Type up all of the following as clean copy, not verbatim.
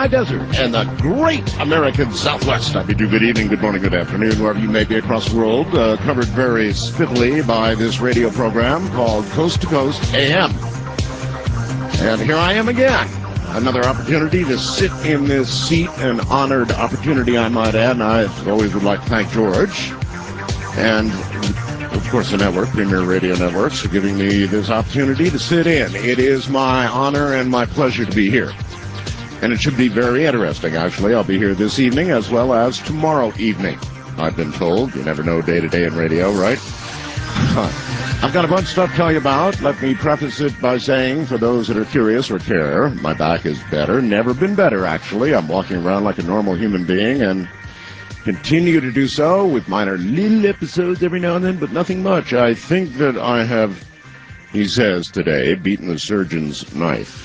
desert and the great American Southwest. I bid you good evening, good morning, good afternoon, wherever you may be across the world, covered very spiffily by this radio program called Coast to Coast AM. And here I am again. Another opportunity to sit in this seat, an honored opportunity, I might add, and I always would like to thank George and, of course, the network, Premier Radio Networks, for giving me this opportunity to sit in. It is my honor and my pleasure to be here. And it should be very interesting, actually. I'll be here this evening as well as tomorrow evening. I've been told. You never know day-to-day in radio, right? I've got a bunch of stuff to tell you about. Let me preface it by saying, for those that are curious or care, my back is better. Never been better, actually. I'm walking around like a normal human being and continue to do so with minor little episodes every now and then, but nothing much. I think that I have, he says today, beaten the surgeon's knife.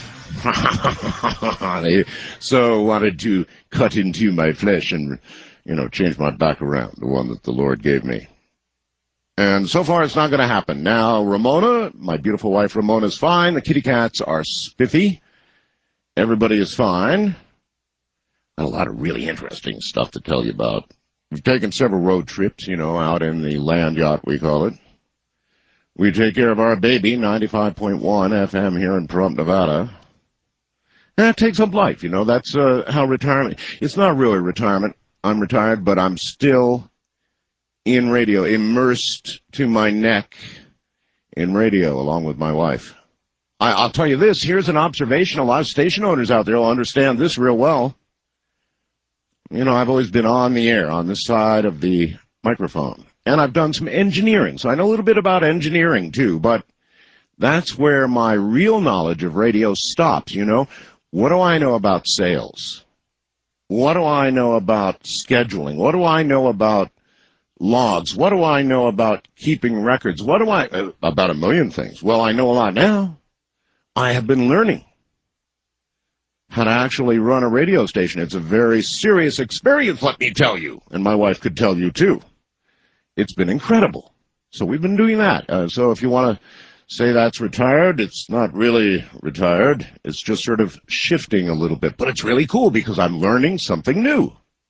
They so wanted to cut into my flesh and, change my back around, the one that the Lord gave me. And so far, it's not going to happen. Now, Ramona, my beautiful wife Ramona, is fine. The kitty cats are spiffy. Everybody is fine. Got a lot of really interesting stuff to tell you about. We've taken several road trips, out in the land yacht, we call it. We take care of our baby, 95.1 FM here in Pahrump, Nevada. And that takes up life, That's how retirement... It's not really retirement. I'm retired, but I'm still in radio, immersed to my neck in radio, along with my wife. I'll tell you this. Here's an observation. A lot of station owners out there will understand this real well. I've always been on the air, on this side of the microphone. And I've done some engineering, so I know a little bit about engineering, too. But that's where my real knowledge of radio stops, What do I know about sales? What do I know about scheduling? What do I know about logs? What do I know about keeping records? What do I... about a million things. Well, I know a lot now. I have been learning how to actually run a radio station. It's a very serious experience, let me tell you. And my wife could tell you, too. It's been incredible. So we've been doing that. So if you want to say that's retired, it's not really retired. It's just sort of shifting a little bit. But it's really cool because I'm learning something new.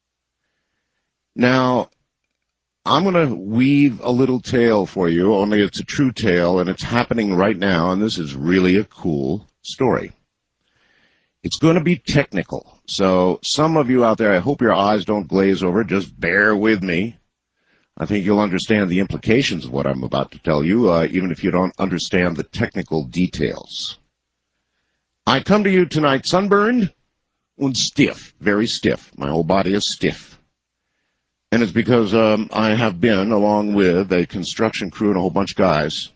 Now, I'm going to weave a little tale for you, only it's a true tale, and it's happening right now, and this is really a cool story. It's going to be technical. So some of you out there, I hope your eyes don't glaze over. Just bear with me. I think you'll understand the implications of what I'm about to tell you, even if you don't understand the technical details. I come to you tonight sunburned and stiff, very stiff. My whole body is stiff. And it's because I have been, along with a construction crew and a whole bunch of guys,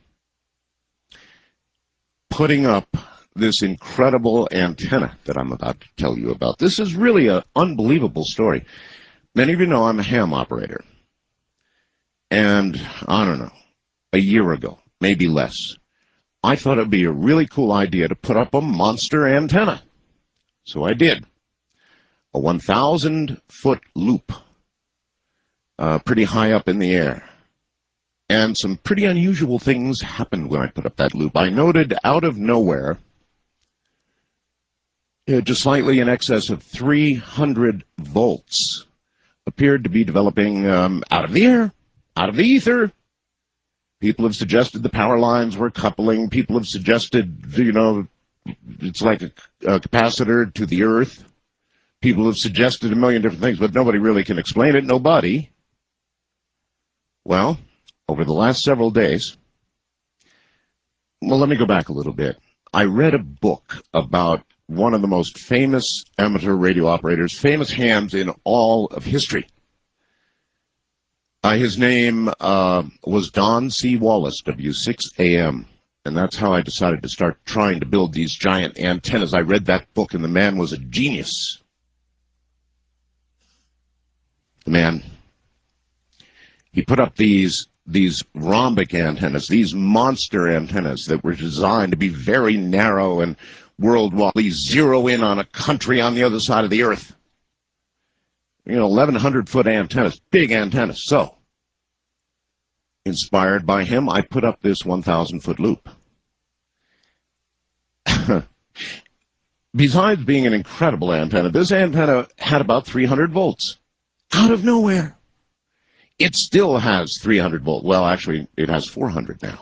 putting up this incredible antenna that I'm about to tell you about. This is really an unbelievable story. Many of you know I'm a ham operator. And, I don't know, a year ago, maybe less, I thought it would be a really cool idea to put up a monster antenna. So I did. A 1,000-foot loop, pretty high up in the air. And some pretty unusual things happened when I put up that loop. I noted out of nowhere, just slightly in excess of 300 volts appeared to be developing out of the air. Out of the ether. People have suggested the power lines were coupling. People have suggested, it's like a capacitor to the earth. People have suggested a million different things, but nobody really can explain it. Nobody. Well, over the last several days, let me go back a little bit. I read a book about one of the most famous amateur radio operators, famous hams in all of history. His name was Don C. Wallace, W6AM, and that's how I decided to start trying to build these giant antennas. I read that book, and the man was a genius. The man, he put up these rhombic antennas, these monster antennas that were designed to be very narrow and worldwide, zero in on a country on the other side of the earth. 1,100-foot antennas, big antennas. So, inspired by him, I put up this 1,000-foot loop. besides being an incredible antenna, this antenna had about 300 volts out of nowhere. It still has 300 volts. Well, actually, it has 400 now.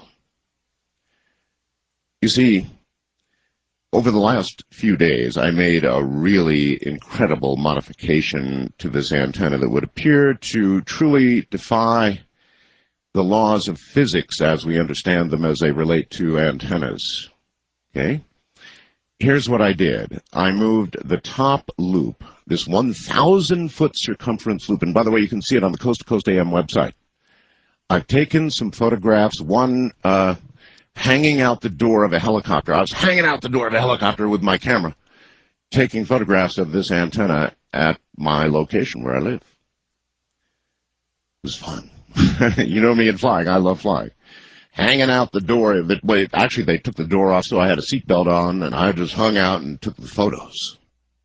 You see, over the last few days, I made a really incredible modification to this antenna that would appear to truly defy the laws of physics as we understand them as they relate to antennas. Okay? Here's what I did. I moved the top loop, this 1,000-foot circumference loop, and by the way, you can see it on the Coast to Coast AM website. I've taken some photographs, one hanging out the door of a helicopter. I was hanging out the door of a helicopter with my camera, taking photographs of this antenna at my location where I live. It was fun. You know me and flying. I love flying. Hanging out the door. Actually, they took the door off, so I had a seatbelt on, and I just hung out and took the photos.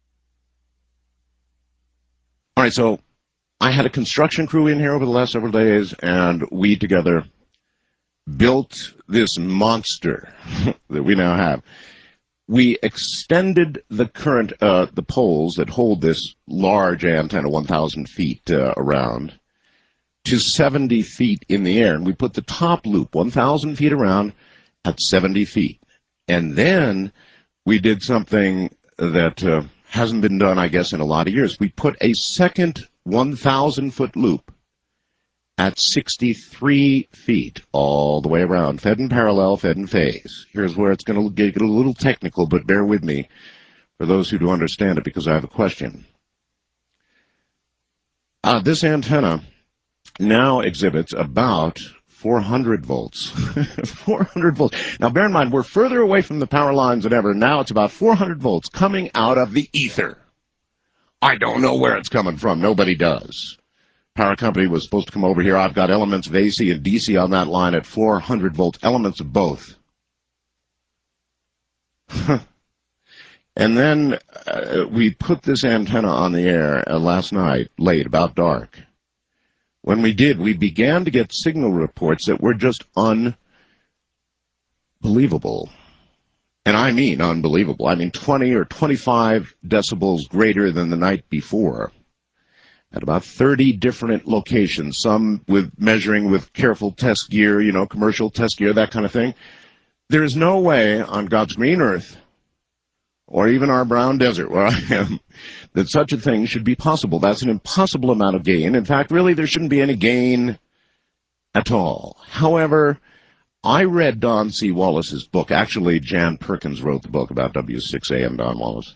All right, so I had a construction crew in here over the last several days, and we together built this monster that we now have. We extended the current, the poles that hold this large antenna, 1,000 feet around, to 70 feet in the air. And we put the top loop 1,000 feet around at 70 feet. And then we did something that hasn't been done, I guess, in a lot of years. We put a second 1,000-foot loop at 63 feet all the way around, fed in parallel, fed in phase. Here's where it's going to get a little technical, but bear with me for those who do understand it, because I have a question. This antenna now exhibits about 400 volts. 400 volts. Now, bear in mind, we're further away from the power lines than ever. Now it's about 400 volts coming out of the ether. I don't know where it's coming from. Nobody does. Power company was supposed to come over here. I've got elements of AC and DC on that line at 400 volts, elements of both. And then we put this antenna on the air last night, late, about dark. When we did, we began to get signal reports that were just unbelievable. And I mean unbelievable. I mean 20 or 25 decibels greater than the night before at about 30 different locations, some with measuring with careful test gear, you know, commercial test gear, that kind of thing. There is no way on God's green earth, or even our brown desert where I am, that such a thing should be possible. That's an impossible amount of gain. In fact, really, there shouldn't be any gain at all. However, I read Don C. Wallace's book. Actually, Jan Perkins wrote the book about W6AM Don Wallace.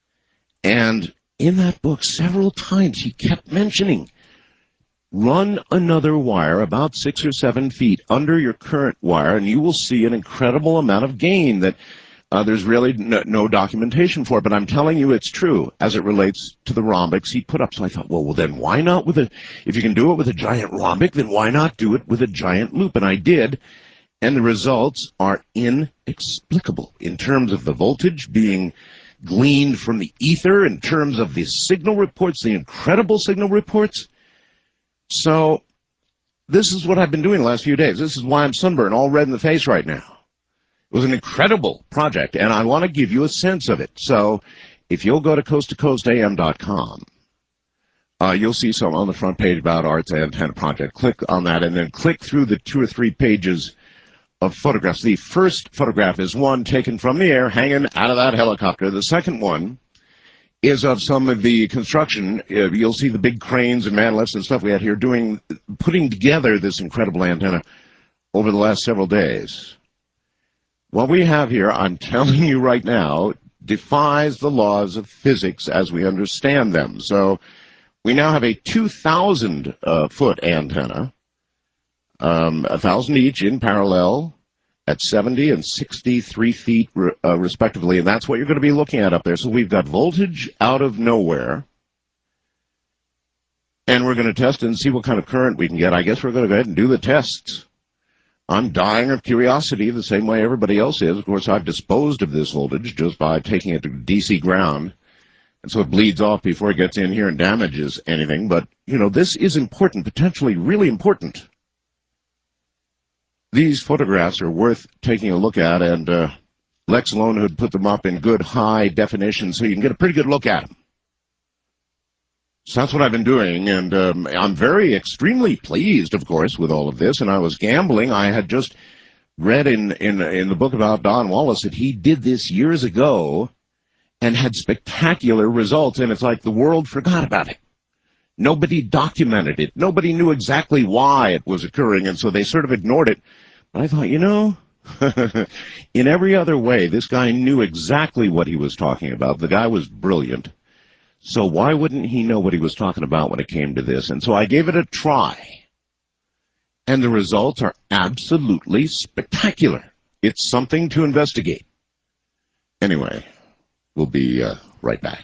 And in that book, several times, he kept mentioning, run another wire about 6 or 7 feet under your current wire, and you will see an incredible amount of gain that there's really no documentation for it, but I'm telling you it's true as it relates to the rhombics he put up. So I thought, well, then why not if you can do it with a giant rhombic, then why not do it with a giant loop? And I did, and the results are inexplicable in terms of the voltage being gleaned from the ether, in terms of the signal reports, the incredible signal reports. So this is what I've been doing the last few days. This is why I'm sunburned, all red in the face right now. It was an incredible project, and I want to give you a sense of it. So if you'll go to coasttocoastam.com, you'll see some on the front page about Art's Antenna Project. Click on that, and then click through the 2 or 3 pages of photographs. The first photograph is one taken from the air, hanging out of that helicopter. The second one is of some of the construction. You'll see the big cranes and man lifts and stuff we had here putting together this incredible antenna over the last several days. What we have here, I'm telling you right now, defies the laws of physics as we understand them. So we now have a 2,000-foot antenna, 1,000 each in parallel at 70 and 63 feet respectively, and that's what you're going to be looking at up there. So we've got voltage out of nowhere, and we're going to test and see what kind of current we can get. I guess we're going to go ahead and do the tests. I'm dying of curiosity the same way everybody else is. Of course, I've disposed of this voltage just by taking it to DC ground, and so it bleeds off before it gets in here and damages anything. But, you know, this is important, potentially really important. These photographs are worth taking a look at, and Lex Lonehood had put them up in good high definition so you can get a pretty good look at them. So that's what I've been doing, and I'm extremely pleased, of course, with all of this, and I was gambling. I had just read in the book about Don Wallace that he did this years ago and had spectacular results, and it's like the world forgot about it. Nobody documented it. Nobody knew exactly why it was occurring, and so they sort of ignored it. But I thought, in every other way, this guy knew exactly what he was talking about. The guy was brilliant. So why wouldn't he know what he was talking about when it came to this? And so I gave it a try. And the results are absolutely spectacular. It's something to investigate. Anyway, we'll be right back.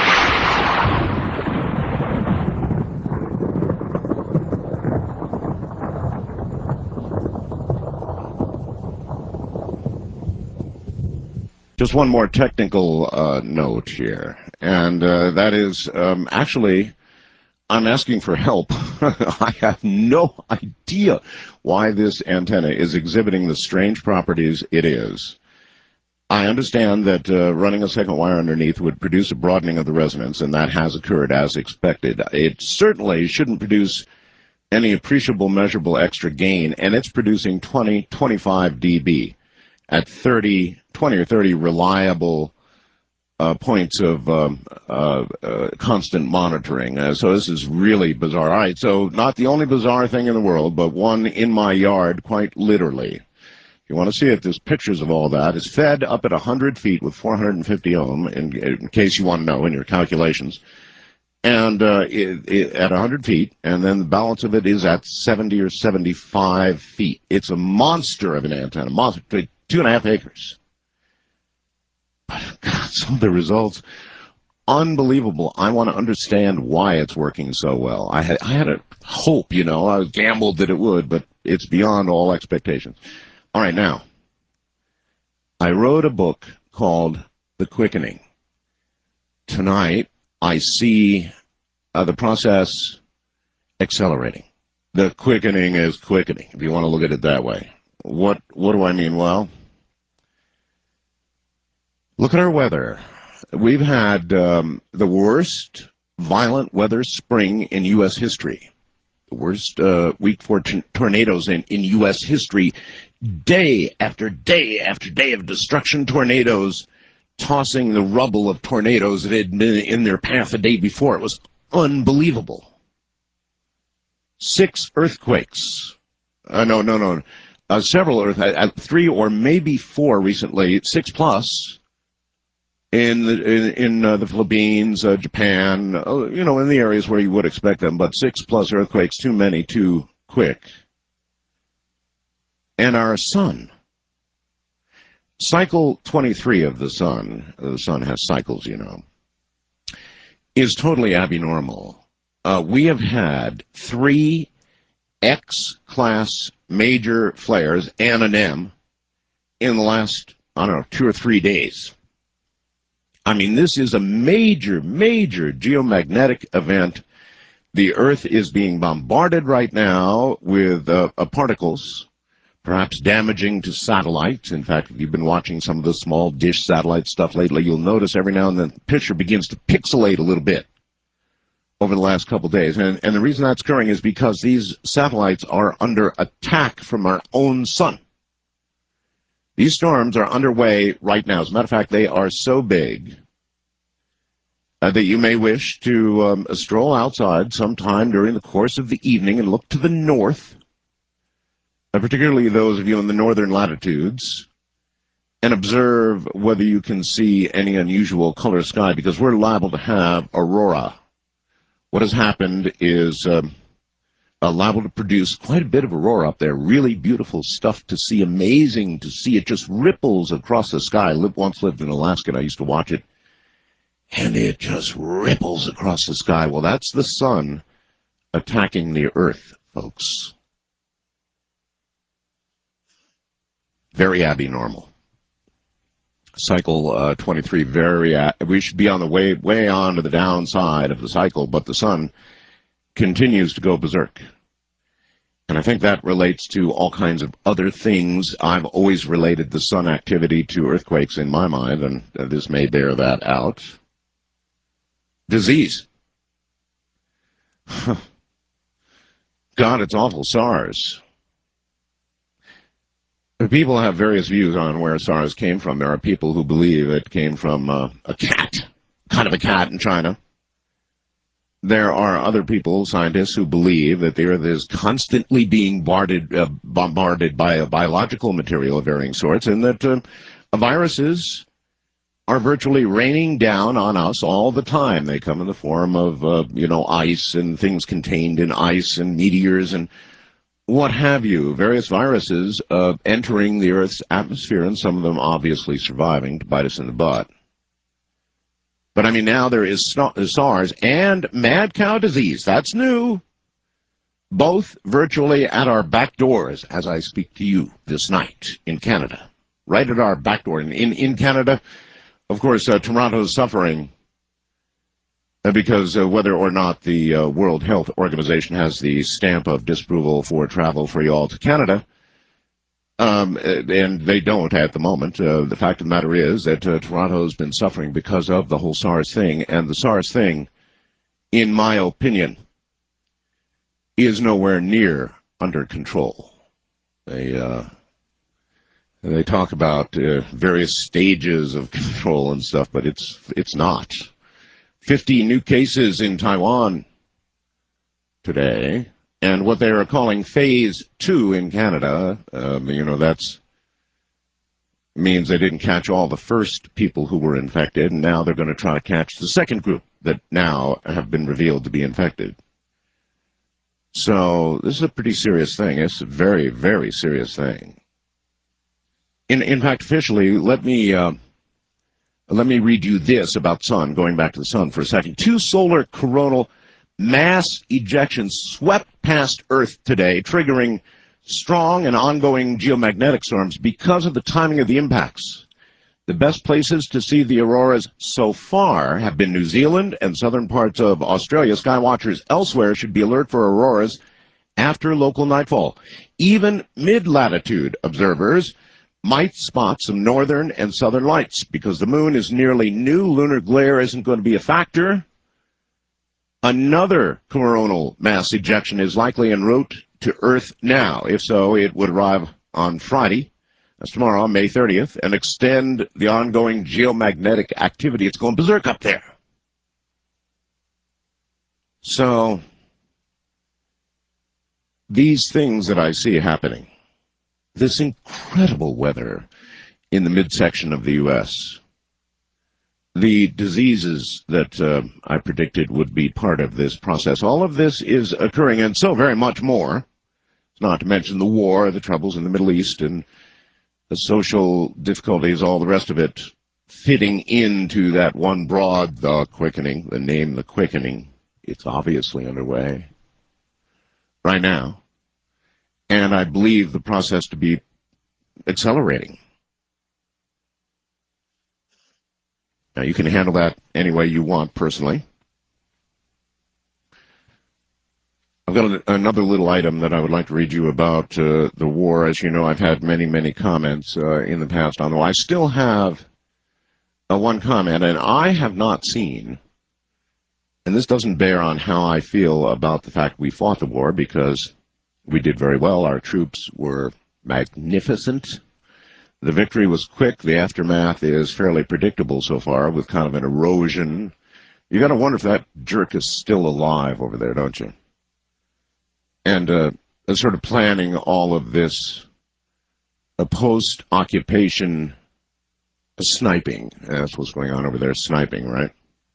Just one more technical note here, and that is actually I'm asking for help. I have no idea why this antenna is exhibiting the strange properties it is. I understand that running a second wire underneath would produce a broadening of the resonance, and that has occurred as expected. It certainly shouldn't produce any appreciable, measurable extra gain, and it's producing 25 dB at 20 or 30 reliable points of constant monitoring. So this is really bizarre. All right, so not the only bizarre thing in the world, but one in my yard, quite literally. If you want to see it, there's pictures of all that. It's fed up at 100 feet with 450 ohm, in case you want to know in your calculations. And at 100 feet, and then the balance of it is at 70 or 75 feet. It's a monster of an antenna, monster, 2.5 acres. But God, some of the results, unbelievable. I want to understand why it's working so well. I had a hope, I gambled that it would, but it's beyond all expectations. All right, now, I wrote a book called The Quickening. Tonight, I see the process accelerating. The quickening is quickening, if you want to look at it that way. What do I mean? Well, look at our weather. We've had the worst violent weather spring in U.S. history. The worst week for tornadoes in U.S. history. Day after day after day of destruction, tornadoes tossing the rubble of tornadoes that had been in their path the day before. It was unbelievable. 6 earthquakes. Several 3 or maybe 4 recently, 6 plus. In the Philippines, Japan, in the areas where you would expect them, but 6 plus earthquakes, too many, too quick. And our sun, cycle 23 of the sun has cycles, is totally abnormal. We have had 3 X-class major flares, N and M, in the last, 2 or 3 days. I mean, this is a major, major geomagnetic event. The Earth is being bombarded right now with particles, perhaps damaging to satellites. In fact, if you've been watching some of the small dish satellite stuff lately, you'll notice every now and then the picture begins to pixelate a little bit over the last couple of days. And the reason that's occurring is because these satellites are under attack from our own sun. These storms are underway right now. As a matter of fact, they are so big that you may wish to stroll outside sometime during the course of the evening and look to the north, particularly those of you in the northern latitudes, and observe whether you can see any unusual color sky, because we're liable to have aurora. What has happened is liable to produce quite a bit of aurora up there. Really beautiful stuff to see, amazing to see. It just ripples across the sky. I once lived in Alaska, and I used to watch it, and it just ripples across the sky. Well, that's the sun attacking the Earth, folks. Very abnormal. Cycle 23, we should be on the way on to the downside of the cycle, but the sun continues to go berserk. And I think that relates to all kinds of other things. I've always related the sun activity to earthquakes in my mind, and this may bear that out. Disease. God, it's awful. SARS. People have various views on where SARS came from. There are people who believe it came from a cat, kind of a cat in China. There are other people, scientists, who believe that the Earth is constantly being bombarded by a biological material of varying sorts, and that viruses are virtually raining down on us all the time. They come in the form of, ice and things contained in ice and meteors and what have you, various viruses entering the Earth's atmosphere, and some of them obviously surviving to bite us in the butt. But I mean, now there is SARS and mad cow disease. That's new. Both virtually at our back doors as I speak to you this night in Canada. Right at our back door. In Canada, of course, Toronto's suffering because whether or not the World Health Organization has the stamp of disapproval for travel for you all to Canada, and they don't at the moment. The fact of the matter is that Toronto's been suffering because of the whole SARS thing, and the SARS thing, in my opinion, is nowhere near under control. They talk about various stages of control and stuff, but it's not. 50 new cases in Taiwan today, and what they are calling Phase 2 in Canada, that means they didn't catch all the first people who were infected, and now they're going to try to catch the second group that now have been revealed to be infected. So this is a pretty serious thing. It's a very, very serious thing. In fact, officially, let me read you this about sun, going back to the sun for a second. 2 solar coronal mass ejections swept past Earth today, triggering strong and ongoing geomagnetic storms because of the timing of the impacts. The best places to see the auroras so far have been New Zealand and southern parts of Australia. Skywatchers elsewhere should be alert for auroras after local nightfall. Even mid-latitude observers might spot some northern and southern lights because the moon is nearly new. Lunar glare isn't going to be a factor. Another coronal mass ejection is likely en route to Earth now. If so, it would arrive on Friday, that's tomorrow, May 30th, and extend the ongoing geomagnetic activity. It's going berserk up there. So, these things that I see happening, this incredible weather in the midsection of the U.S., the diseases that I predicted would be part of this process, all of this is occurring, and so very much more, not to mention the war, the troubles in the Middle East, and the social difficulties, all the rest of it, fitting into that one broad, the quickening, the name, the quickening. It's obviously underway right now. And I believe the process to be accelerating. Now, you can handle that any way you want, personally. I've got another little item that I would like to read you about the war. As you know, I've had many, many comments in the past on the war. I still have one comment, and I have not seen, and this doesn't bear on how I feel about the fact we fought the war, because we did very well. Our troops were magnificent. The victory was quick. The aftermath is fairly predictable so far, with kind of an erosion. You got to wonder if that jerk is still alive over there, don't you? And sort of planning all of this post-occupation sniping. That's what's going on over there, sniping, right?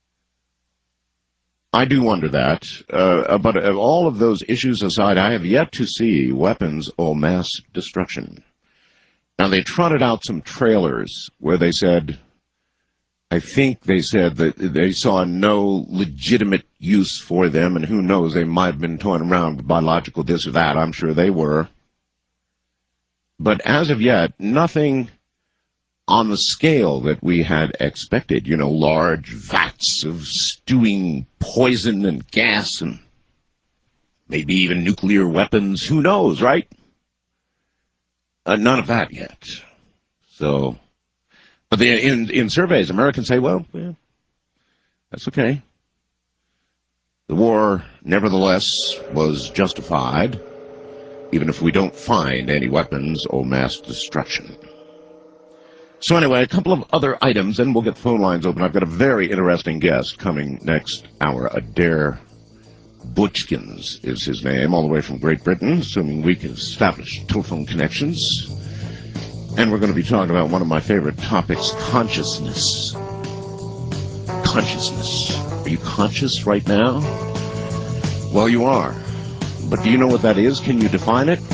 I do wonder that. But all of those issues aside, I have yet to see weapons of mass destruction. Now, they trotted out some trailers where they said, I think they said that they saw no legitimate use for them, and who knows, they might have been toying around with biological this or that. I'm sure they were. But as of yet, nothing on the scale that we had expected. You know, large vats of stewing poison and gas and maybe even nuclear weapons. Who knows, right? None of that yet. So, but in surveys, Americans say, well, yeah, that's okay. The war, nevertheless, was justified, even if we don't find any weapons or mass destruction. So anyway, a couple of other items, and we'll get the phone lines open. I've got a very interesting guest coming next hour. Adair Butchkins is his name, all the way from Great Britain, assuming we can establish telephone connections. And we're going to be talking about one of my favorite topics, consciousness. Consciousness. Are you conscious right now? Well, you are. But do you know what that is? Can you define it?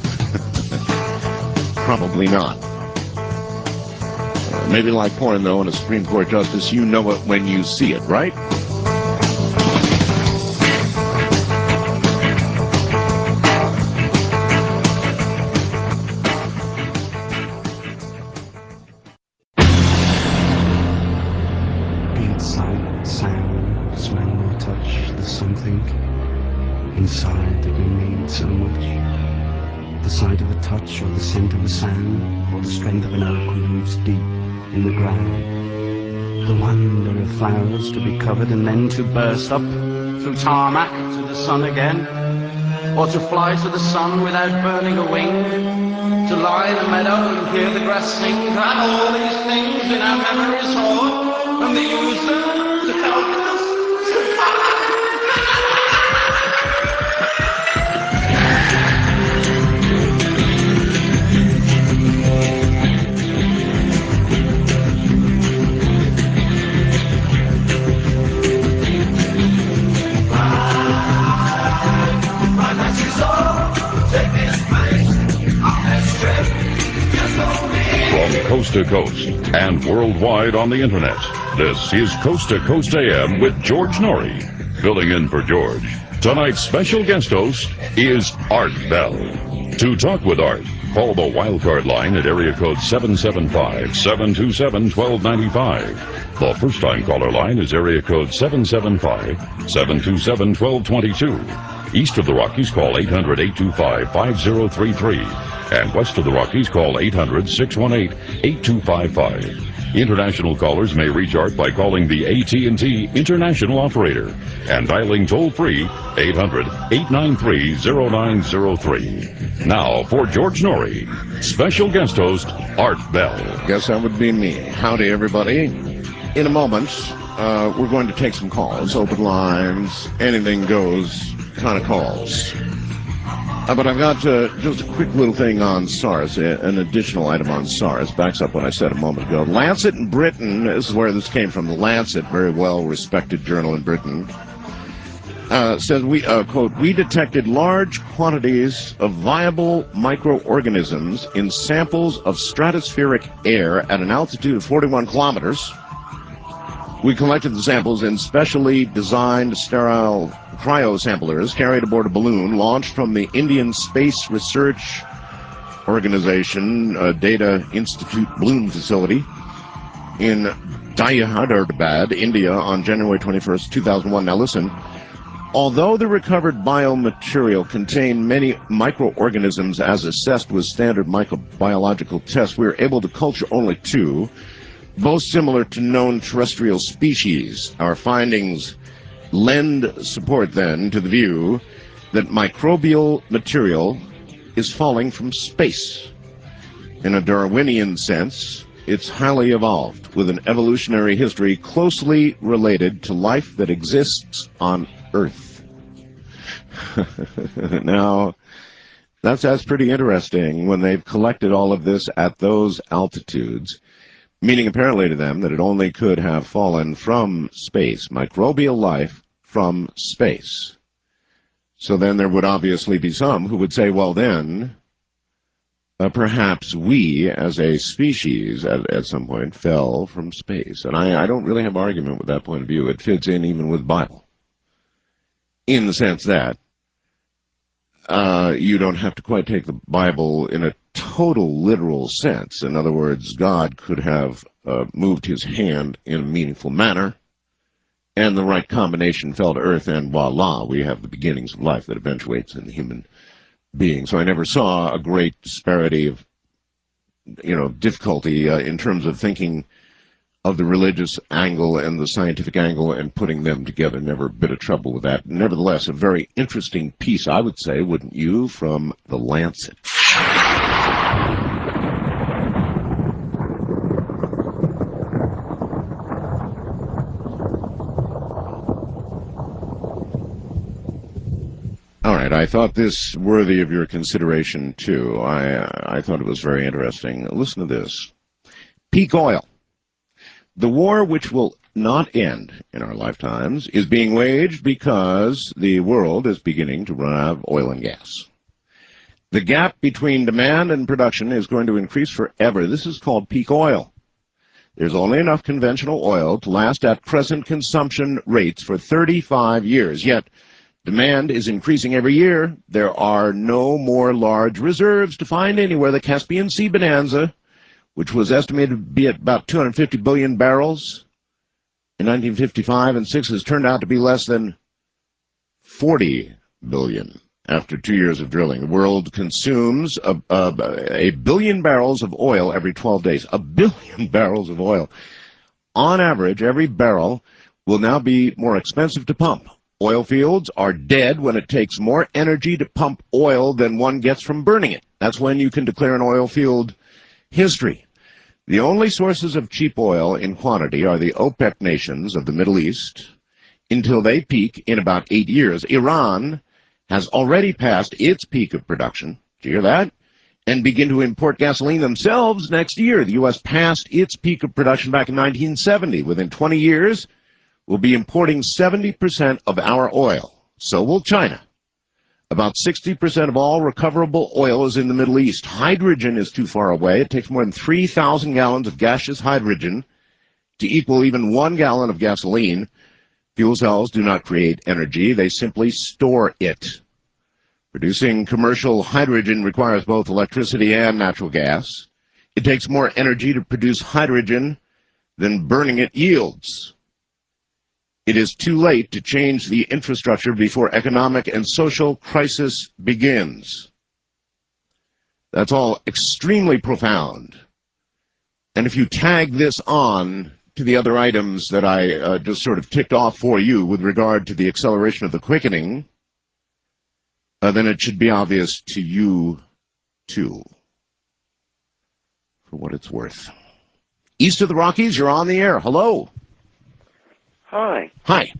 Probably not. Maybe like porn, though, and a Supreme Court justice, you know it when you see it, right? Be it sight, sound, smell or touch, there's something inside that we need so much. The sight of a touch, or the scent of a sound, or the strength of an oak roots deep in the ground. The wonder of flowers to be covered and then to burst up through tarmac to the sun again, or to fly to the sun without burning a wing, to lie in a meadow and hear the grass sing, to have all these things in our memories hold, and they use them to help us to find. From coast to coast and worldwide on the internet, this is Coast to Coast AM with George Norrie. Filling in for George, tonight's special guest host is Art Bell. To talk with Art, call the wildcard line at area code 775-727-1295. The first-time caller line is area code 775-727-1222. East of the Rockies, call 800-825-5033. And west of the Rockies, call 800-618-8255. International callers may reach Art by calling the AT&T International Operator and dialing toll-free 800-893-0903. Now for George Norrie, special guest host Art Bell. Guess that would be me. Howdy, everybody. In a moment, we're going to take some calls, open lines, anything goes kind of calls. But I've got just a quick little thing on SARS, an additional item on SARS. Backs up what I said a moment ago. Lancet in Britain, this is where this came from. The Lancet, very well-respected journal in Britain, says, quote, we detected large quantities of viable microorganisms in samples of stratospheric air at an altitude of 41 kilometers. We collected the samples in specially designed sterile cryosamplers carried aboard a balloon launched from the Indian Space Research Organization Data Institute balloon facility in Hyderabad, India on January 21st, 2001. Now listen, although the recovered biomaterial contained many microorganisms as assessed with standard microbiological tests, we were able to culture only 2, both similar to known terrestrial species. Our findings lend support, then, to the view that microbial material is falling from space. In a Darwinian sense, it's highly evolved, with an evolutionary history closely related to life that exists on Earth. Now, that's pretty interesting when they've collected all of this at those altitudes, meaning apparently to them that it only could have fallen from space, microbial life from space. So then there would obviously be some who would say, well then, perhaps we as a species at some point fell from space. And I don't really have argument with that point of view. It fits in even with the Bible, in the sense that you don't have to quite take the Bible in a total literal sense. In other words, God could have moved his hand in a meaningful manner and the right combination fell to earth, and voila, we have the beginnings of life that eventuates in the human being. So I never saw a great disparity of, difficulty in terms of thinking of the religious angle and the scientific angle and putting them together. Never a bit of trouble with that. Nevertheless, a very interesting piece, I would say, wouldn't you, from The Lancet. All right, I thought this worthy of your consideration, too. I thought it was very interesting. Listen to this. Peak oil. The war which will not end in our lifetimes is being waged because the world is beginning to run out of oil and gas. The gap between demand and production is going to increase forever. This is called peak oil. There's only enough conventional oil to last at present consumption rates for 35 years, yet demand is increasing every year. There are no more large reserves to find anywhere. The Caspian Sea bonanza, which was estimated to be at about 250 billion barrels in 1955 and 6, has turned out to be less than 40 billion after 2 years of drilling. The world consumes a billion barrels of oil every 12 days. A billion barrels of oil. On average, every barrel will now be more expensive to pump. Oil fields are dead when it takes more energy to pump oil than one gets from burning it. That's when you can declare an oil field history. The only sources of cheap oil in quantity are the OPEC nations of the Middle East until they peak in about 8 years. Iran has already passed its peak of production. Do you hear that? And begin to import gasoline themselves next year. The U.S. passed its peak of production back in 1970. Within 20 years, we'll be importing 70% of our oil. So will China. About 60% of all recoverable oil is in the Middle East. Hydrogen is too far away. It takes more than 3,000 gallons of gaseous hydrogen to equal even 1 gallon of gasoline. Fuel cells do not create energy. They simply store it. Producing commercial hydrogen requires both electricity and natural gas. It takes more energy to produce hydrogen than burning it yields. It is too late to change the infrastructure before economic and social crisis begins. That's all extremely profound. And if you tag this on to the other items that I just sort of ticked off for you with regard to the acceleration of the quickening, then it should be obvious to you, too, for what it's worth. East of the Rockies, you're on the air. Hello. Hi. Hi.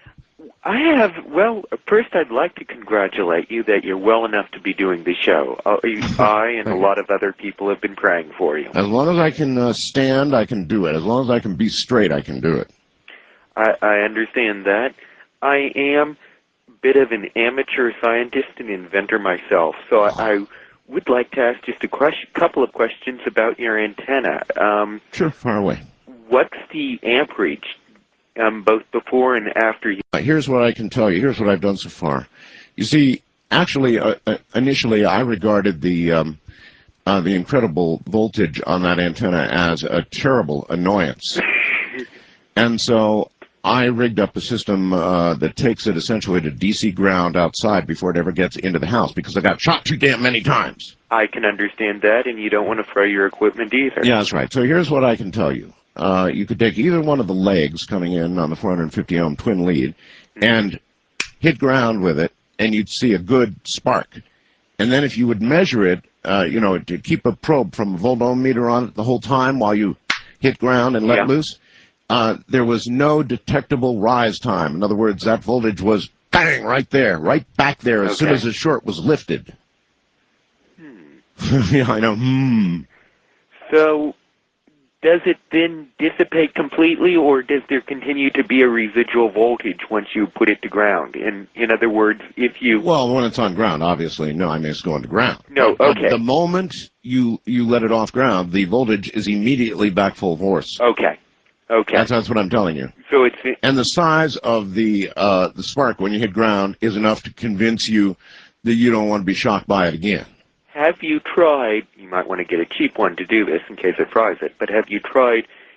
First I'd like to congratulate you that you're well enough to be doing the show. I and a lot of other people have been praying for you. As long as I can stand, I can do it. As long as I can be straight, I can do it. I understand that. I am a bit of an amateur scientist and inventor myself, so I would like to ask just a couple of questions about your antenna. Sure, far away. What's the amperage? Both before and after you. Here's what I can tell you. Here's what I've done so far. You see, actually, initially, I regarded the incredible voltage on that antenna as a terrible annoyance, and so I rigged up a system that takes it essentially to DC ground outside before it ever gets into the house, because I got shot too damn many times. I can understand that, and you don't want to fry your equipment either. Yeah, that's right. So here's what I can tell you. You could take either one of the legs coming in on the 450 ohm twin lead and hit ground with it, and you'd see a good spark. And then if you would measure it, to keep a probe from a voltometer on it the whole time while you hit ground and let loose, there was no detectable rise time. In other words, that voltage was bang right there, right back there as soon as the short was lifted. Yeah, I know. So does it then dissipate completely, or does there continue to be a residual voltage once you put it to ground? In other words, if you... Well, when it's on ground, obviously, no, I mean it's going to ground. No, okay. The moment you let it off ground, the voltage is immediately back full force. Okay. Okay. That's what I'm telling you. So it's... And the size of the spark when you hit ground is enough to convince you that you don't want to be shocked by it again. Have you tried, you might want to get a cheap one to do this in case it fries it, but have you tried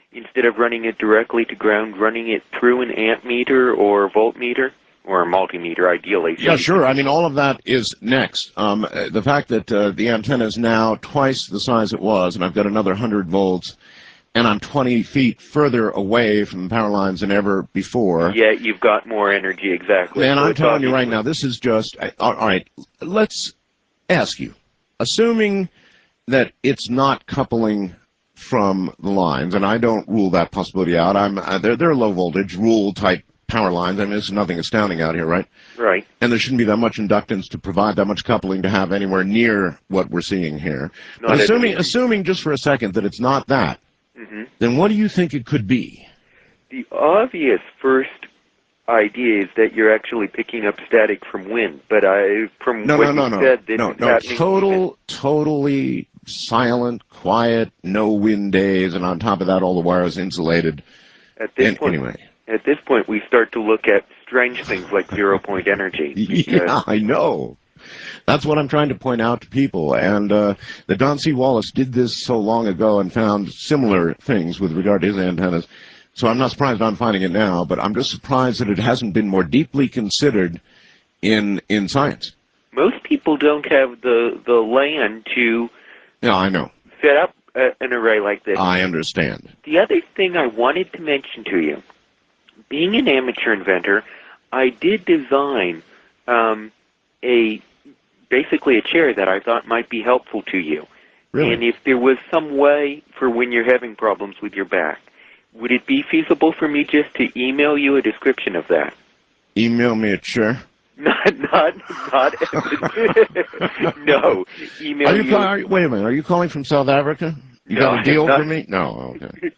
instead of running it directly to ground, running it through an ammeter or voltmeter or a multimeter, ideally. Yeah, sure. I mean, all of that is next. The fact that the antenna is now twice the size it was, and I've got another 100 volts, and I'm 20 feet further away from the power lines than ever before. Yeah, you've got more energy, exactly. And So I'm it's telling you right obviously- now, this is just, all right, let's ask you, assuming that it's not coupling from the lines, and I don't rule that possibility out. They're low voltage, rule type power lines. I mean, there's nothing astounding out here, right? Right. And there shouldn't be that much inductance to provide that much coupling to have anywhere near what we're seeing here. Not But at all. assuming just for a second that it's not that, Hmm. then what do you think it could be? The obvious first idea is that you're actually picking up static from wind, but from No, what no, you no, said, this no, is no. happening Totally silent, quiet, no wind days, and on top of that, all the wires insulated. at this point. Anyway, At this point, we start to look at strange things like zero-point energy. yeah, I know. That's what I'm trying to point out to people. And that Don C. Wallace did this so long ago and found similar things with regard to his antennas. So I'm not surprised I'm finding it now, but I'm just surprised that it hasn't been more deeply considered in science. Most people don't have the land to Yeah, I know. set up an array like this. I understand. The other thing I wanted to mention to you, being an amateur inventor, I did design basically a chair that I thought might be helpful to you. Really? And if there was some way for when you're having problems with your back, would it be feasible for me just to email you a description of that? Email me a chair. Not. No. Email Are you wait a minute. Are you calling from South Africa? You No, got a deal I'm not. for me? No. Okay.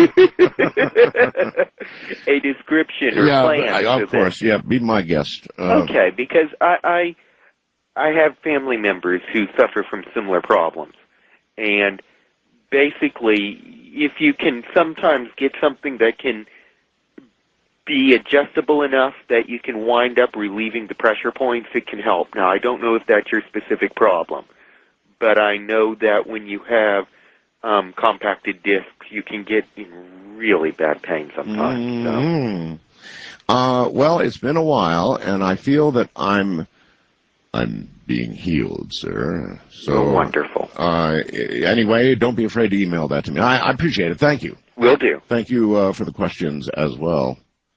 a description or Yeah, plan. of course. Yeah, be my guest. Okay, because I have family members who suffer from similar problems, and basically, if you can sometimes get something that can be adjustable enough that you can wind up relieving the pressure points, it can help. Now, I don't know if that's your specific problem, but I know that when you have compacted discs, you can get in really bad pain sometimes. So. Well, it's been a while, and I feel that I'm being healed, sir. So Oh, wonderful. Anyway, don't be afraid to email that to me. I appreciate it. Thank you. Will do. Thank you for the questions as well.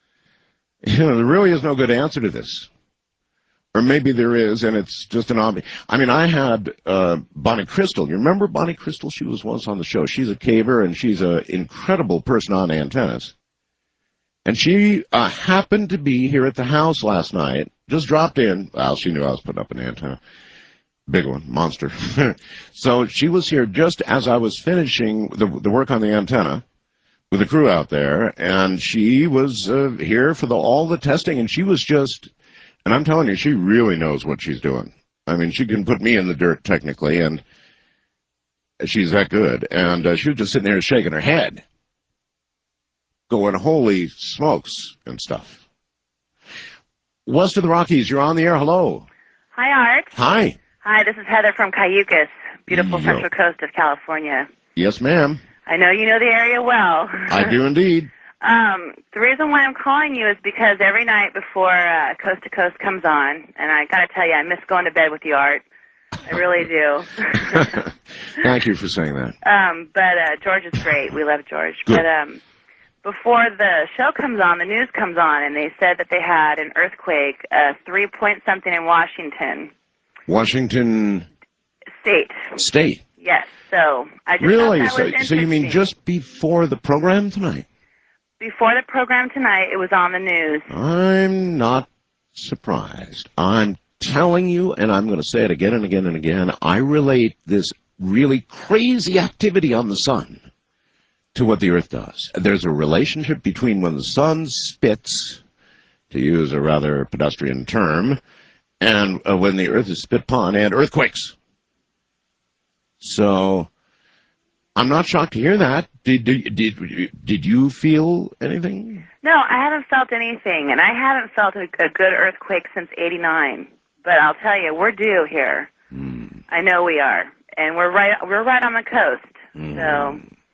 There really is no good answer to this. Or maybe there is, and it's just an obvious. I mean, I had Bonnie Crystal. You remember Bonnie Crystal? She was once on the show. She's a caver, and she's an incredible person on antennas. And she happened to be here at the house last night, just dropped in. Well, she knew I was putting up an antenna. Big one, monster. So she was here just as I was finishing the work on the antenna with the crew out there, and she was here for all the testing, and she was just... And I'm telling you, she really knows what she's doing. I mean, she can put me in the dirt, technically, and she's that good. And she was just sitting there shaking her head, going, holy smokes, and stuff. West of the Rockies, you're on the air. Hello. Hi, Art. Hi. Hi, this is Heather from Cayucas, beautiful Yo. central coast of California. Yes, ma'am. I know you know the area well. I do indeed. The reason why I'm calling you is because every night before Coast to Coast comes on, and I got to tell you, I miss going to bed with you, Art. I really do. Thank you for saying that. But George is great. We love George. Good. But before the show comes on, the news comes on, and they said that they had an earthquake, 3-point-something in Washington Washington State. State. Yes. So I just Really? thought that was So you mean interesting. just before the program tonight? Before the program tonight, it was on the news. I'm not surprised. I'm telling you, and I'm going to say it again and again and again, I relate this really crazy activity on the sun to what the Earth does. There's a relationship between when the sun spits, to use a rather pedestrian term, and when the Earth is spit upon, and earthquakes. So I'm not shocked to hear that. Did you feel anything? No, I haven't felt anything, and I haven't felt a good earthquake since '89. But I'll tell you, we're due here. I know we are, and we're right on the coast. So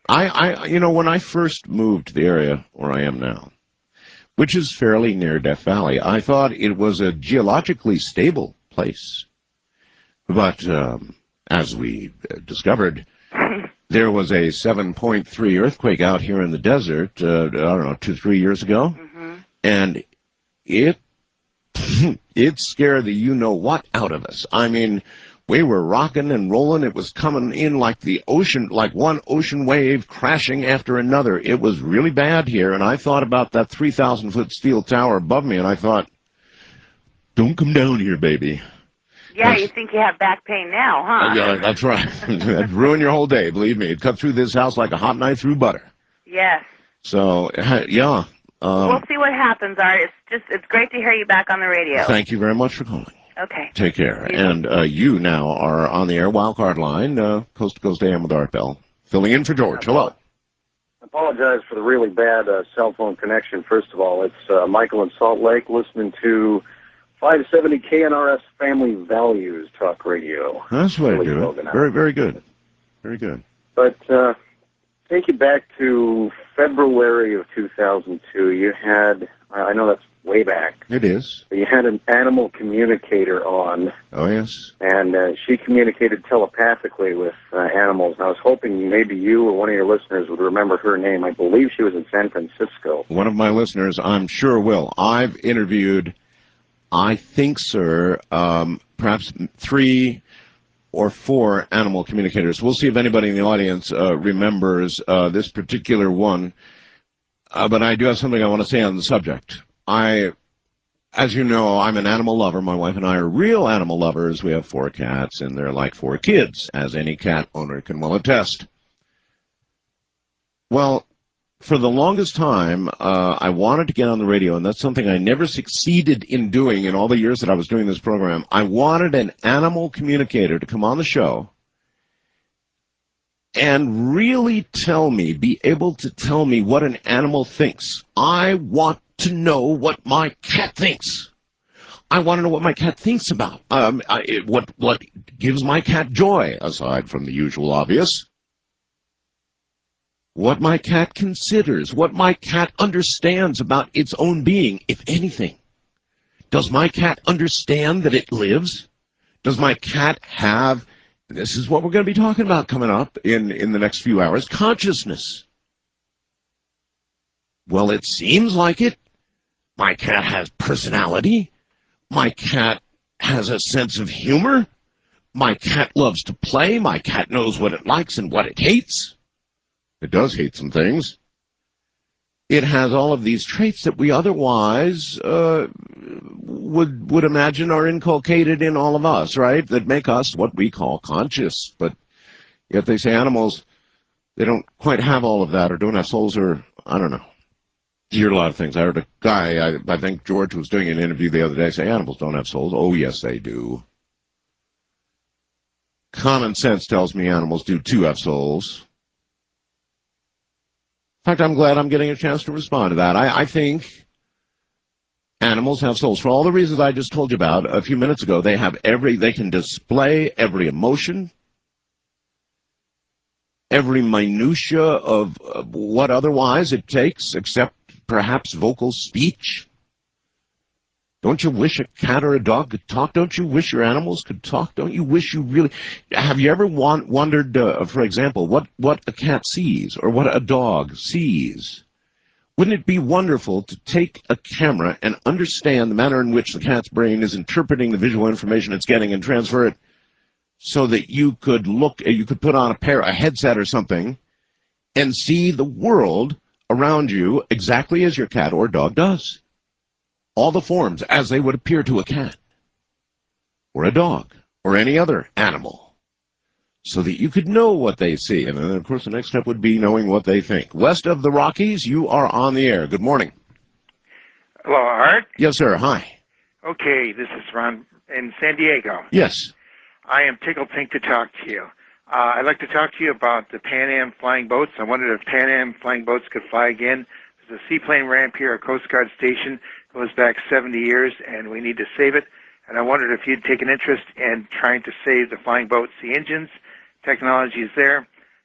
When I first moved to the area where I am now, which is fairly near Death Valley, I thought it was a geologically stable place. But as we discovered, there was a 7.3 earthquake out here in the desert, I don't know, 2-3 years ago, and it scared the you-know-what out of us. I mean, we were rocking and rolling. It was coming in like the ocean, like one ocean wave crashing after another. It was really bad here, and I thought about that 3,000-foot steel tower above me, and I thought, don't come down here, baby. Yeah, you think you have back pain now, huh? Yeah, that's right. That'd ruin your whole day, believe me. It'd cut through this house like a hot knife through butter. Yes. So, yeah. We'll see what happens, Art. It's great to hear you back on the radio. Thank you very much for calling. Okay. Take care. And you now are on the air, Wildcard Line, Coast to Coast AM with Art Bell, filling in for George. Hello. I apologize for the really bad cell phone connection. First of all, it's Michael in Salt Lake listening to 570 KNRS Family Values Talk Radio. That's what I do. Very, very good. Very good. But take you back to February of 2002. You had, I know that's way back. It is. You had an animal communicator on. Oh, yes. And she communicated telepathically with animals. And I was hoping maybe you or one of your listeners would remember her name. I believe she was in San Francisco. One of my listeners, I'm sure will. I've interviewed, I think, sir, perhaps 3 or 4 animal communicators. We'll see if anybody in the audience remembers this particular one. But I do have something I want to say on the subject. As you know, I'm an animal lover. My wife and I are real animal lovers. We have 4 cats, and they're like 4 kids, as any cat owner can well attest. Well, for the longest time, I wanted to get on the radio, and that's something I never succeeded in doing in all the years that I was doing this program. I wanted an animal communicator to come on the show and really be able to tell me what an animal thinks. I want to know what my cat thinks. I want to know what my cat thinks about. What gives my cat joy, aside from the usual obvious. What my cat considers, what my cat understands about its own being, if anything. Does my cat understand that it lives? Does my cat have, this is what we're going to be talking about coming up in the next few hours, consciousness. Well, it seems like it. My cat has personality. My cat has a sense of humor. My cat loves to play. My cat knows what it likes and what it hates. It does hate some things. It has all of these traits that we otherwise would imagine are inculcated in all of us, right? That make us what we call conscious. But yet they say animals, they don't quite have all of that, or don't have souls, or I don't know. You hear a lot of things. I heard a guy, I think George was doing an interview the other day, say animals don't have souls. Oh, yes, they do. Common sense tells me animals do too have souls. In fact, I'm glad I'm getting a chance to respond to that. I think animals have souls. For all the reasons I just told you about a few minutes ago, they can display every emotion, every minutia of what otherwise it takes, except perhaps vocal speech. Don't you wish a cat or a dog could talk? Don't you wish your animals could talk? Don't you wish you really... Have you ever wondered, for example, what a cat sees or what a dog sees? Wouldn't it be wonderful to take a camera and understand the manner in which the cat's brain is interpreting the visual information it's getting and transfer it so that you could put on a headset or something and see the world around you exactly as your cat or dog does? All the forms as they would appear to a cat or a dog or any other animal, so that you could know what they see. And then, of course, the next step would be knowing what they think. West of the Rockies, you are on the air. Good morning. Hello, Art? Yes, sir. Hi. Okay, this is Ron in San Diego. Yes. I am tickled pink to talk to you. I'd like to talk to you about the Pan Am flying boats. I wondered if Pan Am flying boats could fly again. There's a seaplane ramp here, a Coast Guard station. It goes back 70 years, and we need to save it. And I wondered if you'd take an interest in trying to save the flying boats. The engines, technology is there.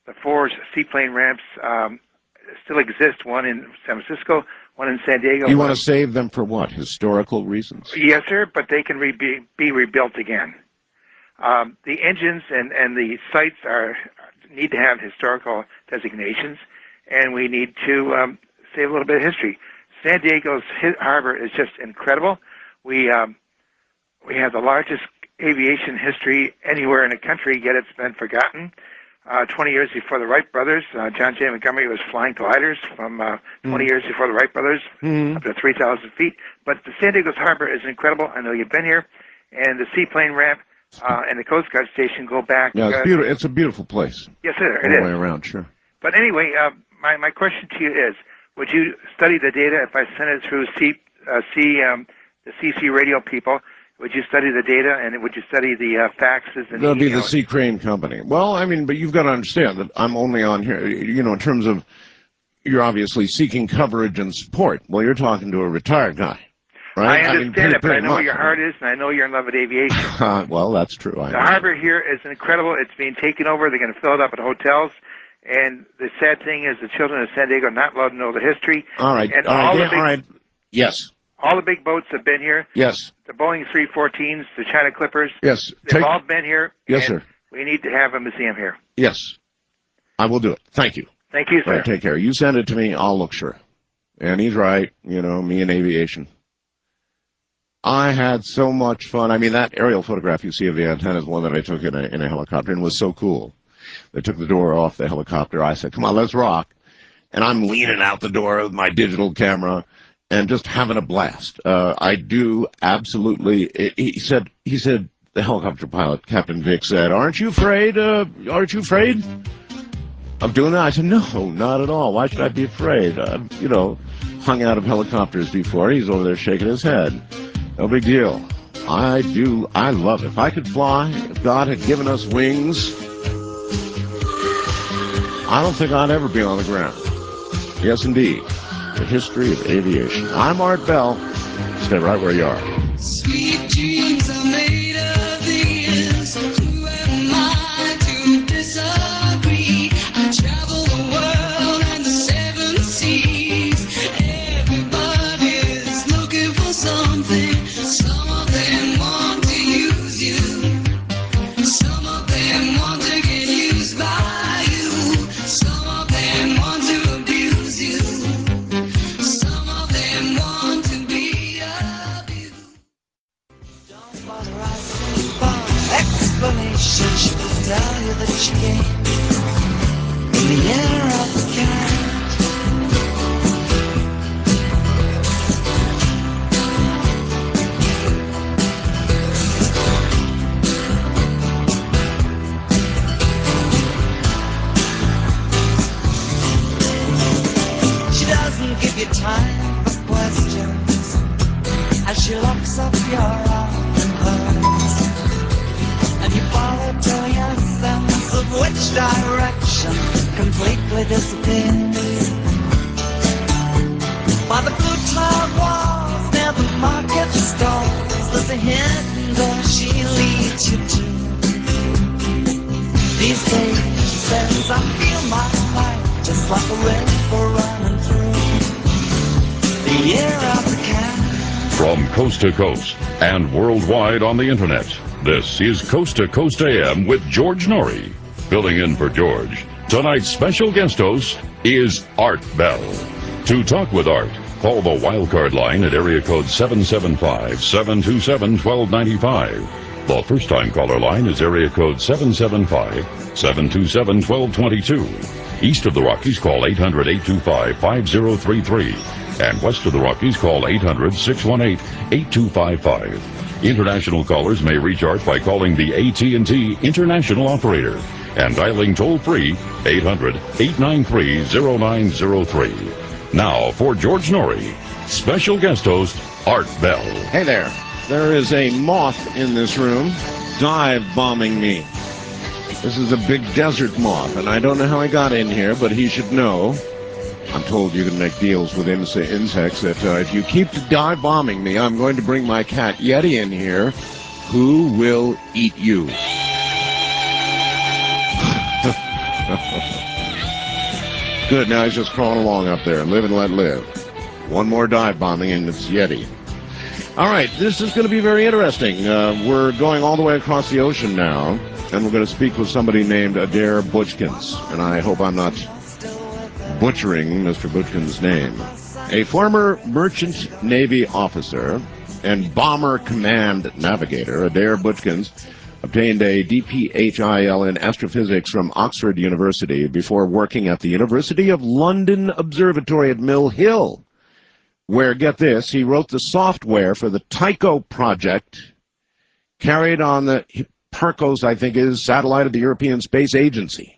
the 4 seaplane ramps still exist, one in San Francisco, one in San Diego. You want to save them for what? Historical reasons? Yes, sir, but they can be rebuilt again. The engines and the sites need to have historical designations, and we need to save a little bit of history. San Diego's harbor is just incredible. We have the largest aviation history anywhere in the country, yet it's been forgotten. 20 years before the Wright brothers, John J. Montgomery was flying gliders from 20 years before the Wright brothers, up to 3,000 feet. But the San Diego's harbor is incredible. I know you've been here. And the seaplane ramp and the Coast Guard station go back. Yeah, it's beautiful. It's a beautiful place. Yes, sir, it all is. the way around, sure. But anyway, my question to you is, would you study the data if I sent it through the CC radio people? Would you study the data, and would you study the faxes? And That'll be the C. Crane Company. Well, I mean, but you've got to understand that I'm only on here, in terms of you're obviously seeking coverage and support. Well, you're talking to a retired guy, right? I understand it, but I know much. where your heart is, and I know you're in love with aviation. Well, that's true. The harbor here is incredible. It's being taken over. They're going to fill it up at hotels. And the sad thing is the children of San Diego are not allowed to know the history. All right. And all right. Yes. All the big boats have been here. Yes. The Boeing 314s, the China Clippers. Yes. They've all been here. Yes, sir. We need to have a museum here. Yes. I will do it. Thank you. Thank you, sir. All right, take care. You send it to me, I'll look sure. And he's right, me and aviation. I had so much fun. I mean, that aerial photograph you see of the antenna is one that I took in a helicopter, and was so cool. They took the door off the helicopter. I said, come on, let's rock. And I'm leaning out the door with my digital camera and just having a blast. I do absolutely. He said, the helicopter pilot, Captain Vic, said, aren't you afraid of doing that? I said, no, not at all. Why should I be afraid? I've, hung out of helicopters before. He's over there shaking his head. No big deal. I love it. If I could fly, if God had given us wings, I don't think I'd ever be on the ground. Yes, indeed. The history of aviation. I'm Art Bell. Stay right where you are. Sweet dreams are made of these. Who am I to disagree? I travel the world and the 7 seas. Everybody's looking for something. Some of them want to use you. Some of them want to get used by you. Some of them want to abuse you. Some of them want to be abused. Don't bother asking for explanation. She will tell you that she came in the air of the cat. She doesn't give you time for questions as she locks up your arm in hers, and you follow till your sense of which direction completely disappears. By the blue tiled walls near the market stalls, there's a hidden door she leads you to. These days, she says, I feel my life just like a river running through the year of the cat. From coast to coast and worldwide on the internet, this is Coast to Coast AM with George Norrie. Filling in for George, tonight's special guest host is Art Bell. To talk with Art, call the wildcard line at area code 775-727-1295. The first-time caller line is area code 775-727-1222. East of the Rockies, call 800-825-5033. And west of the Rockies, call 800-618-8255. International callers may reach Art by calling the AT&T International Operator and dialing toll-free 800-893-0903. Now, for George Norrie, special guest host Art Bell. Hey there. There is a moth in this room dive bombing me. This is a big desert moth, and I don't know how he got in here, but he should know. I'm told you can make deals with insects that if you keep dive bombing me, I'm going to bring my cat Yeti in here, who will eat you. Good, now he's just crawling along up there. Live and let live. One more dive bombing and it's Yeti. All right, this is going to be very interesting. We're going all the way across the ocean now, and we're going to speak with somebody named Adair Butchkins, and I hope I'm not butchering Mr. Butchkins' name. A former Merchant Navy officer and Bomber Command navigator, Adair Butchkins obtained a DPHIL in astrophysics from Oxford University before working at the University of London Observatory at Mill Hill, where, get this, he wrote the software for the Tycho project carried on the Hipparcos, I think is, satellite of the European Space Agency.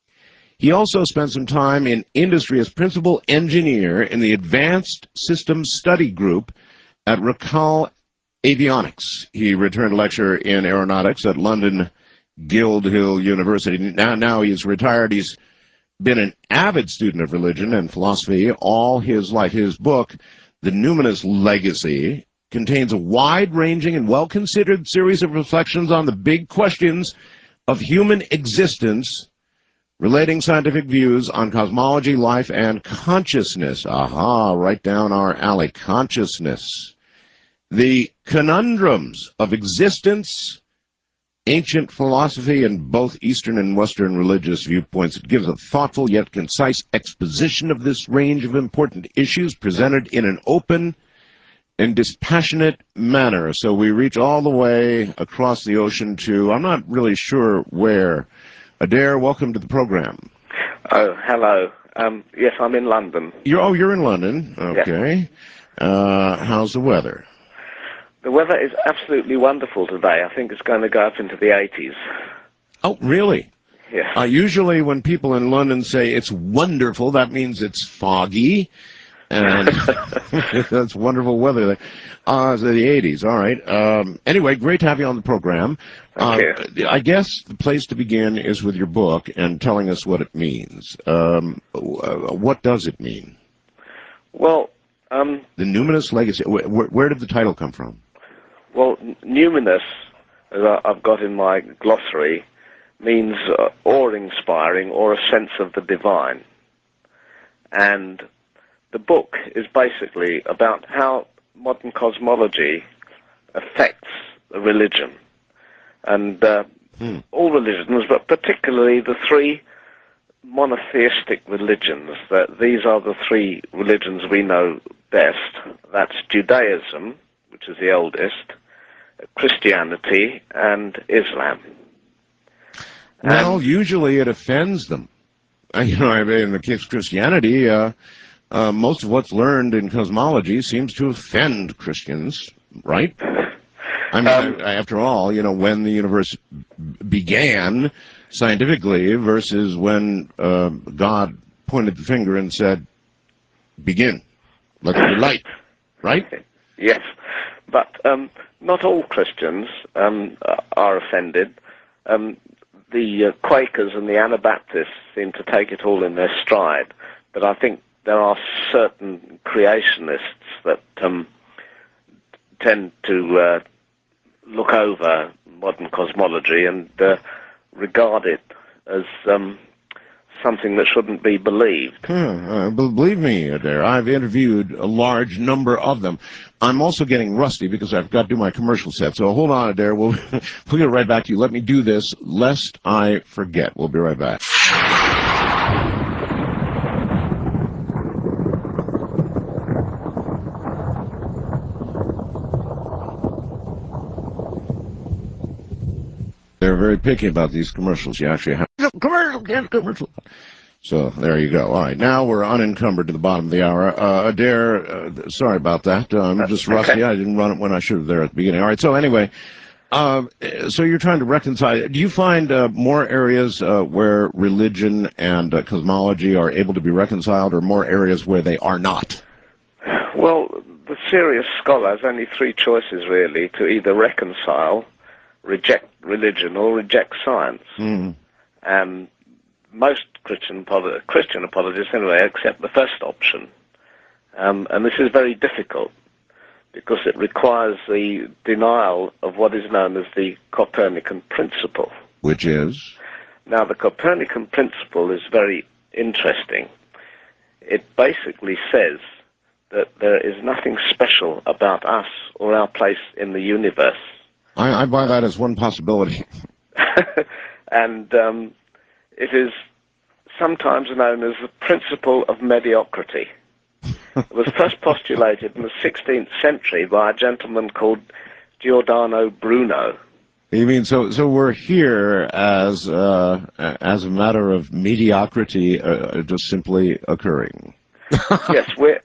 He also spent some time in industry as principal engineer in the Advanced Systems Study Group at Racal Avionics. He returned a lecture in aeronautics at London Guildhall University. Now he's retired. He's been an avid student of religion and philosophy all his life. His book, The Numinous Legacy, contains a wide-ranging and well-considered series of reflections on the big questions of human existence, relating scientific views on cosmology, life, and consciousness. Aha, right down our alley, consciousness. The conundrums of existence, ancient philosophy, and both Eastern and Western religious viewpoints. It gives a thoughtful yet concise exposition of this range of important issues presented in an open and dispassionate manner. So we reach all the way across the ocean to, I'm not really sure where. Adair, welcome to the program. Oh, hello. Yes, I'm in London. You're in London. Okay. Yeah. How's the weather? The weather is absolutely wonderful today. I think it's going to go up into the 80s. Oh, really? Yes. Usually when people in London say it's wonderful, that means it's foggy. And that's wonderful weather there. So the 80s, all right. Anyway, great to have you on the program. Thank you. I guess the place to begin is with your book and telling us what it means. What does it mean? Well, The Numinous Legacy. Where did the title come from? Well, numinous, as I've got in my glossary, means awe-inspiring or a sense of the divine. And the book is basically about how modern cosmology affects religion. And all religions, but particularly the three monotheistic religions. These are the three religions we know best. That's Judaism, which is the oldest, Christianity, and Islam. Well, usually it offends them. In the case of Christianity, most of what's learned in cosmology seems to offend Christians, right? I mean, after all, when the universe began scientifically versus when God pointed the finger and said, begin, let there be light, right? Yes, but not all Christians are offended. The Quakers and the Anabaptists seem to take it all in their stride, but I think there are certain creationists that tend to look over modern cosmology and regard it as something that shouldn't be believed. Believe me, Adair, I've interviewed a large number of them. I'm also getting rusty because I've got to do my commercial set. So hold on, Adair. We'll get right back to you. Let me do this lest I forget. We'll be right back. They're very picky about these commercials. You actually have commercial. So there you go. All right, now we're unencumbered to the bottom of the hour. Adair, sorry about that. I'm just rusty. Okay. I didn't run it when I should have there at the beginning. All right, so anyway, so you're trying to reconcile. Do you find more areas where religion and cosmology are able to be reconciled, or more areas where they are not? Well, the serious scholar has only three choices, really, to either reconcile, reject religion, or reject science. And most Christian apologists, anyway, accept the first option. And this is very difficult because it requires the denial of what is known as the Copernican principle. Which is? Now, the Copernican principle is very interesting. It basically says that there is nothing special about us or our place in the universe. I buy that as one possibility. And it is sometimes known as the principle of mediocrity. It was first postulated in the 16th century by a gentleman called Giordano Bruno. You mean so we're here as a matter of mediocrity, just simply occurring? Yes, we're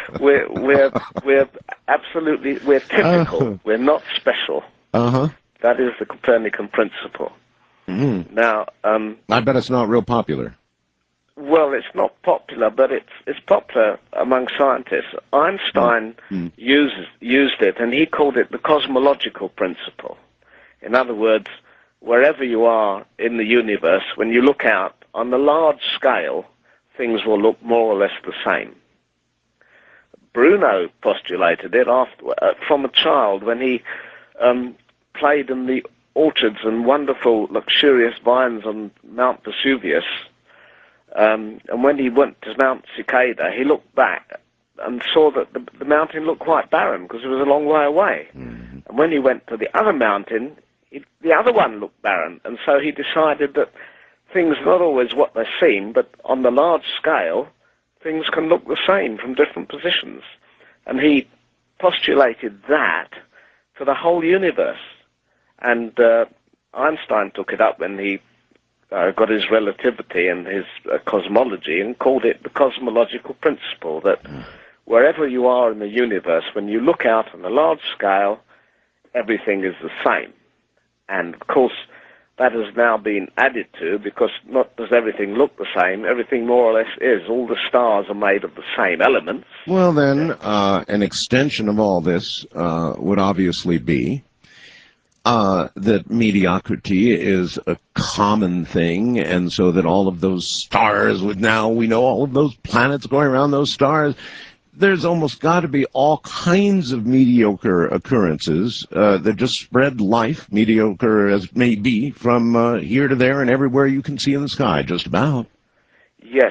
absolutely typical. We're not special. That is the Copernican principle. Now, I bet it's not real popular. Well, it's not popular, but it's popular among scientists. Einstein used it, and he called it the cosmological principle. In other words, wherever you are in the universe, when you look out on the large scale, things will look more or less the same. Bruno postulated it from a child when he played in the orchards and wonderful, luxurious vines on Mount Vesuvius. And when he went to Mount Cicada, he looked back and saw that the mountain looked quite barren because it was a long way away. And when he went to the other mountain, the other one looked barren. And so he decided that things are not always what they seem, but on the large scale, things can look the same from different positions. And he postulated that for the whole universe. And Einstein took it up when he got his relativity and his cosmology and called it the cosmological principle, that wherever you are in the universe, when you look out on a large scale, everything is the same. And, of course, that has now been added to, because not does everything look the same, everything more or less is. All the stars are made of the same elements. Well, then, an extension of all this would obviously be that mediocrity is a common thing, and so that all of those stars we know all of those planets going around those stars, there's almost got to be all kinds of mediocre occurrences that just spread life, mediocre as may be, from here to there and everywhere you can see in the sky, just about. Yes,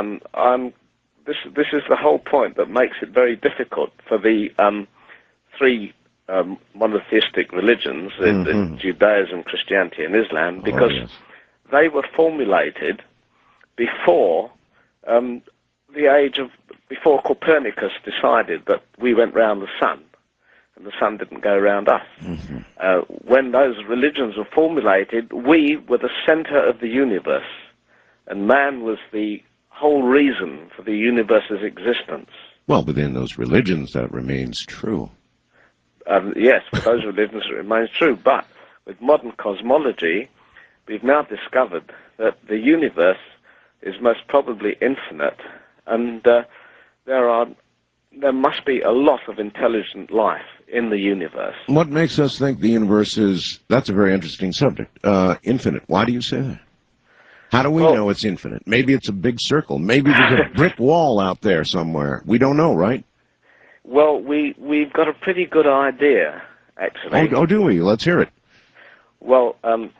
this is the whole point that makes it very difficult for the three monotheistic religions, Judaism, Christianity, and Islam, because they were formulated before before Copernicus decided that we went round the sun, and the sun didn't go around us. When those religions were formulated, we were the center of the universe, and man was the whole reason for the universe's existence. Well, within those religions, that remains true. Yes, with those religions it remains true, but with modern cosmology, we've now discovered that the universe is most probably infinite, and there must be a lot of intelligent life in the universe. What makes us think the universe is, that's a very interesting subject, infinite? Why do you say that? How do we know it's infinite? Maybe it's a big circle. Maybe there's a brick wall out there somewhere. We don't know, right? Well, we've got a pretty good idea, actually. Oh, do we? Let's hear it. Well,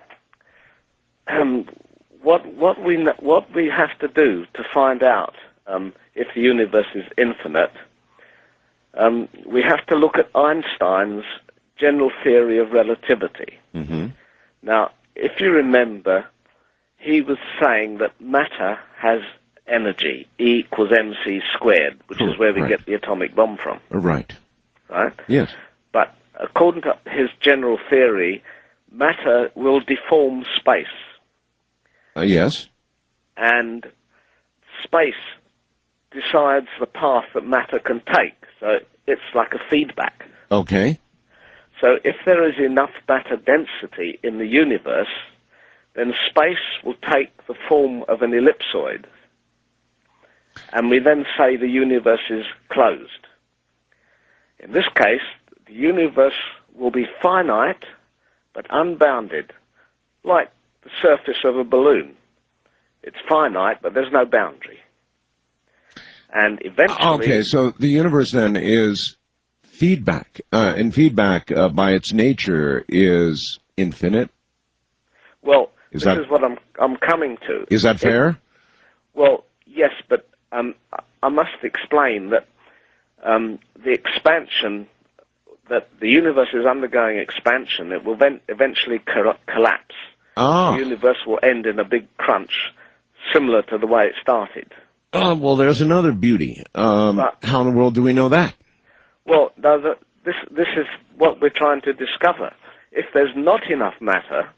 what we have to do to find out if the universe is infinite, we have to look at Einstein's general theory of relativity. Now, if you remember, he was saying that matter has energy, E equals mc squared, which is where we get the atomic bomb from. Right. Right? Yes. But according to his general theory, matter will deform space. Yes. And space decides the path that matter can take. So it's like a feedback. Okay. So if there is enough matter density in the universe, then space will take the form of an ellipsoid. And we then say the universe is closed. In this case, the universe will be finite but unbounded, like the surface of a balloon. It's finite, but there's no boundary. And eventually... Okay, so the universe then is feedback, and feedback by its nature is infinite? Well, Is this that is what I'm coming to. is that fair? Well, yes, but I must explain that the expansion, that the universe is undergoing expansion, it will then eventually collapse. Ah. The universe will end in a big crunch, similar to the way it started. Well, there's another beauty. How in the world do we know that? Well, this is what we're trying to discover. If there's not enough matter,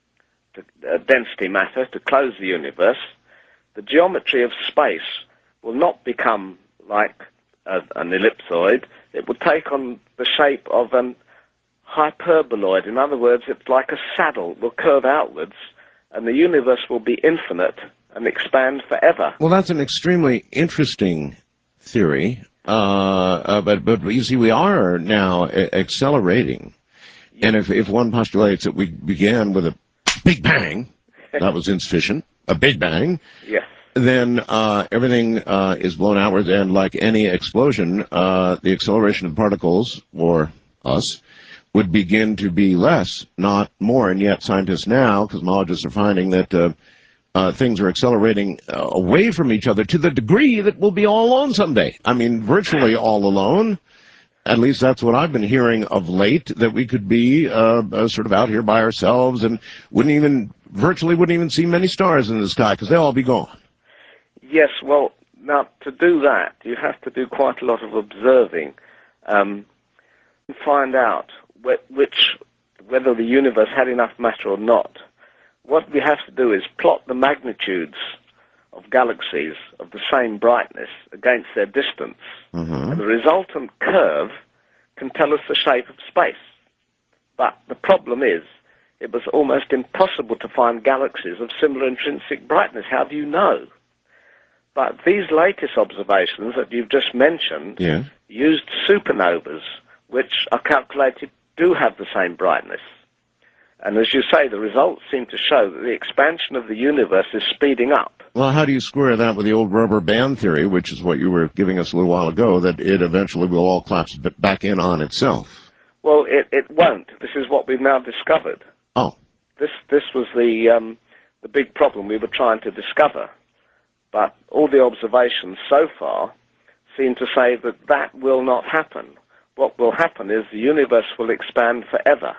density matter, to close the universe, the geometry of space will not become like an ellipsoid. It will take on the shape of an hyperboloid. In other words, it's like a saddle. It will curve outwards, and the universe will be infinite and expand forever. Well, that's an extremely interesting theory. But you see, we are now accelerating. And if one postulates that we began with a big bang, that was insufficient, a big bang, Yes. then everything is blown outwards, and like any explosion, the acceleration of particles, or us, would begin to be less, not more. And yet scientists now, cosmologists, are finding that things are accelerating away from each other to the degree that we'll be all alone someday. I mean, virtually all alone. At least that's what I've been hearing of late, that we could be sort of out here by ourselves and virtually wouldn't even see many stars in the sky because they'll all be gone. Yes, well, now, to do that, you have to do quite a lot of observing and find out whether the universe had enough matter or not. What we have to do is plot the magnitudes of galaxies of the same brightness against their distance. And the resultant curve can tell us the shape of space. But the problem is, it was almost impossible to find galaxies of similar intrinsic brightness. How do you know? But these latest observations that you've just mentioned used supernovas, which are calculated do have the same brightness. And as you say, the results seem to show that the expansion of the universe is speeding up. Well, how do you square that with the old rubber band theory, which is what you were giving us a little while ago, that it eventually will all collapse back in on itself? Well, it won't. This is what we've now discovered. Oh. This was the big problem we were trying to discover. But all the observations so far seem to say that that will not happen. What will happen is the universe will expand forever.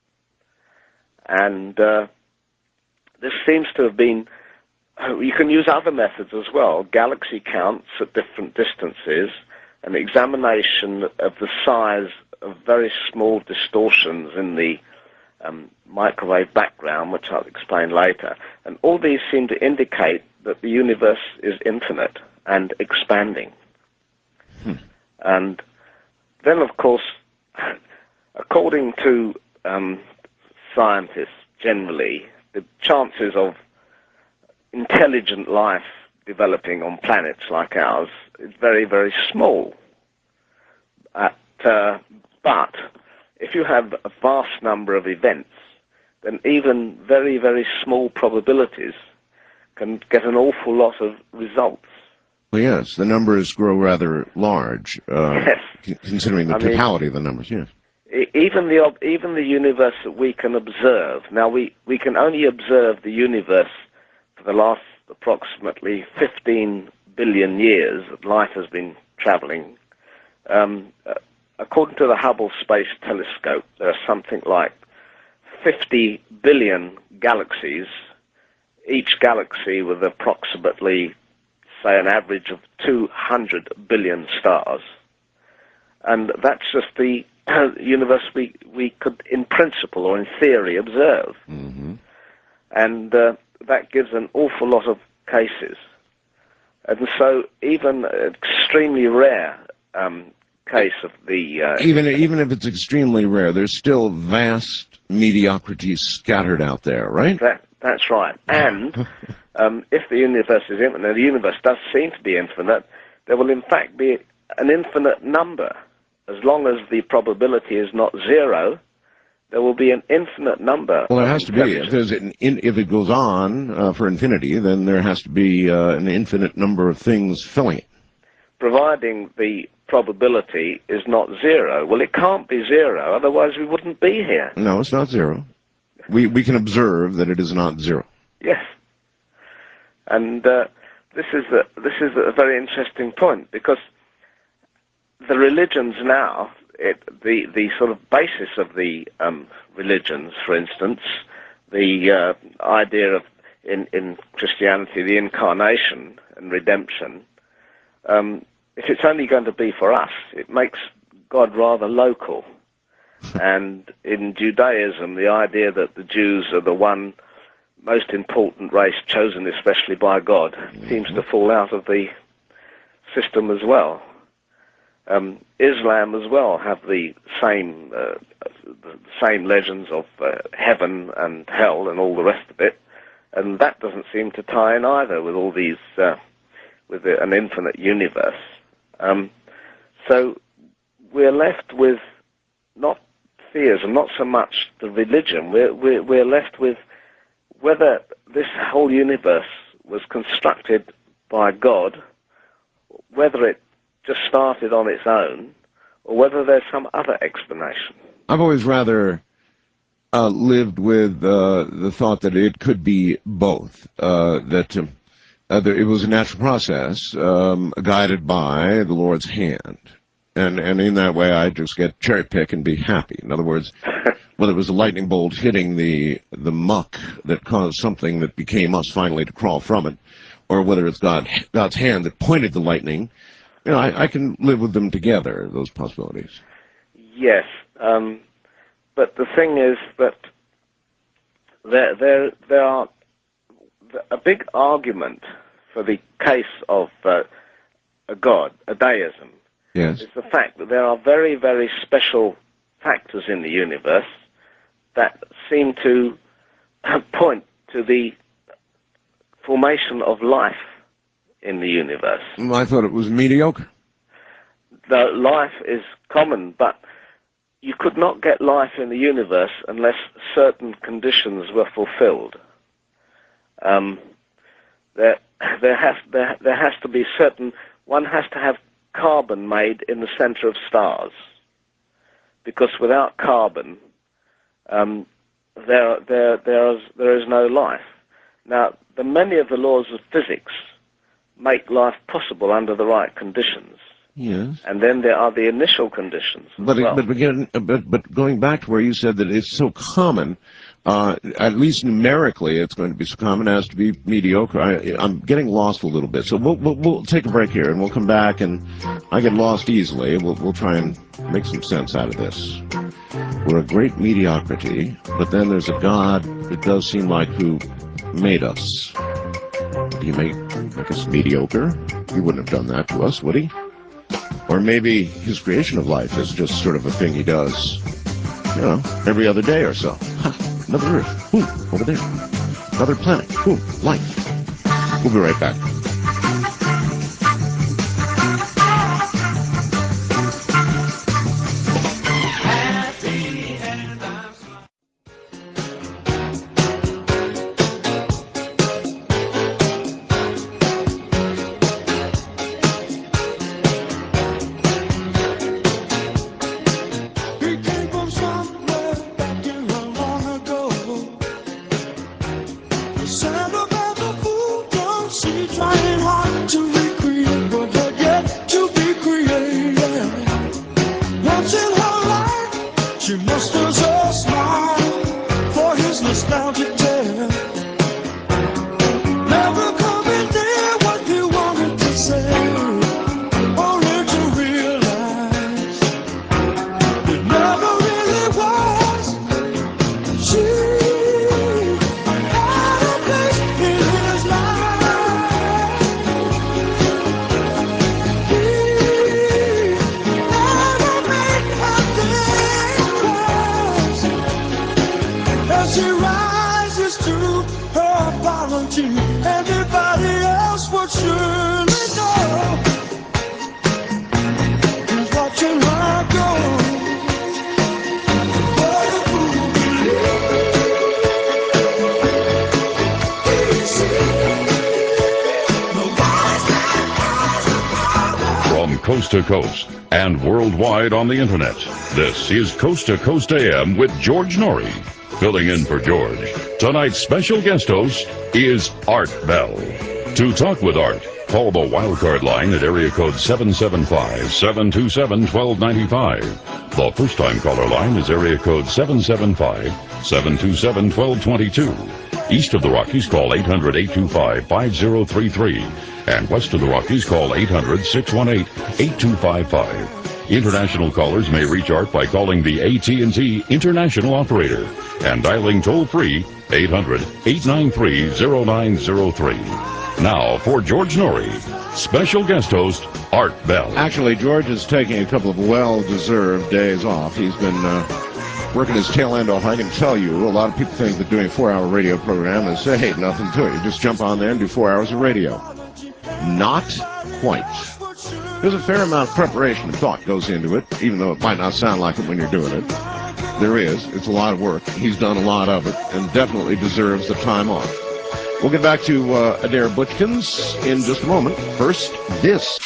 And this seems to have been, you can use other methods as well, galaxy counts at different distances, an examination of the size of very small distortions in the microwave background, which I'll explain later. And all these seem to indicate that the universe is infinite and expanding. And then, of course, according to scientists generally, the chances of intelligent life developing on planets like ours is very, very small. But if you have a vast number of events, then even very, very small probabilities can get an awful lot of results. Well, yes, the numbers grow rather large, Yes. considering the totality of the numbers, yes. Even the universe that we can observe. Now, we can only observe the universe for the last approximately 15 billion years that light has been traveling. According to the Hubble Space Telescope, there are something like 50 billion galaxies, each galaxy with approximately, say, an average of 200 billion stars. And that's just the universe we could, in principle or in theory, observe. And that gives an awful lot of cases. And so even an extremely rare case of the... even if it's extremely rare, there's still vast mediocrities scattered out there, right? That's right. And if the universe is infinite, the universe does seem to be infinite, there will in fact be an infinite number. As long as the probability is not zero, there will be an infinite number. Well, there has to be. If it goes on for infinity, then there has to be an infinite number of things filling it. Providing the probability is not zero. Well, it can't be zero, otherwise we wouldn't be here. No, it's not zero. We can observe that it is not zero. Yes. And this is a very interesting point, because the religions now, the sort of basis of the religions, for instance, the idea of in Christianity, the incarnation and redemption, if it's only going to be for us, it makes God rather local. And in Judaism, the idea that the Jews are the one most important race chosen especially by God seems to fall out of the system as well. Islam as well have the same legends of heaven and hell and all the rest of it, and that doesn't seem to tie in either with all these with an infinite universe. So we're left with not theism, not so much the religion. We're left with whether this whole universe was constructed by God, whether it just started on its own, or whether there's some other explanation. I've always rather lived with the thought that it could be both, that it was a natural process guided by the Lord's hand. And in that way, I just get cherry pick and be happy. In other words, whether it was a lightning bolt hitting the muck that caused something that became us finally to crawl from it, or whether it's God's hand that pointed the lightning, you know, I can live with them together, those possibilities. Yes, but the thing is that there are a big argument for the case of a God, a deism. Yes. Is the fact that there are very, very special factors in the universe that seem to point to the formation of life in the universe. I thought it was mediocre. The life is common, but you could not get life in the universe unless certain conditions were fulfilled. There has to be certain. One has to have carbon made in the center of stars, because without carbon, there is no life. Now, many of the laws of physics make life possible under the right conditions. Yes. And then there are the initial conditions. But going back to where you said that it's so common, at least numerically, it's going to be so common as to be mediocre. I'm getting lost a little bit, so we'll take a break here, and we'll come back. And I get lost easily. We'll try and make some sense out of this. We're a great mediocrity, but then there's a God, it does seem like, who made us. Did he make us mediocre? He wouldn't have done that to us, would he? Or maybe his creation of life is just sort of a thing he does, you know, every other day or so. Another Earth. Boom, over there. Another planet. Boom, life. We'll be right back. Coast to coast and worldwide on the internet. This is Coast to Coast AM with George Norrie. Filling in for George, tonight's special guest host is Art Bell. To talk with Art, call the wildcard line at area code 775-727-1295. The first-time caller line is area code 775-727-1222. East of the Rockies, call 800-825-5033. And west of the Rockies, call 800-618-8255. International callers may reach Art by calling the AT&T International Operator and dialing toll-free 800-893-0903. Now, for George Norrie, special guest host Art Bell. Actually, George is taking a couple of well-deserved days off. He's been working his tail end off. I can tell you, a lot of people think that doing a 4-hour radio program is, hey, nothing to it. You just jump on there and do 4 hours of radio. Not quite. There's a fair amount of preparation and thought goes into it, even though it might not sound like it when you're doing it. There is. It's a lot of work. He's done a lot of it and definitely deserves the time off. We'll get back to Adair Butchkins in just a moment. First, this.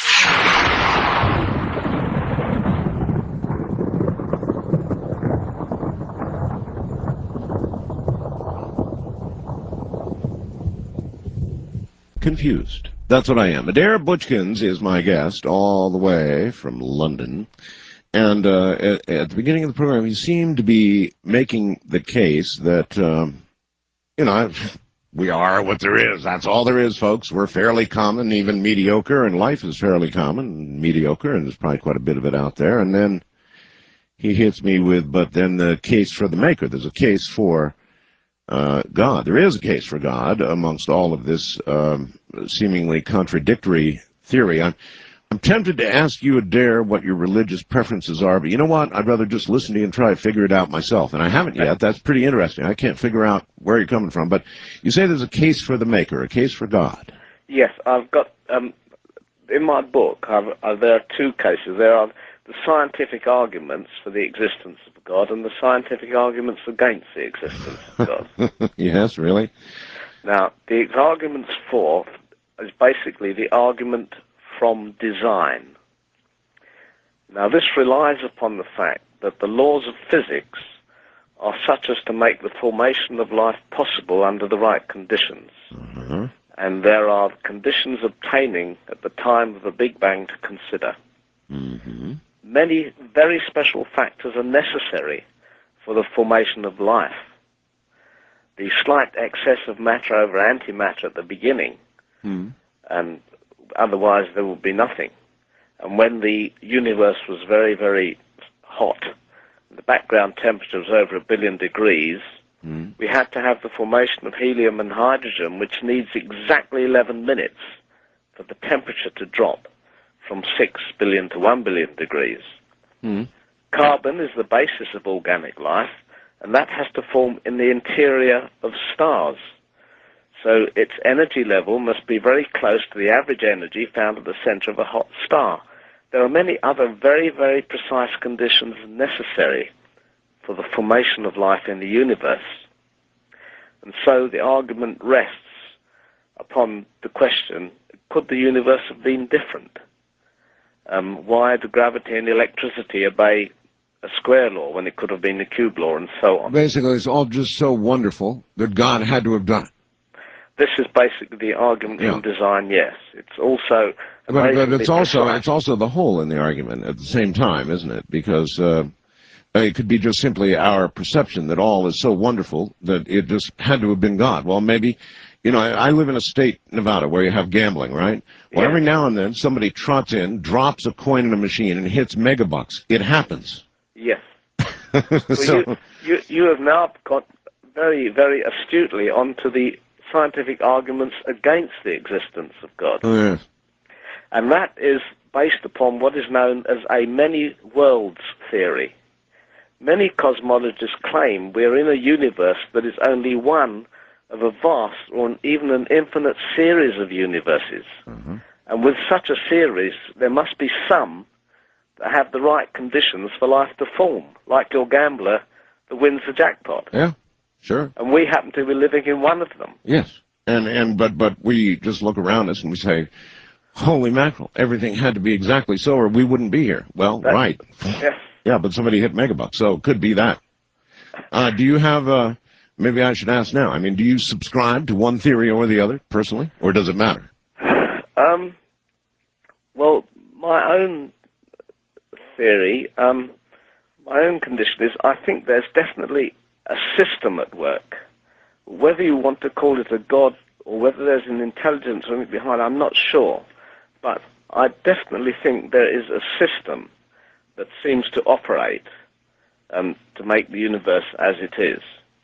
Confused. That's what I am. Adair Butchkins is my guest all the way from London. And at the beginning of the program, he seemed to be making the case that, we are what there is. That's all there is, folks. We're fairly common, even mediocre, and life is fairly common and mediocre, and there's probably quite a bit of it out there. And then he hits me with, but then the case for the maker. There's a case for God. There is a case for God amongst all of this seemingly contradictory theory. I'm tempted to ask you, Adair, what your religious preferences are, but you know what? I'd rather just listen to you and try to figure it out myself. And I haven't yet. That's pretty interesting. I can't figure out where you're coming from. But you say there's a case for the maker, a case for God. Yes, I've got, in my book, there are two cases. There are the scientific arguments for the existence of God and the scientific arguments against the existence of God. Yes, really? Now, the arguments for is basically the argument from design. Now, this relies upon the fact that the laws of physics are such as to make the formation of life possible under the right conditions. Mm-hmm. And there are conditions obtaining at the time of the Big Bang to consider. Mm-hmm. Many very special factors are necessary for the formation of life. The slight excess of matter over antimatter at the beginning, and otherwise there would be nothing. And when the universe was very, very hot, the background temperature was over 1 billion degrees, we had to have the formation of helium and hydrogen, which needs exactly 11 minutes for the temperature to drop from 6 billion to 1 billion degrees. Carbon is the basis of organic life, and that has to form in the interior of stars. So its energy level must be very close to the average energy found at the center of a hot star. There are many other very, very precise conditions necessary for the formation of life in the universe. And so the argument rests upon the question, could the universe have been different? Why do gravity and electricity obey a square law when it could have been a cube law, and so on? Basically, it's all just so wonderful that God had to have done it. This is basically the argument from design, yes. It's also... But it's also the hole in the argument at the same time, isn't it? Because it could be just simply our perception that all is so wonderful that it just had to have been God. Well, maybe, I live in a state, Nevada, where you have gambling, right? Well, every now and then somebody trots in, drops a coin in a machine, and hits megabucks. It happens. Yes. So, well, you have now got very, very astutely onto the scientific arguments against the existence of God. Oh, yes. And that is based upon what is known as a many worlds theory. Many cosmologists claim we're in a universe that is only one of a vast or even an infinite series of universes. Mm-hmm. And with such a series, there must be some that have the right conditions for life to form, like your gambler that wins the jackpot. Yeah, sure. And we happen to be living in one of them. Yes. But we just look around us and we say, holy mackerel, everything had to be exactly so or we wouldn't be here. Well, right. Yes. Yeah, but somebody hit megabucks, so it could be that. Do you have maybe I should ask now. I mean, do you subscribe to one theory or the other, personally, or does it matter? Well, my own theory, my own condition is I think there's definitely a system at work. Whether you want to call it a god or whether there's an intelligence or anything behind, I'm not sure. But I definitely think there is a system that seems to operate to make the universe as it is.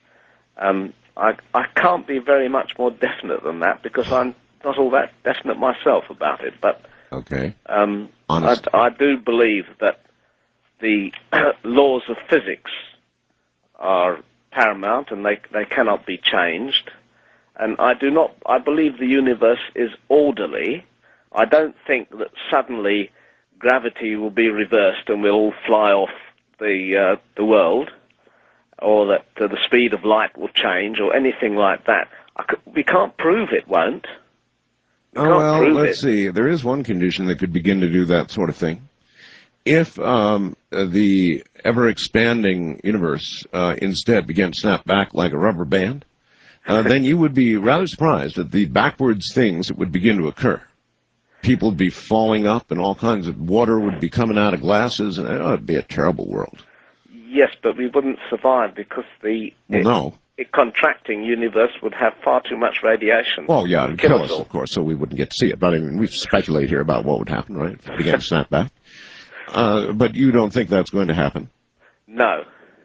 I can't be very much more definite than that because I'm not all that definite myself about it. But Okay. I do believe that the laws of physics are paramount and they cannot be changed. And I believe the universe is orderly. I don't think that suddenly gravity will be reversed and we'll all fly off the world, or that the speed of light will change or anything like that. We can't prove it won't. Let's see. There is one condition that could begin to do that sort of thing. If the ever-expanding universe instead began to snap back like a rubber band, then you would be rather surprised at the backwards things that would begin to occur. People would be falling up, and all kinds of water would be coming out of glasses, and it would be a terrible world. Yes, but we wouldn't survive because the contracting universe would have far too much radiation. Well, yeah, it would kill us, of course, so we wouldn't get to see it. But I mean, we speculate here about what would happen, right, if it began to snap back. But you don't think that's going to happen? No.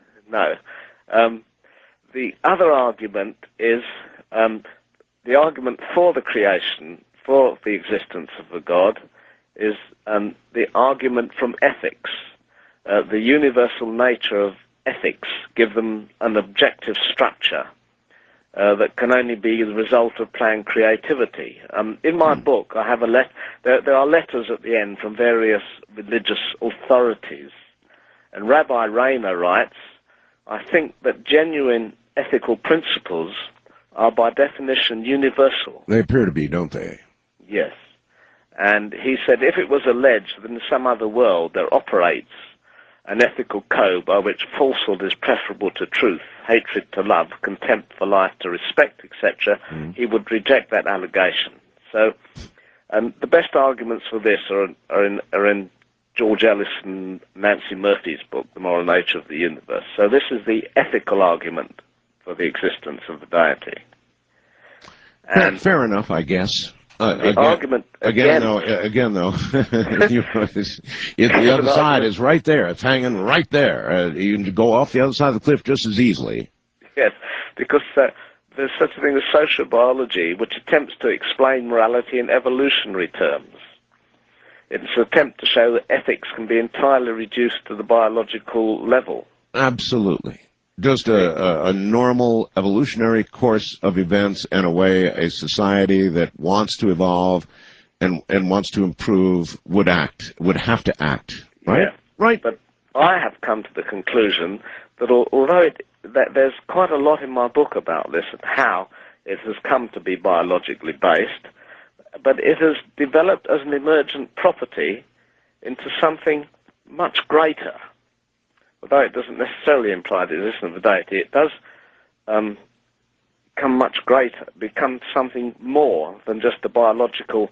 The other argument is the argument for the creation, for the existence of a God, is the argument from ethics. The universal nature of ethics give them an objective structure that can only be the result of planned creativity. In my book, I have there are letters at the end from various religious authorities, and Rabbi Rayner writes, I think that genuine ethical principles are by definition universal. They appear to be, don't they? Yes. And he said if it was alleged that in some other world there operates an ethical code by which falsehood is preferable to truth, hatred to love, contempt for life to respect, etc., he would reject that allegation. So the best arguments for this are in George Ellis and Nancy Murphy's book, The Moral Nature of the Universe. So this is the ethical argument for the existence of the deity. And fair enough, I guess. The argument again though, the other side is right there. It's hanging right there. You can go off the other side of the cliff just as easily. Yes, because there's such a thing as social biology, which attempts to explain morality in evolutionary terms. It's an attempt to show that ethics can be entirely reduced to the biological level. Absolutely. Just a normal evolutionary course of events, and a way a society that wants to evolve and wants to improve would have to act. Right? Yeah. Right. But I have come to the conclusion that although that there's quite a lot in my book about this and how it has come to be biologically based, but it has developed as an emergent property into something much greater. Although it doesn't necessarily imply the existence of a deity, it does become much greater, become something more than just a biological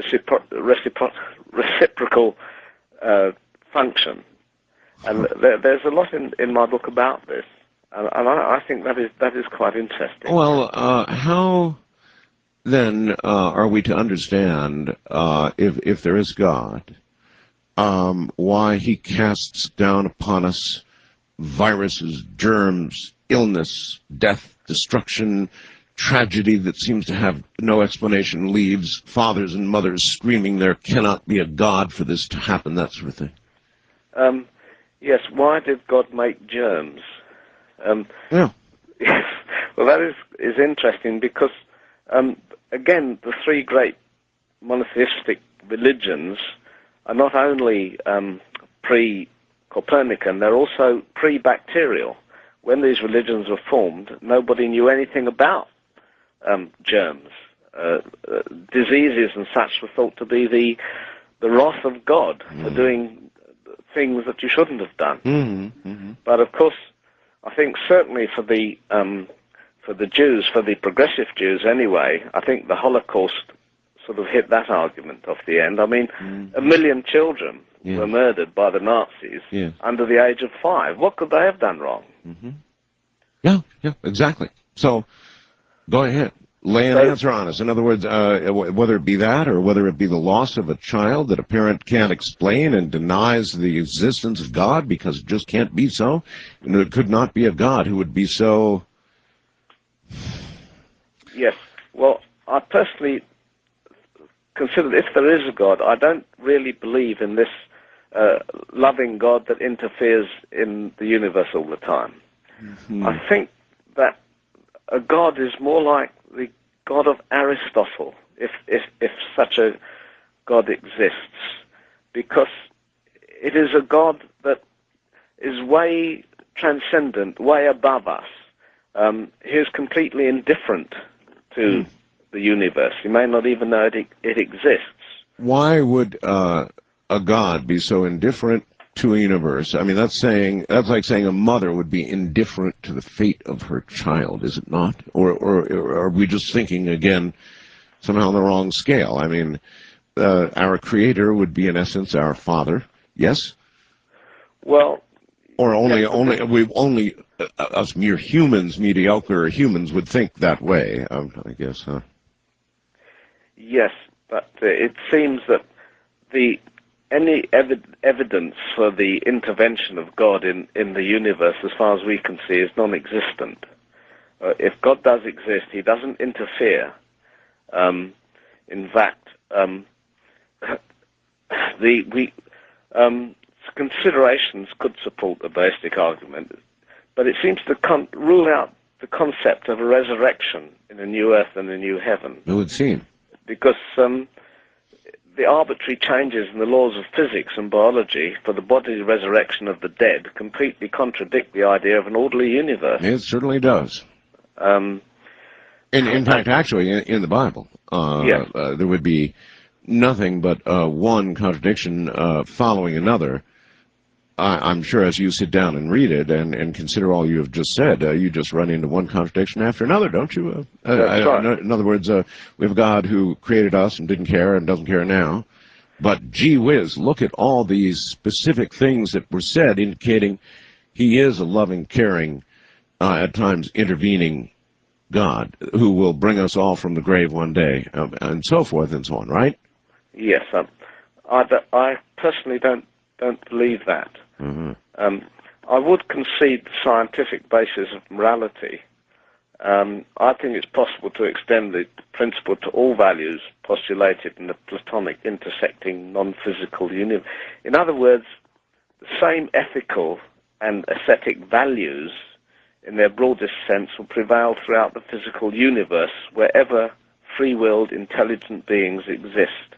reciprocal function. And there's a lot in my book about this, and I think that is quite interesting. Well, how then are we to understand if there is God? Why he casts down upon us viruses, germs, illness, death, destruction, tragedy that seems to have no explanation, leaves fathers and mothers screaming there cannot be a God for this to happen, that sort of thing. Yes, why did God make germs? Yeah. Yes, well, that is interesting because, again, the three great monotheistic religions are not only pre-Copernican, they're also pre-bacterial. When these religions were formed, nobody knew anything about germs. Diseases and such were thought to be the wrath of God for doing things that you shouldn't have done. But of course, I think certainly for the for the Jews, for the progressive Jews anyway, I think the Holocaust sort of hit that argument off the end. I mean, 1 million children were murdered by the Nazis under the age of 5. What could they have done wrong? Yeah, exactly. So, go ahead. Lay an answer on us. In other words, whether it be that or whether it be the loss of a child that a parent can't explain and denies the existence of God because it just can't be so, and it could not be of God who would be so... Yes. Well, I personally consider that if there is a God, I don't really believe in this loving God that interferes in the universe all the time. I think that a God is more like the God of Aristotle, if such a God exists, because it is a God that is way transcendent, way above us. He is completely indifferent to the universe. He may not even know it exists. Why would a God be so indifferent to a universe? I mean, that's like saying a mother would be indifferent to the fate of her child, is it not? Or are we just thinking, again, somehow on the wrong scale? I mean, our Creator would be, in essence, our Father, yes? Well... Or only us mere humans, mediocre humans, would think that way, I guess, huh? Yes, but it seems that any evidence for the intervention of God in the universe, as far as we can see, is non-existent. If God does exist, he doesn't interfere. In fact, considerations could support the basic argument, but it seems to rule out the concept of a resurrection in a new earth and a new heaven. It would seem. Because the arbitrary changes in the laws of physics and biology for the bodily resurrection of the dead completely contradict the idea of an orderly universe. It certainly does. In fact, actually, in the Bible, there would be nothing but one contradiction following another. I'm sure as you sit down and read it and consider all you have just said, you just run into one contradiction after another, don't you? That's right. In other words, we have a God who created us and didn't care and doesn't care now. But gee whiz, look at all these specific things that were said indicating he is a loving, caring, at times intervening God who will bring us all from the grave one day, and so forth and so on, right? Yes. I personally don't believe that. I would concede the scientific basis of morality. I think it's possible to extend the principle to all values postulated in the Platonic intersecting non-physical universe. In other words, the same ethical and aesthetic values in their broadest sense will prevail throughout the physical universe wherever free-willed intelligent beings exist.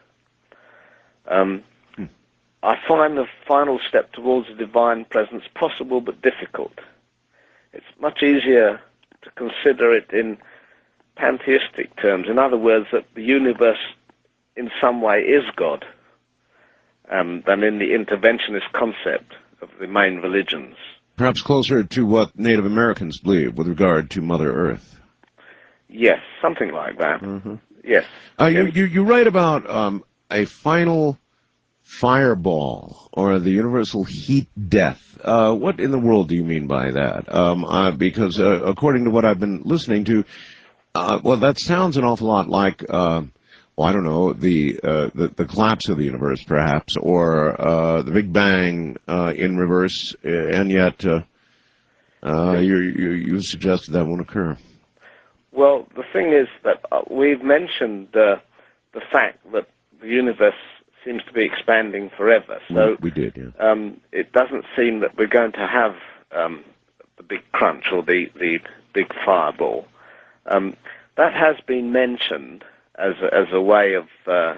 I find the final step towards a divine presence possible but difficult. It's much easier to consider it in pantheistic terms. In other words, that the universe in some way is God, than in the interventionist concept of the main religions. Perhaps closer to what Native Americans believe with regard to Mother Earth. Yes, something like that. Yes. You write about a final fireball or the universal heat death. What in the world do you mean by that? Because according to what I've been listening to, well, that sounds an awful lot like, well, I don't know, the collapse of the universe, perhaps, or the Big Bang in reverse, and yet you suggested that won't occur. Well, the thing is that we've mentioned the fact that the universe seems to be expanding forever. So we did, yeah. It doesn't seem that we're going to have the big crunch or the big fireball. That has been mentioned as a way of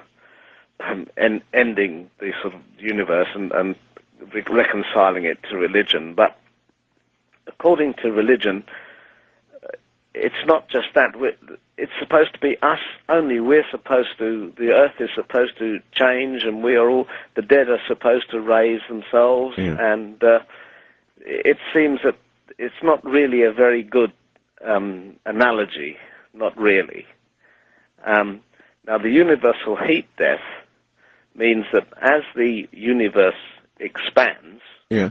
ending the sort of universe and reconciling it to religion. But according to religion, it's not just that. It's supposed to be us only. We're supposed to, the earth is supposed to change, and we are all, the dead are supposed to raise themselves, and it seems that it's not really a very good analogy, not really. Now, the universal heat death means that as the universe expands, Yes.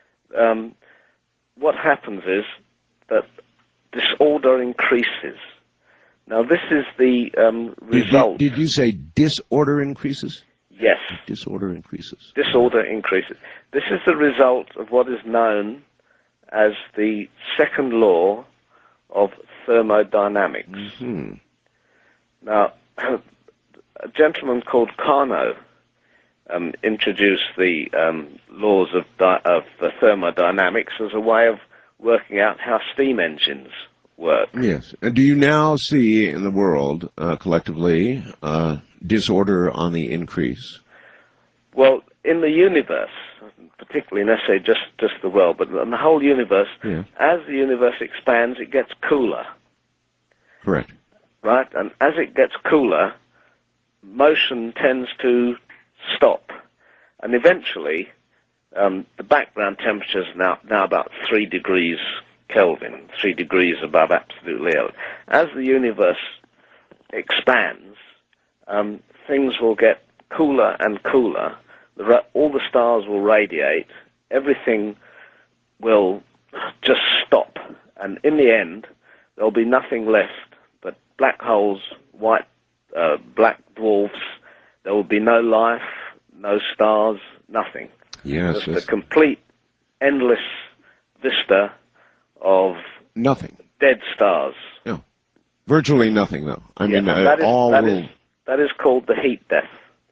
What happens is that disorder increases. Now, this is the result. Did you say disorder increases? Yes. Disorder increases. Disorder increases. This is the result of what is known as the second law of thermodynamics. Mm-hmm. Now, a gentleman called Carnot introduced the laws of thermodynamics as a way of working out how steam engines work. Yes. And do you now see in the world, collectively, disorder on the increase? Well, in the universe, particularly, let's say just the world, but in the whole universe, Yeah. as the universe expands, it gets cooler, Correct. right? And as it gets cooler, motion tends to stop. And eventually, the background temperature is now about 3 degrees Kelvin, 3 degrees above absolute zero. As the universe expands, things will get cooler and cooler. All the stars will radiate. Everything will just stop. And in the end, there'll be nothing left but black holes, black dwarfs. There will be no life, no stars, nothing. Yes. Just a complete, endless vista of Nothing. dead stars. No. Virtually nothing, though. I mean, that is, all that will... is- that is called the heat death.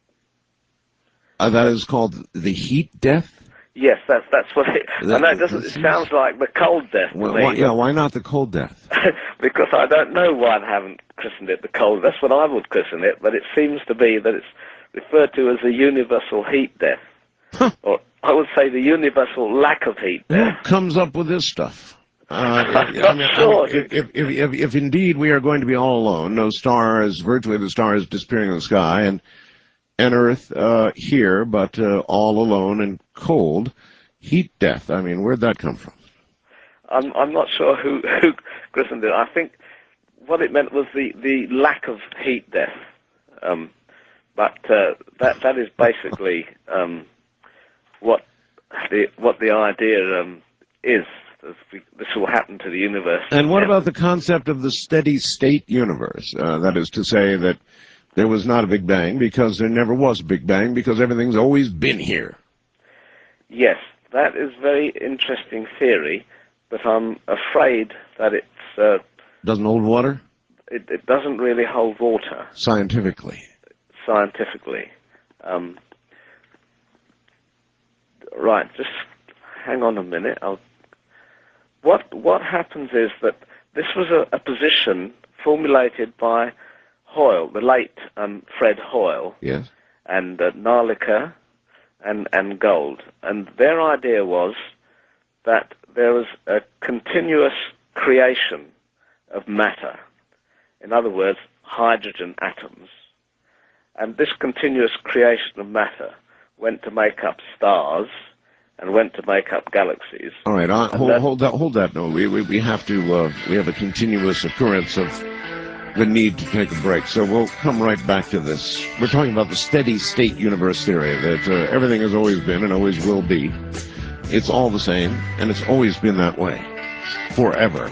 that is called the heat death? Yes, that's what it. I know it doesn't. It This is- sounds like the cold death to Well, me. why not the cold death? Because I don't know why I haven't christened it the cold. That's what I would christen it, but it seems to be that it's referred to as a universal heat death, or I would say the universal lack of heat Who death. comes up with this stuff? I'm not sure. If indeed we are going to be all alone, no stars, virtually the stars disappearing in the sky, and Earth here, but all alone and cold, heat death. I mean, where'd that come from? I'm not sure who christened it. I think what it meant was the lack of heat death. But that is basically what the idea is. This will happen to the universe. And what about the concept of the steady state universe? That is to say that there was not a Big Bang because there never was a Big Bang because everything's always been here. Yes, that is very interesting theory, but I'm afraid that it's Doesn't hold water? it doesn't really hold water Scientifically. scientifically. Right, just hang on a minute. What happens is that this was a position formulated by Hoyle, the late Fred Hoyle, Yes. and Narlica and Gold. And their idea was that there was a continuous creation of matter. In other words, hydrogen atoms. And this continuous creation of matter went to make up stars and went to make up galaxies. All right, And hold that. No, we have to. We have a continuous occurrence of the need to take a break. So we'll come right back to this. We're talking about the steady state universe theory that everything has always been and always will be. It's all the same, and it's always been that way, forever.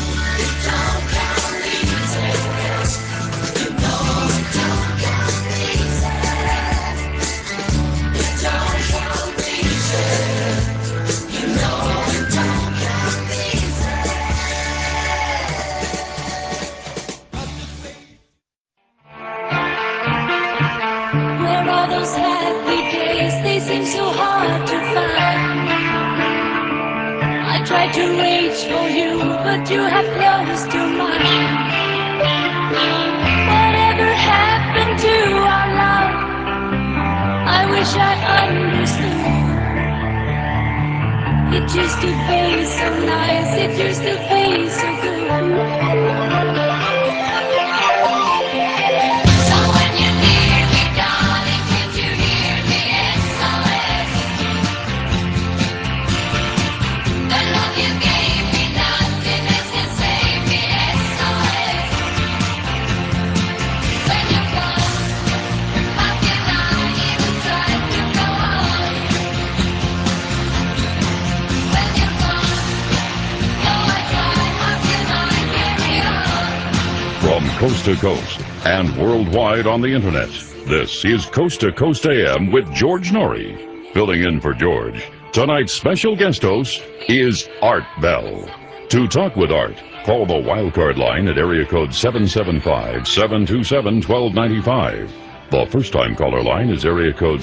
Where are those happy days? They seem so hard to find. I tried to reach for you, but you have closed your mind. Whatever happened to our love? I wish I understood. It used to be so nice, it used to be so good. The love you gave me, nothing else can save me. From coast to coast and worldwide on the internet, this is Coast to Coast AM with George Norrie. Filling in for George, tonight's special guest host is Art Bell. To talk with Art, call the wildcard line at area code 775-727-1295. The first-time caller line is area code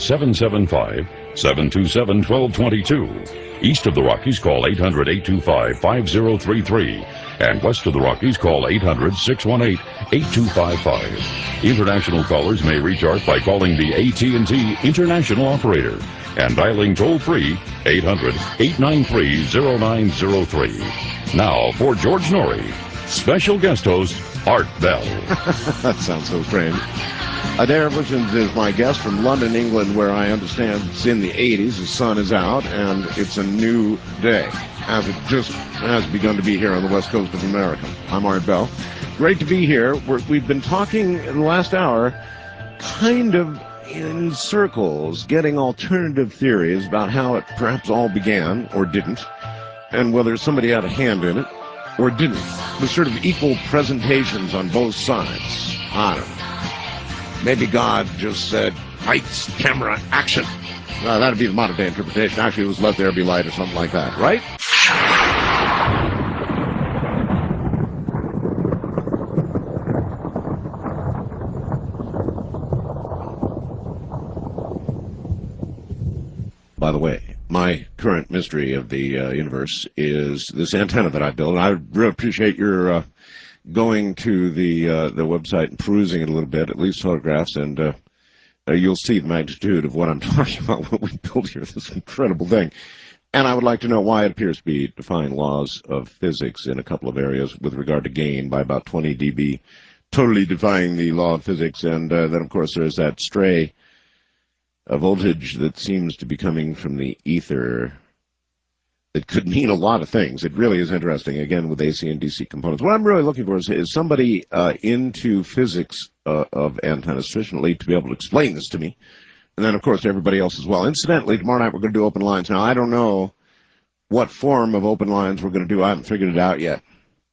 775-727-1222. East of the Rockies, call 800-825-5033. And west of the Rockies, call 800-618-8255. International callers may reach Art by calling the AT&T International Operator and dialing toll-free 800-893-0903. Now for George Norrie, special guest host Art Bell. That sounds so strange. Adair Richards is my guest from London, England, where I understand it's in the 80s. The sun is out, and it's a new day, as it just has begun to be here on the west coast of America. I'm Art Bell. Great to be here. We've been talking in the last hour kind of in circles, getting alternative theories about how it perhaps all began, or didn't, and whether somebody had a hand in it, or didn't. With sort of equal presentations on both sides. I don't know. Maybe God just said, lights, camera, action. That'd be the modern-day interpretation. Actually, it was let there be light or something like that, right? By the way, my current mystery of the universe is this antenna that I built. I really appreciate your going to the website and perusing it a little bit, at least photographs, and you'll see the magnitude of what I'm talking about, what we built here, this incredible thing. And I would like to know why it appears to be defying laws of physics in a couple of areas with regard to gain by about 20 dB, totally defying the law of physics. And then, of course, there's that stray voltage that seems to be coming from the ether. It could mean a lot of things. It really is interesting, again, with AC and DC components. What I'm really looking for is somebody into physics of antennas sufficiently to be able to explain this to me. And then, of course, everybody else as well. Incidentally, tomorrow night we're going to do open lines. Now, I don't know what form of open lines we're going to do. I haven't figured it out yet.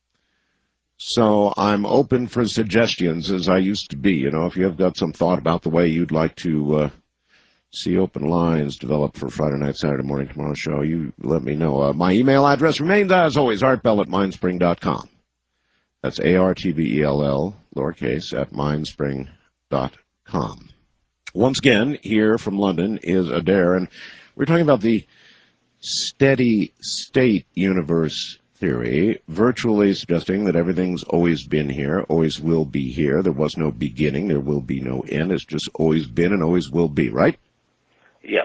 So I'm open for suggestions, as I used to be. You know, if you have got some thought about the way you'd like to see open lines develop for Friday night, Saturday morning, tomorrow's show, you let me know. My email address remains, as always, artbell@mindspring.com. That's ARTBELL, lowercase, at mindspring.com. Once again, here from London is Adair, and we're talking about the steady state universe theory, virtually suggesting that everything's always been here, always will be here. There was no beginning, there will be no end. It's just always been and always will be, right? Yeah.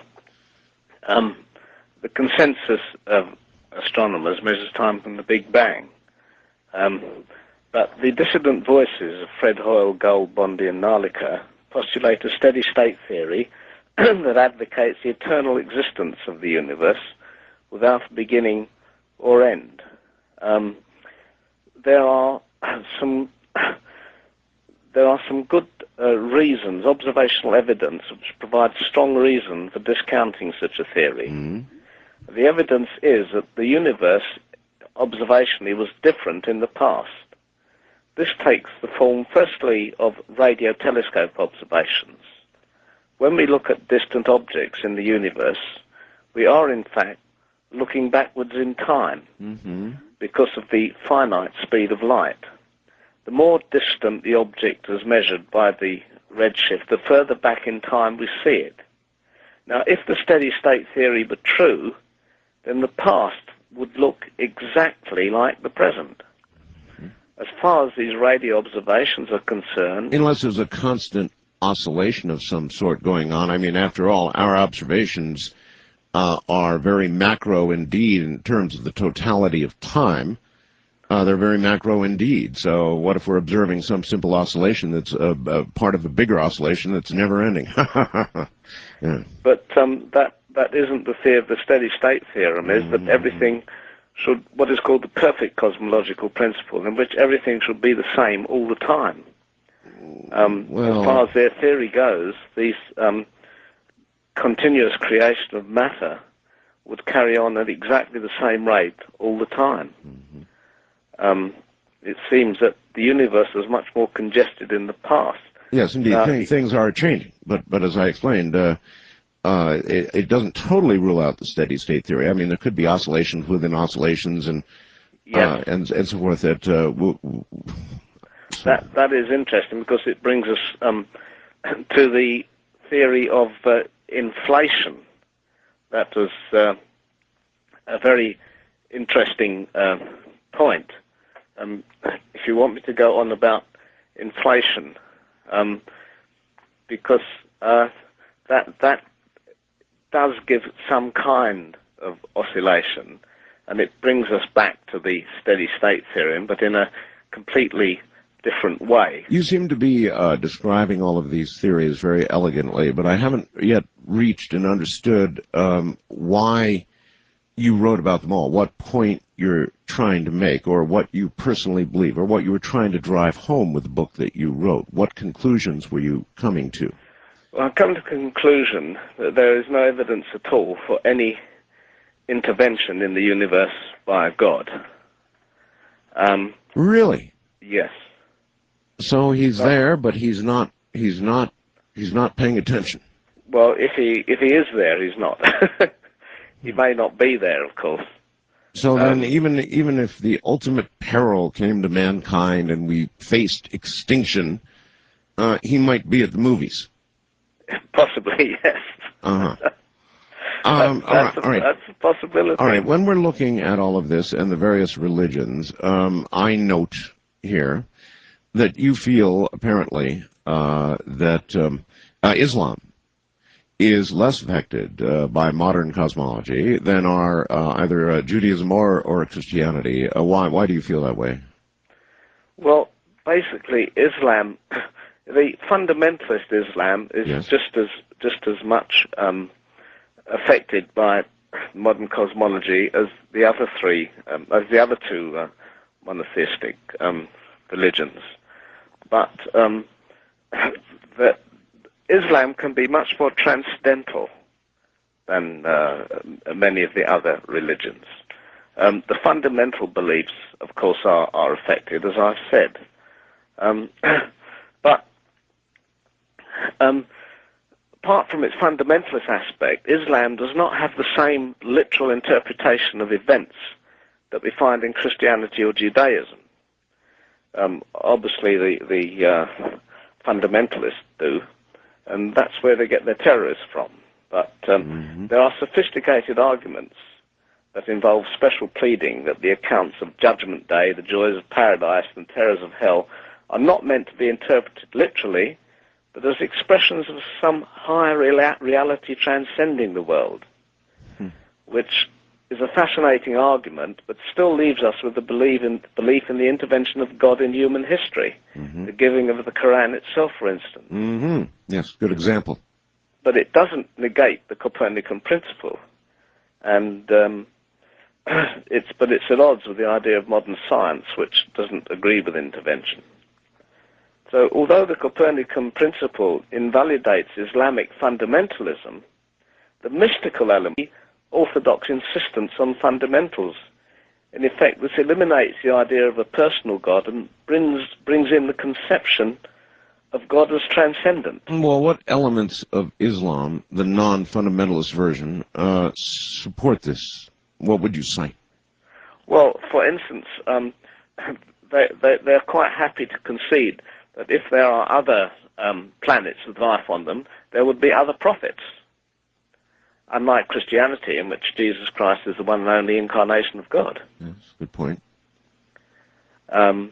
The consensus of astronomers measures time from the Big Bang. But the dissident voices of Fred Hoyle, Gold, Bondi, and Narlica postulate a steady-state theory that advocates the eternal existence of the universe without a beginning or end. There are some good reasons, observational evidence, which provides strong reason for discounting such a theory. Mm-hmm. The evidence is that the universe, observationally, was different in the past. This takes the form, firstly, of radio telescope observations. When we look at distant objects in the universe, we are, in fact, looking backwards in time, mm-hmm. because of the finite speed of light. The more distant the object is measured by the redshift, the further back in time we see it. Now, if the steady-state theory were true, then the past would look exactly like the present. Mm-hmm. As far as these radio observations are concerned... Unless there's a constant oscillation of some sort going on. I mean, after all, our observations are very macro indeed in terms of the totality of time. They're very macro indeed. So what if we're observing some simple oscillation that's a part of a bigger oscillation that's never ending? Yeah. But that isn't the theory of the steady-state theorem, is that everything should, what is called the perfect cosmological principle, in which everything should be the same all the time. As far as their theory goes, these continuous creation of matter would carry on at exactly the same rate all the time. Mm-hmm. it seems that the universe was much more congested in the past. Yes, indeed. Things are changing, but as I explained, it doesn't totally rule out the steady state theory. I mean, there could be oscillations within oscillations and and so forth. That is interesting because it brings us to the theory of inflation. That was a very interesting point. If you want me to go on about inflation, because that does give some kind of oscillation, and it brings us back to the steady state theorem, but in a completely different way. You seem to be describing all of these theories very elegantly, but I haven't yet reached and understood why you wrote about them all, what point you're trying to make, or what you personally believe, or what you were trying to drive home with the book that you wrote. What conclusions were you coming to? Well, I've come to the conclusion that there is no evidence at all for any intervention in the universe by God. Really? Yes. So he's there, but he's not paying attention. Well, if he is there, he's not. He may not be there, of course. So then, even if the ultimate peril came to mankind and we faced extinction, he might be at the movies. Possibly, yes. Uh-huh. All right. That's a possibility. All right. When we're looking at all of this and the various religions, I note here that you feel apparently that Islam is less affected by modern cosmology than are either Judaism or Christianity. Why do you feel that way? Well, basically, Islam, the fundamentalist Islam, is Yes. just as much affected by modern cosmology as the other two monotheistic religions. But that Islam can be much more transcendental than many of the other religions. The fundamental beliefs, of course, are affected, as I've said. But apart from its fundamentalist aspect, Islam does not have the same literal interpretation of events that we find in Christianity or Judaism. Obviously, the fundamentalists do, and that's where they get their terrorists from. But there are sophisticated arguments that involve special pleading that the accounts of Judgment Day, the joys of paradise, and terrors of hell are not meant to be interpreted literally, but as expressions of some higher reality transcending the world, which is a fascinating argument, but still leaves us with the belief in the intervention of God in human history, the giving of the Quran itself, for instance. Yes, good example. But it doesn't negate the Copernican principle, and it's at odds with the idea of modern science, which doesn't agree with intervention. So, although the Copernican principle invalidates Islamic fundamentalism, the mystical element, orthodox insistence on fundamentals, in effect, this eliminates the idea of a personal God and brings in the conception of God as transcendent. Well, what elements of Islam, the non-fundamentalist version, support this? What would you cite? Well, for instance, they're quite happy to concede that if there are other planets with life on them, there would be other prophets. Unlike Christianity, in which Jesus Christ is the one and only incarnation of God. Yes, good point. And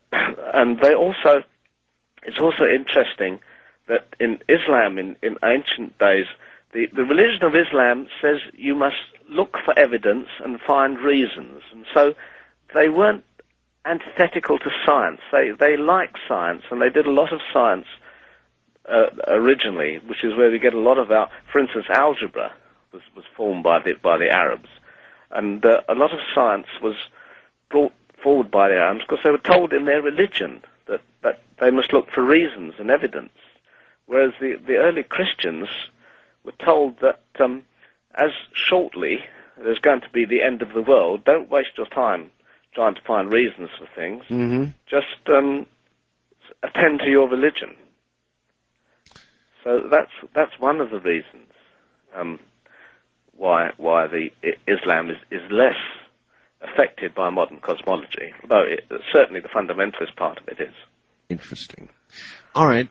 it's also interesting that in Islam, in ancient days, the religion of Islam says you must look for evidence and find reasons. And so they weren't antithetical to science. They liked science, and they did a lot of science originally, which is where we get a lot of our, for instance, algebra was formed by the Arabs, and a lot of science was brought forward by the Arabs because they were told in their religion that they must look for reasons and evidence, whereas the early Christians were told that as shortly there's going to be the end of the world, don't waste your time trying to find reasons for things. Mm-hmm. Just attend to your religion. So that's one of the reasons why the Islam is less affected by modern cosmology, although certainly the fundamentalist part of it is. Interesting. All right.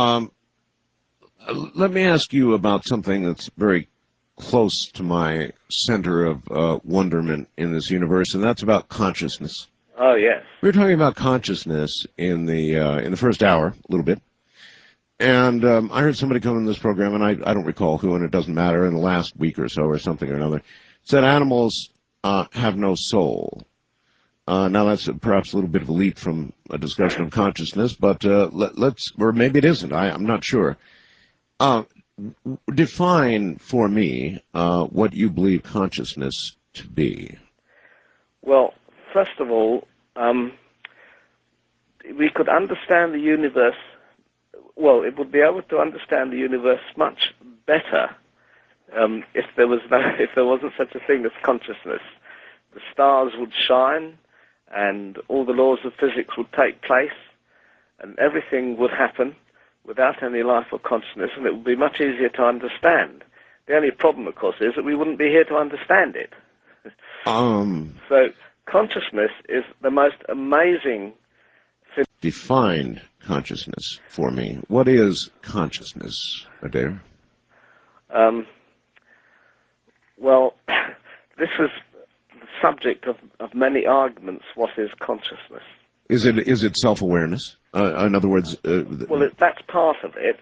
Let me ask you about something that's very close to my center of wonderment in this universe, and that's about consciousness. Oh, yes. We were talking about consciousness in the first hour, a little bit, and I heard somebody come in this program, and I don't recall who, and it doesn't matter, in the last week or so or something or another, said animals have no soul. Now that's perhaps a little bit of a leap from a discussion of consciousness, but let's, or maybe it isn't, I'm not sure. Define for me what you believe consciousness to be. Well, first of all, we could understand the universe, well, it would be able to understand the universe much better if there wasn't such a thing as consciousness. The stars would shine, and all the laws of physics would take place, and everything would happen without any life or consciousness, and it would be much easier to understand. The only problem, of course, is that we wouldn't be here to understand it. So consciousness is the most amazing thing. Define consciousness for me. What is consciousness, Adair? Well, this is the subject of many arguments. What is consciousness? Is it self-awareness? In other words, well, that's part of it.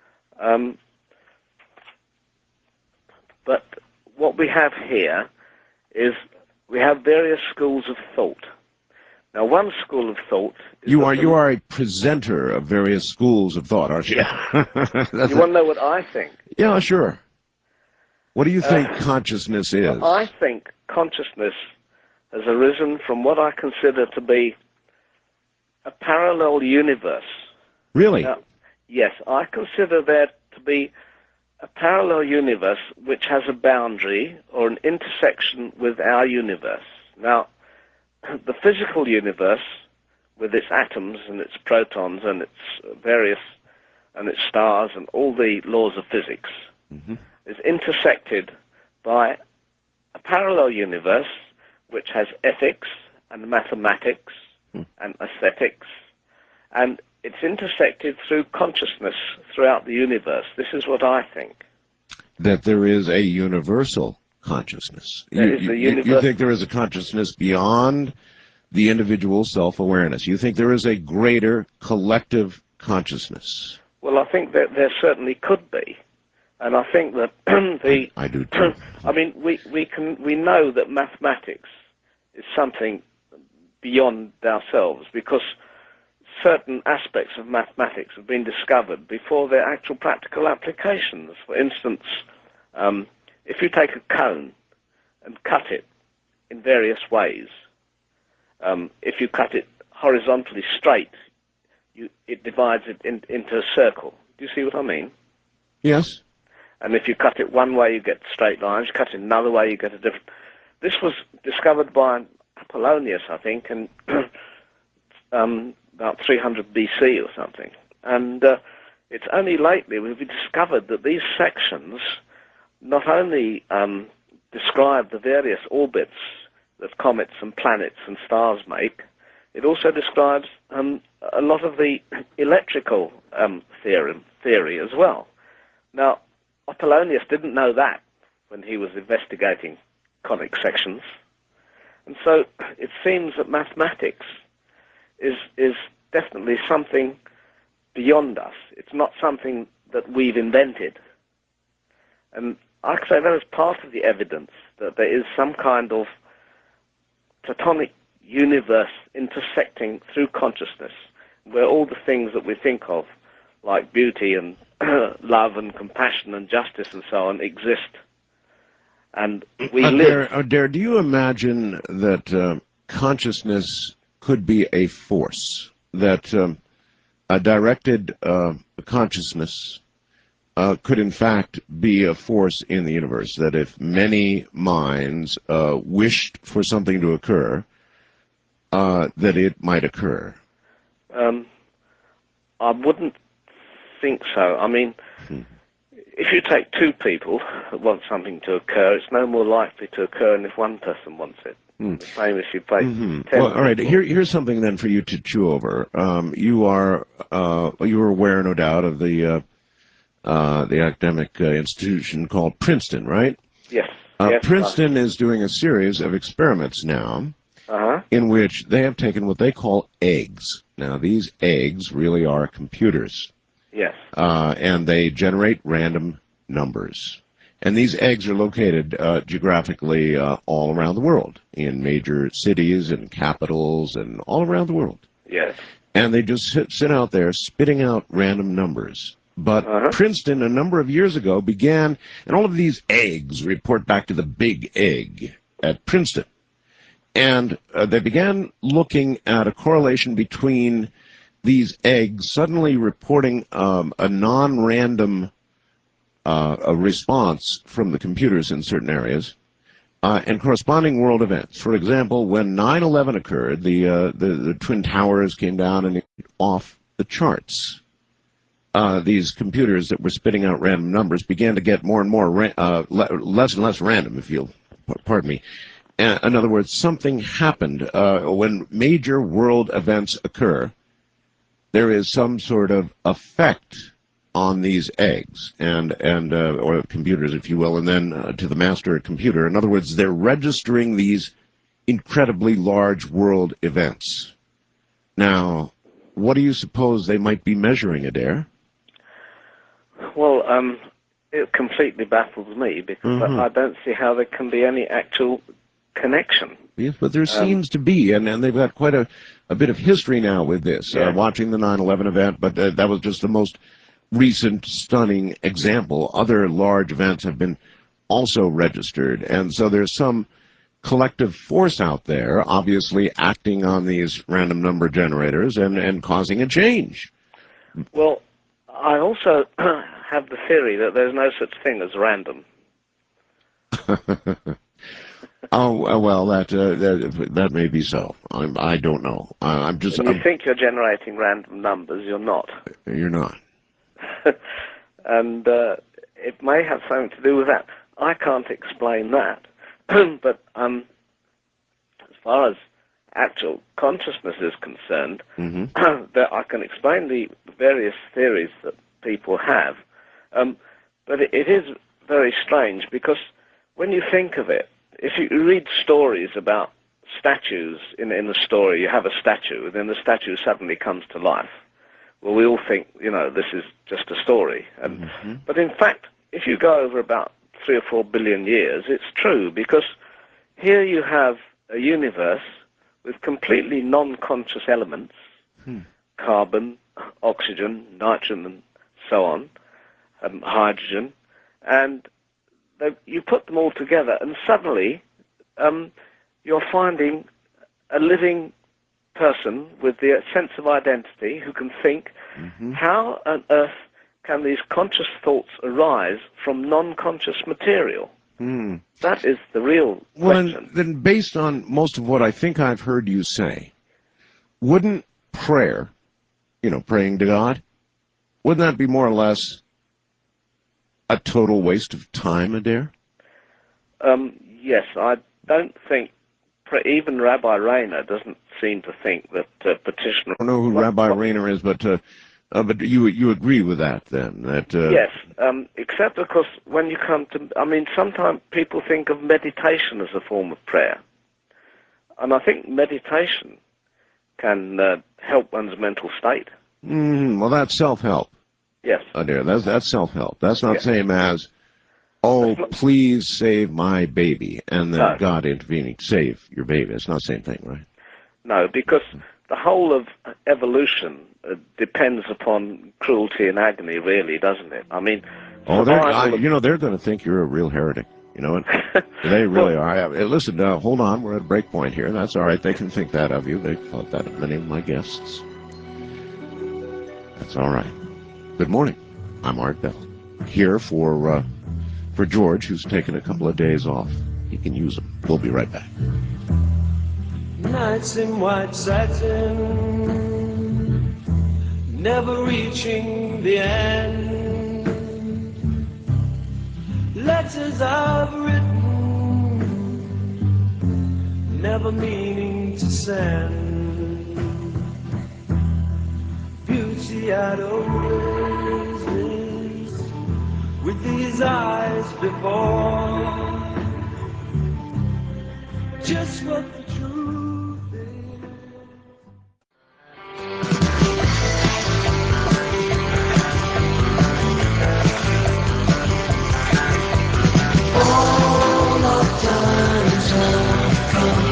But what we have here is we have various schools of thought. Now, one school of thought is you are a presenter of various schools of thought, aren't you? You want to know what I think? Yeah, sure. What do you think consciousness is? I think consciousness has arisen from what I consider to be a parallel universe. Really? Now, yes, I consider there to be a parallel universe which has a boundary or an intersection with our universe. Now, the physical universe, with its atoms and its protons and its its stars and all the laws of physics, is intersected by a parallel universe which has ethics and mathematics and aesthetics, and it's intersected through consciousness throughout the universe. This is what I think. That there is a universal consciousness. You think there is a consciousness beyond the individual self-awareness. You think there is a greater collective consciousness. Well, I think that there certainly could be. And I think that I do too. I mean, we know that mathematics is something beyond ourselves, because certain aspects of mathematics have been discovered before their actual practical applications. For instance, if you take a cone and cut it in various ways, if you cut it horizontally straight, it divides it into a circle. Do you see what I mean? Yes. And if you cut it one way, you get straight lines. You cut it another way, you get a different... This was discovered by Apollonius, I think, in about 300 BC or something. And it's only lately we've discovered that these sections not only describe the various orbits that comets and planets and stars make, it also describes a lot of the electrical theory as well. Now, Apollonius didn't know that when he was investigating conic sections. And so it seems that mathematics is definitely something beyond us. It's not something that we've invented. And I could say that is part of the evidence that there is some kind of Platonic universe intersecting through consciousness, where all the things that we think of, like beauty and love and compassion and justice and so on, exist. And we live... Adair, do you imagine that consciousness could be a force, that a directed consciousness could in fact be a force in the universe, that if many minds wished for something to occur, that it might occur? I wouldn't think so. I mean, if you take two people that want something to occur, it's no more likely to occur than if one person wants it. The same as you take 10 Well, all right. people. Here's something then for you to chew over. You are aware, no doubt, of the academic institution called Princeton, right? Yes. Yes. Princeton is doing a series of experiments now in which they have taken what they call eggs. Now, these eggs really are computers. Yes. And they generate random numbers. And these eggs are located geographically all around the world, in major cities and capitals and all around the world. Yes. And they just sit out there spitting out random numbers. But Princeton, a number of years ago, began, and all of these eggs report back to the big egg at Princeton. And they began looking at a correlation between these eggs suddenly reporting a non-random a response from the computers in certain areas and corresponding world events. For example, when 9/11 occurred, the Twin Towers came down and off the charts. These computers that were spitting out random numbers began to get more and more less and less random, if you'll pardon me. In other words, something happened when major world events occur. There is some sort of effect on these eggs or computers, if you will, and then to the master computer. In other words, they're registering these incredibly large world events. Now, what do you suppose they might be measuring, Adair? Well, it completely baffles me because I don't see how there can be any actual connection. Yes, but there seems to be, and they've got quite a bit of history now with this, watching the 9/11 event, but that was just the most recent stunning example. Other large events have been also registered, and so there's some collective force out there, obviously acting on these random number generators and causing a change. Well, I also have the theory that there's no such thing as random. Oh, well, that may be so. I don't know. When you think you're generating random numbers, you're not. You're not. And it may have something to do with that. I can't explain that. But as far as actual consciousness is concerned, that I can explain the various theories that people have. But it is very strange because when you think of it, if you read stories about statues in a story, you have a statue, and then the statue suddenly comes to life. Well, we all think, this is just a story. But in fact, if you go over about 3 or 4 billion years, it's true, because here you have a universe with completely non-conscious elements, carbon, oxygen, nitrogen, and so on, hydrogen, and you put them all together, and suddenly you're finding a living person with the sense of identity who can think. How on earth can these conscious thoughts arise from non-conscious material? That is the real question. Well, then based on most of what I think I've heard you say, wouldn't prayer, praying to God, wouldn't that be more or less a total waste of time, Adair? Yes, I don't think, even Rabbi Rayner doesn't seem to think that petitioner... I don't know who Rabbi Rayner is, but you agree with that, then? Yes, except, of course, when you come to... sometimes people think of meditation as a form of prayer. And I think meditation can help one's mental state. Well, that's self-help. Yes. Adair, that's self-help. That's not same as, please save my baby, and then God intervening, save your baby. It's not the same thing, right? No, because the whole of evolution depends upon cruelty and agony, really, doesn't it? They're going to think you're a real heretic. You know what? They really are. Listen, hold on. We're at a break point here. That's all right. They can think that of you. They thought that of many of my guests. That's all right. Good morning. I'm Art Bell. Here for George, who's taken a couple of days off. He can use them. We'll be right back. Nights in white satin, never reaching the end. Letters I've written, never meaning to send. Beauty I'd always missed with these eyes before. Just what the truth is. All of times have come.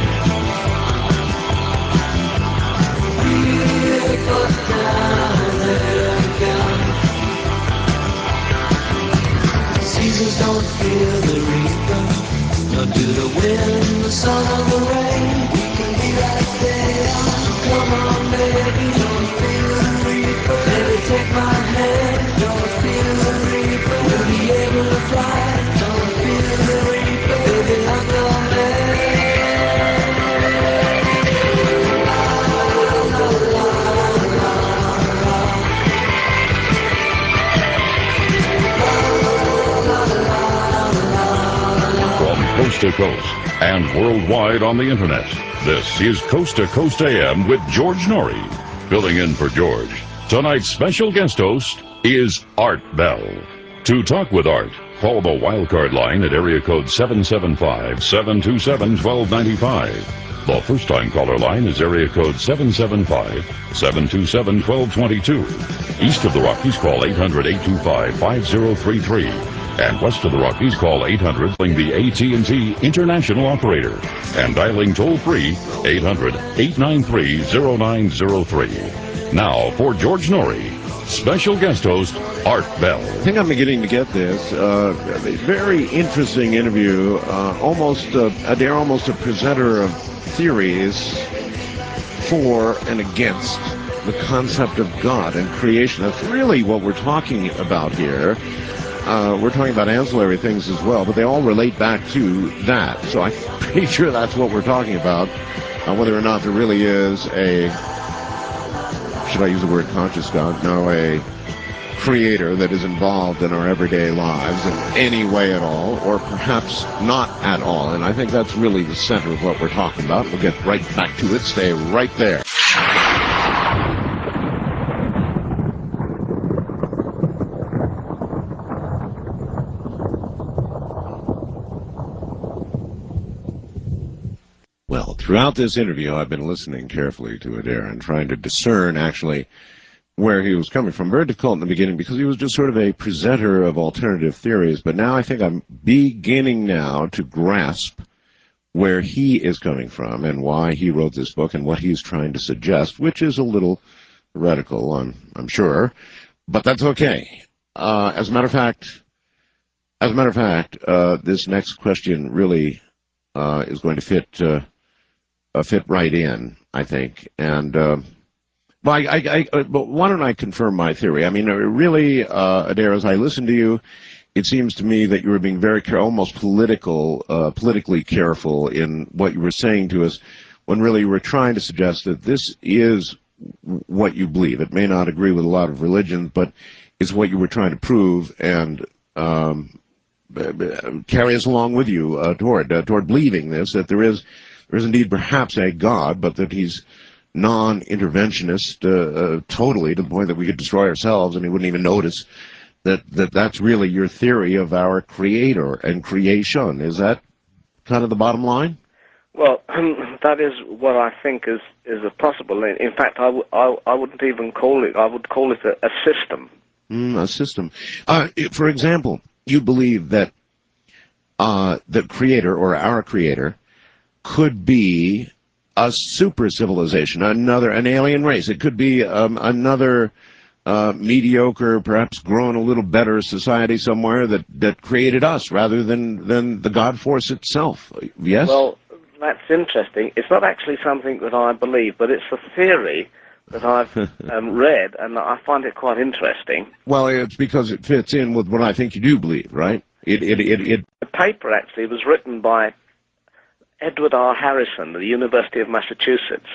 Here, but now they're gone. Seasons don't fear the reaper, nor do the wind, the sun, or the rain. We can be like they are. Come on, baby, don't feel the reaper. Baby, take my hand, don't feel the reaper. We'll be able to fly, don't feel the reaper. Baby, I'm your man. From coast to coast and worldwide on the internet, this is Coast to Coast AM with George Norrie. Filling in for George, tonight's special guest host is Art Bell. To talk with Art, call the wildcard line at area code 775-727-1295. The first-time caller line is area code 775-727-1222. East of the Rockies, call 800-825-5033. And west of the Rockies, call 800, the AT&T International Operator. And dialing toll-free, 800-893-0903. Now, for George Norrie, special guest host, Art Bell. I think I'm beginning to get this. A very interesting interview. They're almost a presenter of theories for and against the concept of God and creation. That's really what we're talking about here. We're talking about ancillary things as well, but they all relate back to that. So I'm pretty sure that's what we're talking about, whether or not there really is a, should I use the word conscious God? No, a creator that is involved in our everyday lives in any way at all, or perhaps not at all. And I think that's really the center of what we're talking about. We'll get right back to it. Stay right there. Well, throughout this interview, I've been listening carefully to Adair and trying to discern, actually, where he was coming from. Very difficult in the beginning because he was just sort of a presenter of alternative theories, but now I think I'm beginning now to grasp where he is coming from and why he wrote this book and what he's trying to suggest, which is a little heretical, I'm sure, but that's okay. As a matter of fact, this next question really is going to fit right in, I think. And but why don't I confirm my theory? I mean, really, Adair, as I listen to you, it seems to me that you were being very almost politically careful in what you were saying to us, when really you were trying to suggest that this is what you believe. It may not agree with a lot of religions, but it's what you were trying to prove and carry us along with you toward believing this, that there is indeed perhaps a God, but that he's non-interventionist totally, to the point that we could destroy ourselves and he wouldn't even notice. That's really your theory of our creator and creation. Is that kind of the bottom line? Well, that is what I think is a possible. In fact, I wouldn't even call it. I would call it a system. A system. For example, you believe that the creator or our creator could be a super civilization, an alien race. It could be another mediocre, perhaps grown a little better society somewhere that created us rather than the God force itself. Yes? Well, that's interesting. It's not actually something that I believe, but it's a theory that I've read, and I find it quite interesting. Well, it's because it fits in with what I think you do believe, right? The paper actually was written by Edward R. Harrison, the University of Massachusetts.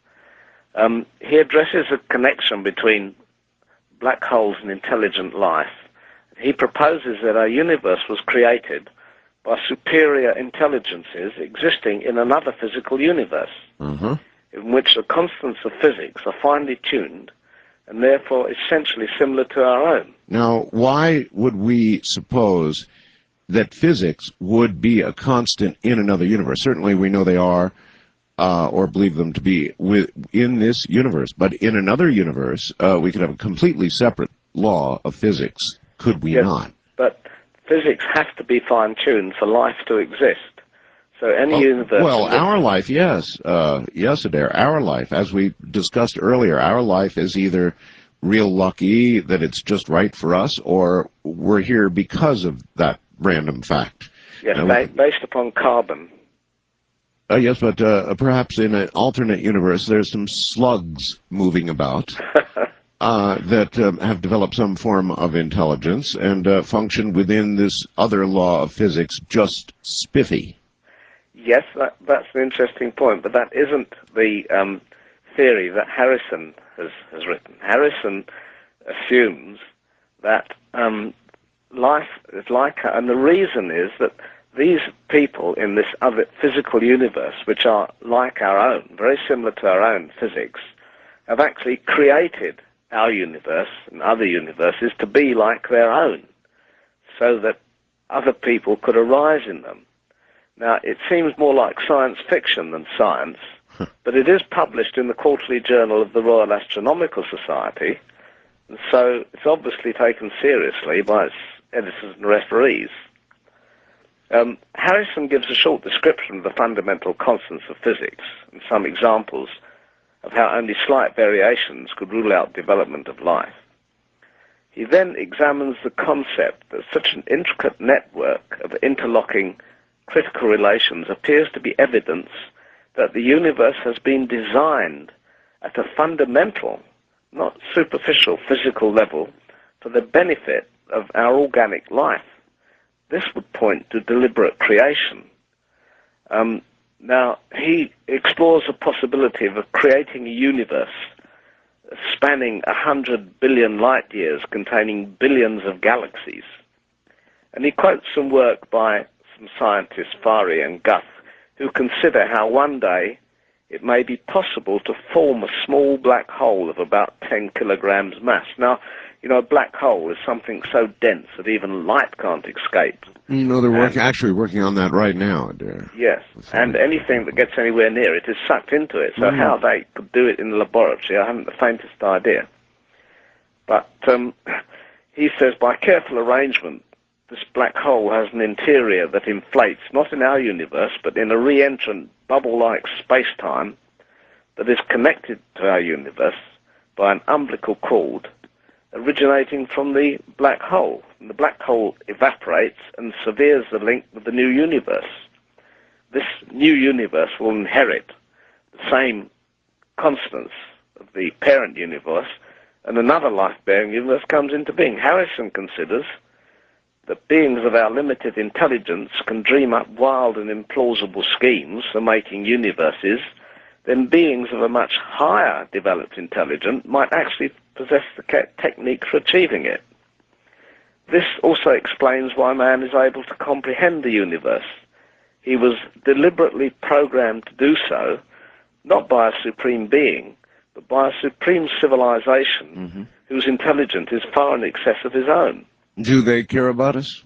He addresses a connection between black holes and intelligent life. He proposes that our universe was created by superior intelligences existing in another physical universe, in which the constants of physics are finely tuned and therefore essentially similar to our own. Now, why would we suppose that physics would be a constant in another universe? Certainly we know they are, or believe them to be, in this universe. But in another universe, we could have a completely separate law of physics, could we not? But physics has to be fine-tuned for life to exist. So any universe... Well, our life, yes. Yes, Adair, our life, as we discussed earlier, our life is either real lucky that it's just right for us, or we're here because of that random fact. Yes, based upon carbon. Yes, but perhaps in an alternate universe, there's some slugs moving about that have developed some form of intelligence and function within this other law of physics, just spiffy. Yes, that's an interesting point, but that isn't the theory that Harrison has written. Harrison assumes that life is like, and the reason is that these people in this other physical universe, which are like our own, very similar to our own physics, have actually created our universe and other universes to be like their own, so that other people could arise in them. Now, it seems more like science fiction than science, but it is published in the Quarterly Journal of the Royal Astronomical Society, and so it's obviously taken seriously by its editors and referees. Harrison gives a short description of the fundamental constants of physics and some examples of how only slight variations could rule out development of life. He then examines the concept that such an intricate network of interlocking critical relations appears to be evidence that the universe has been designed at a fundamental, not superficial physical level for the benefit of our organic life. This would point to deliberate creation. Now, he explores the possibility of creating a universe spanning 100 billion light years containing billions of galaxies. And he quotes some work by some scientists, Fari and Guth, who consider how one day it may be possible to form a small black hole of about 10 kilograms mass. Now, you know, a black hole is something so dense that even light can't escape. You know, they're actually working on that right now, Adair. Yes, and anything that gets anywhere near it is sucked into it. So how they could do it in the laboratory, I haven't the faintest idea. But he says by careful arrangement, this black hole has an interior that inflates, not in our universe, but in a re-entrant bubble-like space-time that is connected to our universe by an umbilical cord originating from the black hole. And the black hole evaporates and severs the link with the new universe. This new universe will inherit the same constants of the parent universe, and another life-bearing universe comes into being. Harrison considers that beings of our limited intelligence can dream up wild and implausible schemes for making universes, then beings of a much higher developed intelligence might actually possess the technique for achieving it. This also explains why man is able to comprehend the universe. He was deliberately programmed to do so, not by a supreme being, but by a supreme civilization whose intelligence is far in excess of his own. Do they care about us?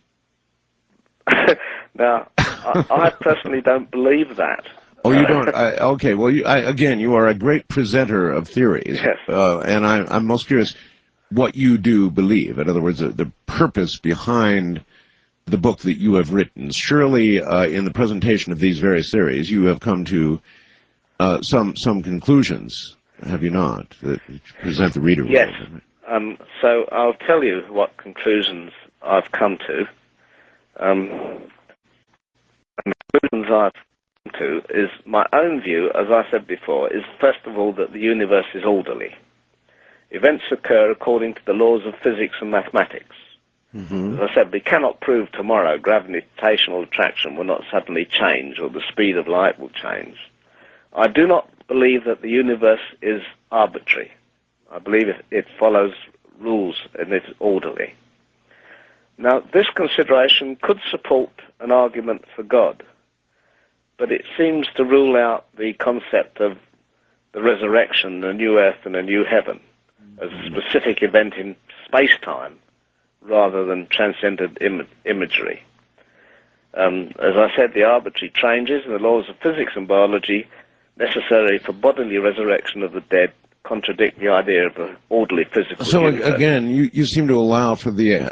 Now, I personally don't believe that. Oh, you don't? Okay, well, again, you are a great presenter of theories. Yes. And I'm most curious what you do believe. In other words, the purpose behind the book that you have written. Surely, in the presentation of these various theories, you have come to some conclusions, have you not, that you present the reader with? Yes. So I'll tell you what conclusions I've come to. And the conclusions I've come to is my own view, as I said before, is first of all that the universe is orderly. Events occur according to the laws of physics and mathematics. Mm-hmm. As I said, we cannot prove tomorrow gravitational attraction will not suddenly change or the speed of light will change. I do not believe that the universe is arbitrary. I believe it follows rules and it's orderly. Now, this consideration could support an argument for God, but it seems to rule out the concept of the resurrection, a new earth and a new heaven, as a specific event in space-time rather than transcendent imagery. As I said, the arbitrary changes in the laws of physics and biology necessary for bodily resurrection of the dead contradict the idea of an orderly physical So universe. again, you seem to allow for the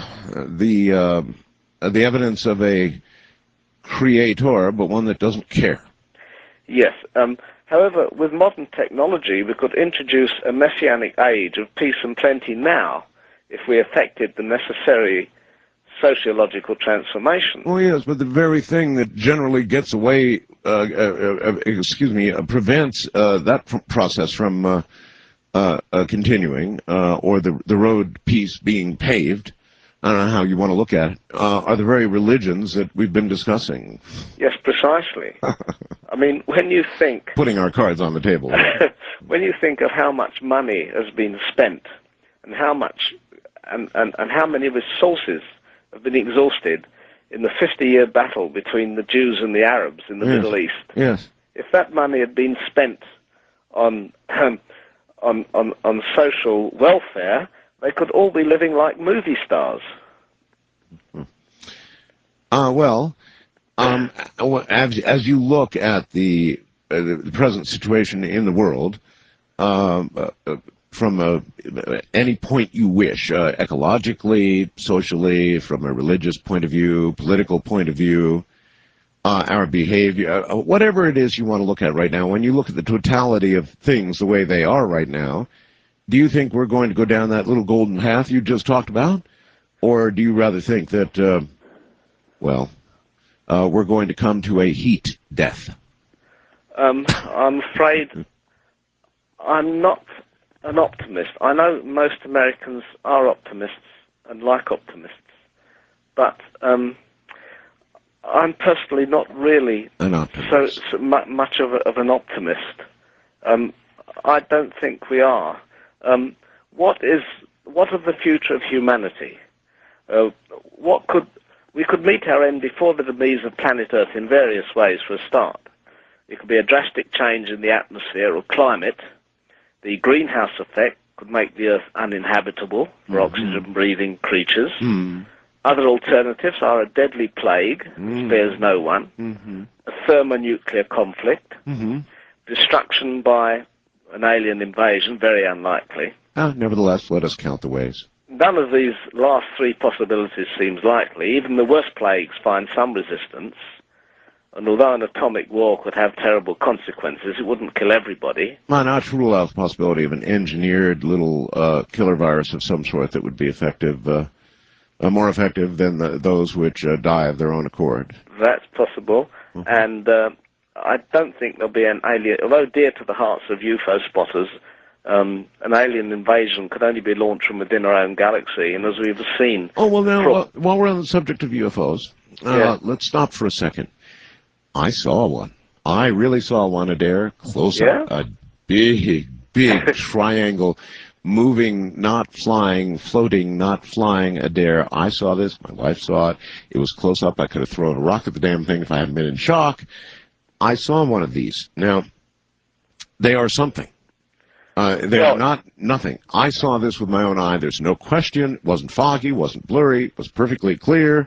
evidence of a creator, but one that doesn't care. Yes. However, with modern technology, we could introduce a messianic age of peace and plenty now if we effected the necessary sociological transformation. Oh yes, but the very thing that generally gets away, prevents that process from continuing, or the road peace being paved, I don't know how you want to look at it, are the very religions that we've been discussing. Yes, precisely. I mean, when you think... Putting our cards on the table. When you think of how much money has been spent and how much and how many resources have been exhausted in the 50-year battle between the Jews and the Arabs in the Middle East. Yes. If that money had been spent on social welfare, they could all be living like movie stars. As you look at the present situation in the world, from any point you wish, ecologically, socially, from a religious point of view, political point of view, our behavior, whatever it is you want to look at right now, when you look at the totality of things the way they are right now, do you think we're going to go down that little golden path you just talked about? Or do you rather think that, we're going to come to a heat death? I'm afraid I'm not an optimist. I know most Americans are optimists and like optimists, but I'm personally not really so much of an optimist. I don't think we are. What is the future of humanity? We could meet our end before the demise of planet Earth in various ways. For a start, it could be a drastic change in the atmosphere or climate. The greenhouse effect could make the Earth uninhabitable for oxygen-breathing creatures. Other alternatives are a deadly plague, spares no one, a thermonuclear conflict, destruction by an alien invasion, very unlikely. Nevertheless, let us count the ways. None of these last three possibilities seems likely. Even the worst plagues find some resistance, and although an atomic war could have terrible consequences, it wouldn't kill everybody. Why not rule out the possibility of an engineered little killer virus of some sort that would be effective, more effective than those which die of their own accord? That's possible, and I don't think there'll be an alien, although dear to the hearts of UFO spotters, an alien invasion could only be launched from within our own galaxy, and as we've seen... Oh, well, now, while we're on the subject of UFOs, let's stop for a second. I saw one. I really saw one, Adair, close up. A big triangle, moving, not flying, floating, not flying, Adair. I saw this. My wife saw it. It was close up. I could have thrown a rock at the damn thing if I hadn't been in shock. I saw one of these. Now, they are something. They are not nothing. I saw this with my own eye. There's no question. It wasn't foggy, wasn't blurry, it was perfectly clear.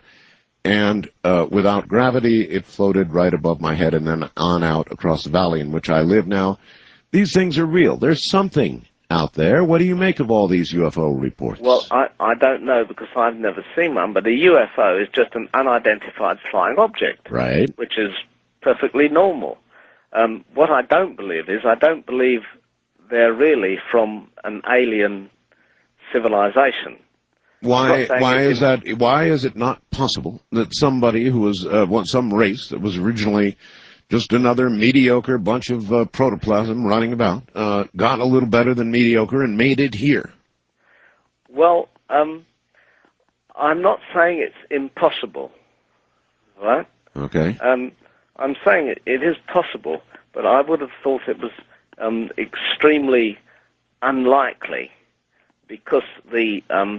And without gravity, it floated right above my head and then on out across the valley in which I live now. These things are real. There's something out there. What do you make of all these UFO reports? Well, I don't know because I've never seen one, but a UFO is just an unidentified flying object. Right. Which is perfectly normal. What I don't believe is, I don't believe they're really from an alien civilization. Why is that? Why is it not possible that somebody who was some race that was originally just another mediocre bunch of protoplasm running about got a little better than mediocre and made it here? Well, I'm not saying it's impossible, right? Okay. I'm saying it is possible, but I would have thought it was extremely unlikely because the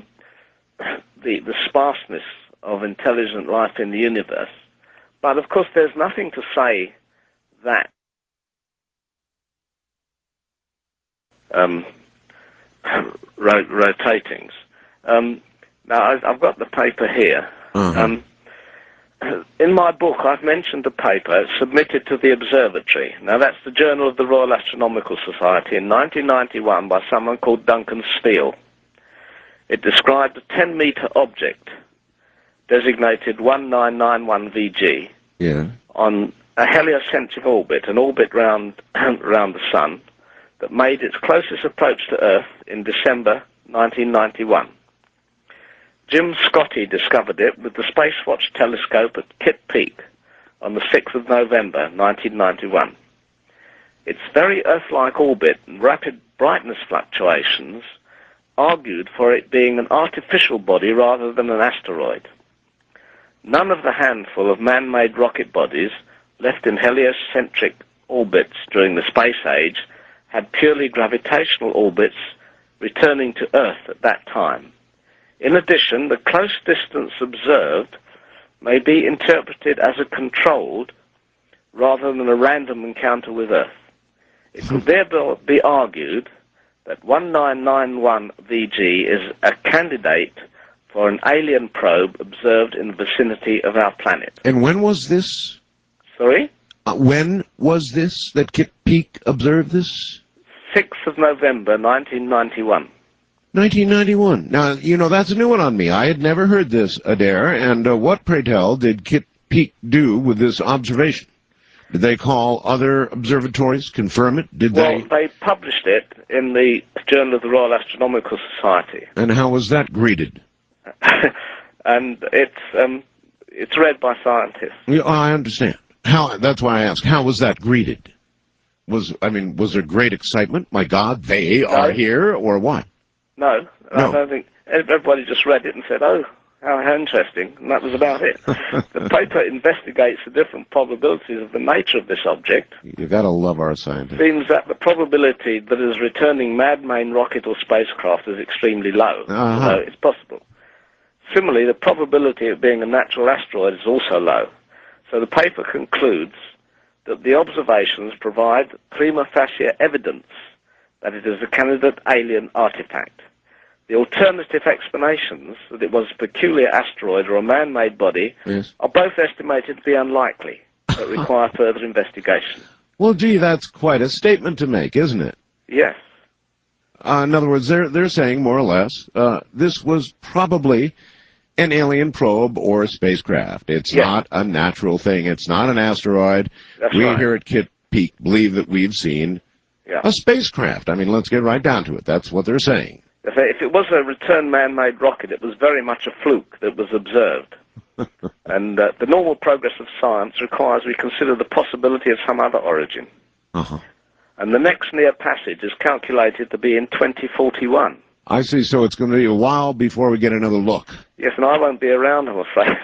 sparseness of intelligent life in the universe. But of course, there's nothing to say that rotatings. Now, I've got the paper here. Uh-huh. In my book, I've mentioned a paper submitted to the observatory. Now, that's the Journal of the Royal Astronomical Society in 1991 by someone called Duncan Steele. It described a 10-meter object designated 1991 VG Yeah. on a heliocentric orbit, an orbit round the Sun, that made its closest approach to Earth in December 1991. Jim Scotty discovered it with the Spacewatch telescope at Kitt Peak on the 6th of November 1991. Its very Earth-like orbit and rapid brightness fluctuations argued for it being an artificial body rather than an asteroid. None of the handful of man-made rocket bodies left in heliocentric orbits during the space age had purely gravitational orbits returning to Earth at that time. In addition, the close distance observed may be interpreted as a controlled rather than a random encounter with Earth. It could therefore be argued that 1991 VG is a candidate for an alien probe observed in the vicinity of our planet. And when was this? Sorry? When was this that Kitt Peak observed this? 6th of November 1991. 1991. Now, you know, that's a new one on me. I had never heard this, Adair. And what, pray tell, did Kitt Peak do with this observation? Did they call other observatories, confirm it? Well, they published it in the Journal of the Royal Astronomical Society. And how was that greeted? And it's read by scientists. Yeah, I understand. That's why I ask. How was that greeted? Was there great excitement? My God, they are here, or what? No, I don't think. Everybody just read it and said, "Oh, how interesting," and that was about it. The paper investigates the different probabilities of the nature of this object. You gotta love our scientists. Seems that the probability that it is returning man-made rocket or spacecraft is extremely low. Uh-huh. So it's possible. Similarly, the probability of being a natural asteroid is also low. So the paper concludes that the observations provide prima facie evidence that it is a candidate alien artifact. The alternative explanations, that it was a peculiar asteroid or a man-made body, Yes. are both estimated to be unlikely, but require further investigation. Well, gee, that's quite a statement to make, isn't it? Yes. In other words, they're saying, more or less, this was probably an alien probe or a spacecraft. It's not a natural thing. It's not an asteroid. That's we right. here at Kitt Peak believe that we've seen a spacecraft. I mean, let's get right down to it. That's what they're saying. If it was a return man-made rocket, it was very much a fluke that was observed. And the normal progress of science requires we consider the possibility of some other origin. Uh-huh. And the next near passage is calculated to be in 2041. I see. So it's going to be a while before we get another look. Yes, and I won't be around, I'm afraid.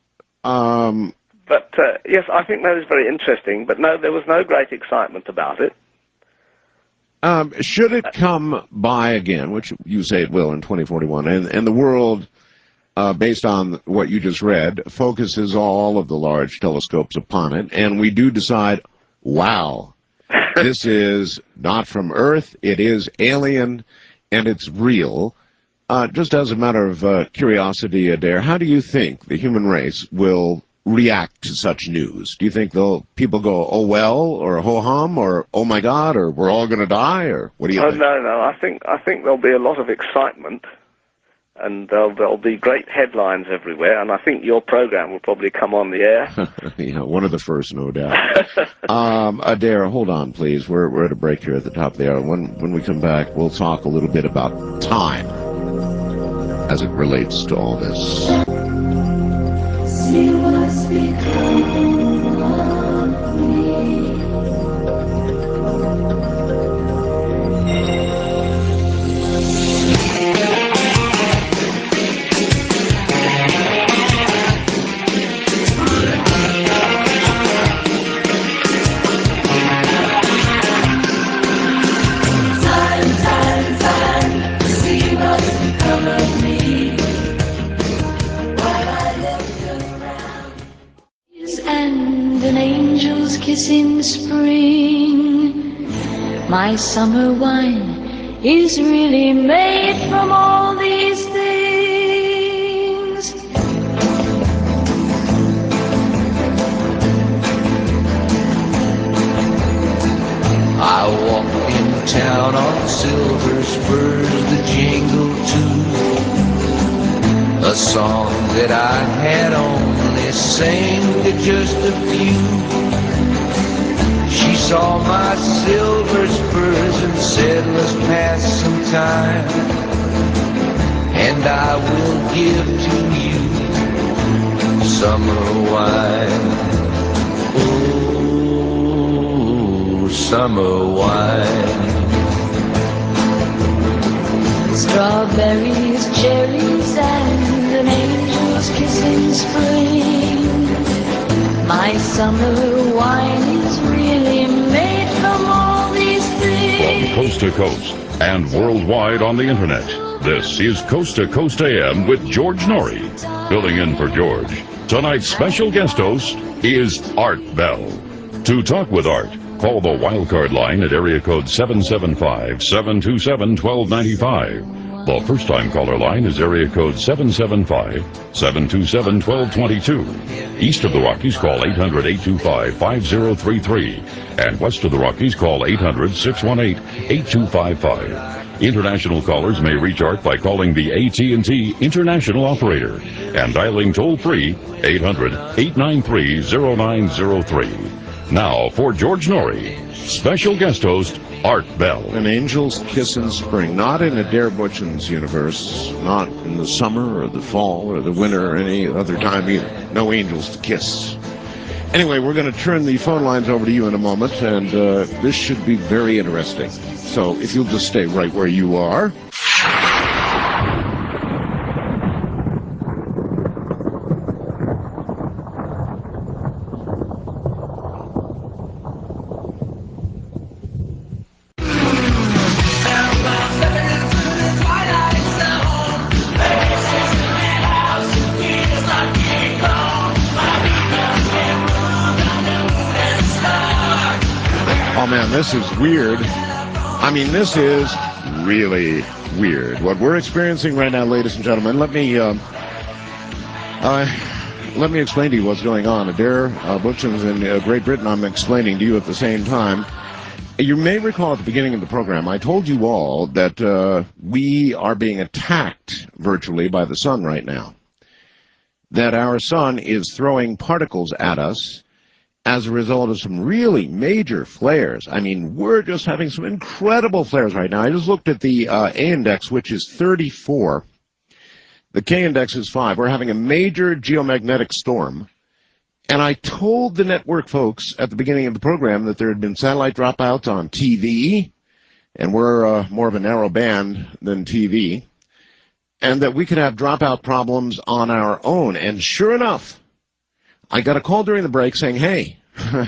But, yes, I think that is very interesting. But no, there was no great excitement about it. Should it come by again, which you say it will in 2041, and the world, based on what you just read, focuses all of the large telescopes upon it, and we do decide, wow, this is not from Earth, it is alien, and it's real. Just as a matter of curiosity, Adair, how do you think the human race will react to such news? Do you think people go, oh well, or ho hum, or oh my God, or we're all going to die, or what do you think? No. I think there'll be a lot of excitement, and there'll be great headlines everywhere. And I think your program will probably come on the air. Yeah, one of the first, no doubt. Adair, hold on, please. We're at a break here at the top of the hour. When we come back, we'll talk a little bit about time as it relates to all this. See what's become of me. kiss in spring. My summer wine is really made from all these things. I walk in town on silver spurs that jingle too. A song that I had only sang to just a few. She saw my silver spurs and said, let's pass some time, and I will give to you summer wine. Oh, summer wine. Strawberries, cherries, and an angel's kiss in spring. My summer wine is really made from all these things. From coast to coast and worldwide on the internet, this is Coast to Coast AM with George Norrie. Filling in for George, tonight's special guest host is Art Bell. To talk with Art, call the wildcard line at area code 775-727-1295. The first-time caller line is area code 775-727-1222. East of the Rockies, call 800-825-5033. And west of the Rockies, call 800-618-8255. International callers may reach Art by calling the AT&T International Operator and dialing toll-free 800-893-0903. Now, for George Norrie, special guest host Art Bell. An angel's kiss in spring, not in Adair Butchin's universe, not in the summer or the fall or the winter or any other time either. No angels to kiss. Anyway, we're going to turn the phone lines over to you in a moment, and this should be very interesting. So if you'll just stay right where you are. Oh man, this is weird. I mean, this is really weird. What we're experiencing right now, ladies and gentlemen, let me explain to you what's going on. Adair Butchin's in Great Britain, I'm explaining to you at the same time. You may recall at the beginning of the program, I told you all that we are being attacked virtually by the sun right now. That our sun is throwing particles at us as a result of some really major flares. I mean, we're just having some incredible flares right now. I just looked at the A-index, which is 34. The K-index is 5. We're having a major geomagnetic storm. And I told the network folks at the beginning of the program that there had been satellite dropouts on TV, and we're more of a narrow band than TV, and that we could have dropout problems on our own. And sure enough, I got a call during the break saying, hey,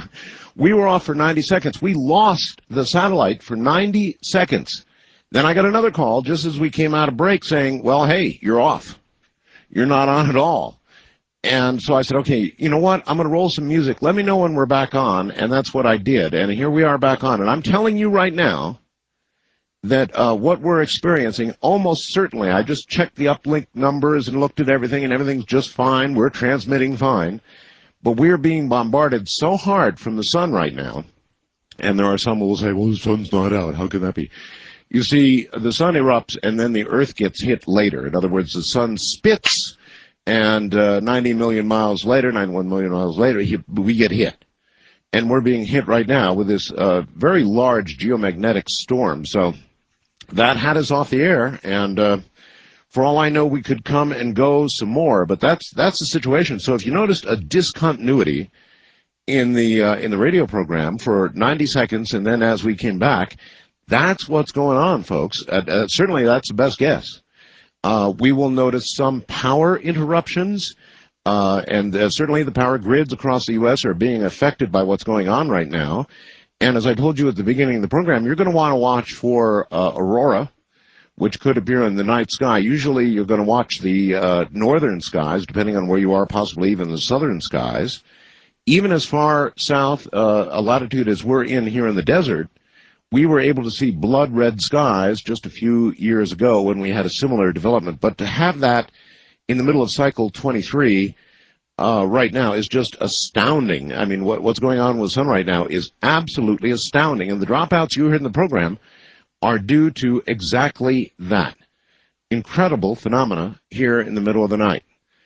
we were off for 90 seconds. We lost the satellite for 90 seconds. Then I got another call just as we came out of break saying, well, hey, you're off. You're not on at all. And so I said, okay, you know what? I'm going to roll some music. Let me know when we're back on. And that's what I did. And here we are back on. And I'm telling you right now that what we're experiencing, almost certainly, I just checked the uplink numbers and looked at everything, and everything's just fine. We're transmitting fine. But we're being bombarded so hard from the sun right now. And there are some who will say, well, the sun's not out. How can that be? You see, the sun erupts, and then the Earth gets hit later. In other words, the sun spits, and 90 million miles later, 91 million miles later, we get hit. And we're being hit right now with this very large geomagnetic storm. So that had us off the air, and for all I know, we could come and go some more, but that's the situation. So if you noticed a discontinuity in the radio program for 90 seconds, and then as we came back, that's what's going on, folks. Certainly, that's the best guess. We will notice some power interruptions, and certainly the power grids across the U.S. are being affected by what's going on right now. And as I told you at the beginning of the program, you're going to want to watch for aurora, which could appear in the night sky. Usually you're going to watch the northern skies, depending on where you are, possibly even the southern skies. even as far south a latitude as we're in here in the desert, we were able to see blood red skies just a few years ago when we had a similar development. But to have that in the middle of cycle 23 right now is just astounding. I mean, what's going on with the sun right now is absolutely astounding. And the dropouts you heard in the program are due to exactly that incredible phenomena here in the middle of the night.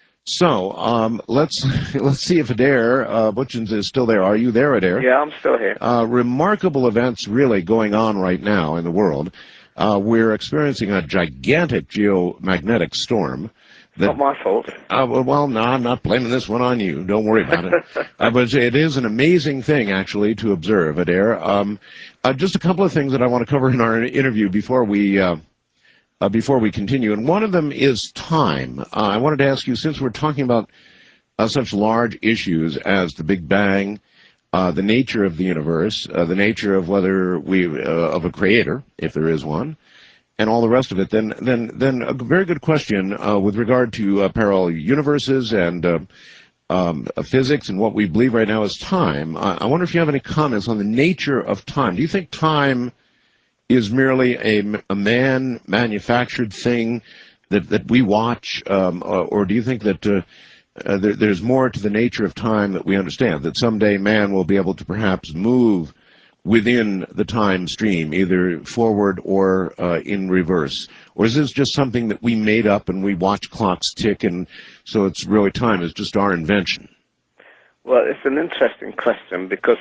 So let's see if Adair Butchins is still there. Are you there, Adair? Yeah, I'm still here. Remarkable events really going on right now in the world. We're experiencing a gigantic geomagnetic storm. Not my fault. Well, no, I'm not blaming this one on you. Don't worry about it. But it is an amazing thing, actually, to observe, Adair. Just a couple of things that I want to cover in our interview before we continue, and one of them is time. I wanted to ask you, since we're talking about such large issues as the Big Bang, the nature of the universe, the nature of whether of a creator, if there is one, and all the rest of it, then a very good question with regard to parallel universes and physics and what we believe right now is time. I wonder if you have any comments on the nature of time. Do you think time is merely a man-manufactured thing that we watch, or do you think that there's more to the nature of time that we understand, that someday man will be able to perhaps move within the time stream, either forward or in reverse? Or is this just something that we made up and we watch clocks tick, and so it's really time is just our invention? Well, it's an interesting question because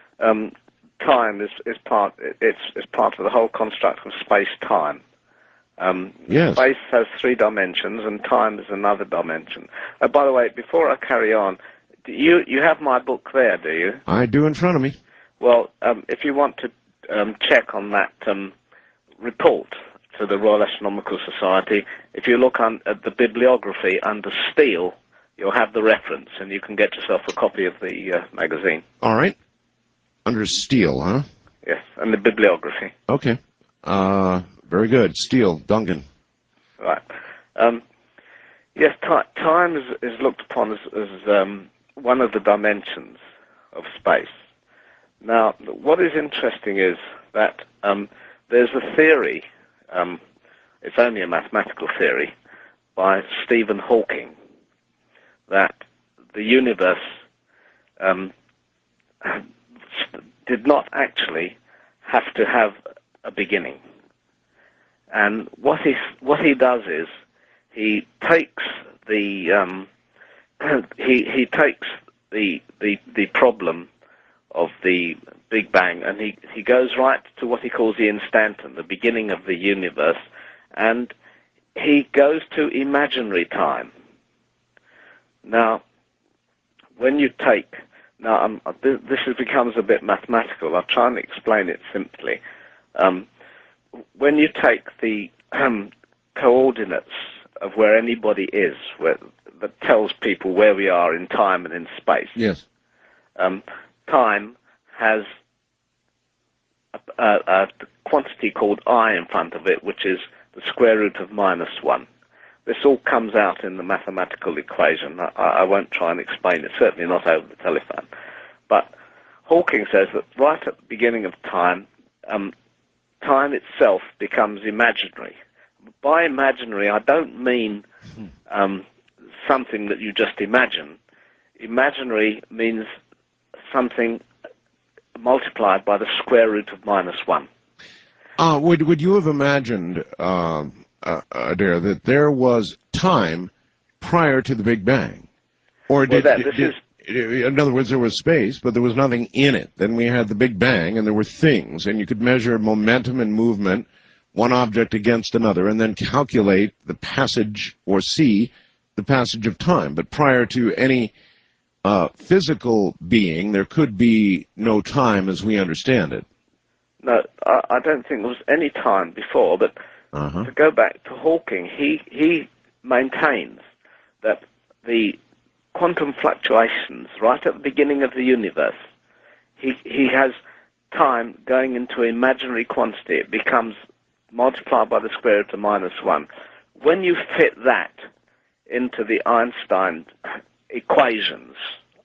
time is part of the whole construct of space-time. Yes. Space has 3 dimensions, and time is another dimension. By the way, before I carry on, you have my book there, do you? I do in front of me. Well, if you want to check on that report to the Royal Astronomical Society, if you look at the bibliography under Steele, you'll have the reference, and you can get yourself a copy of the magazine. All right. Under Steele, huh? Yes, and the bibliography. Okay. Very good. Steele, Duncan. Right. Yes, time is looked upon as one of the dimensions of space. Now, what is interesting is that there's a theory, it's only a mathematical theory, by Stephen Hawking, that the universe did not actually have to have a beginning. And what he does is he takes the he takes the problem of the Big Bang, and he goes right to what he calls the instanton, the beginning of the universe, and he goes to imaginary time. Now, when you take this becomes a bit mathematical. I'll try and explain it simply. When you take the coordinates of where anybody is, that tells people where we are in time and in space. Yes. Time has a quantity called I in front of it, which is the square root of -1. This all comes out in the mathematical equation. I won't try and explain it, certainly not over the telephone. But Hawking says that right at the beginning of time, time itself becomes imaginary. By imaginary, I don't mean something that you just imagine. Imaginary means something multiplied by the square root of -1. Would you have imagined, Adair, that there was time prior to the Big Bang? Or in other words, there was space, but there was nothing in it. Then we had the Big Bang, and there were things, and you could measure momentum and movement, one object against another, and then calculate the passage, or see the passage of time. But prior to any physical being, there could be no time as we understand it. No, I don't think there was any time before, but to go back to Hawking, he maintains that the quantum fluctuations right at the beginning of the universe, he has time going into imaginary quantity. It becomes multiplied by the square root of -1. When you fit that into the Einstein equations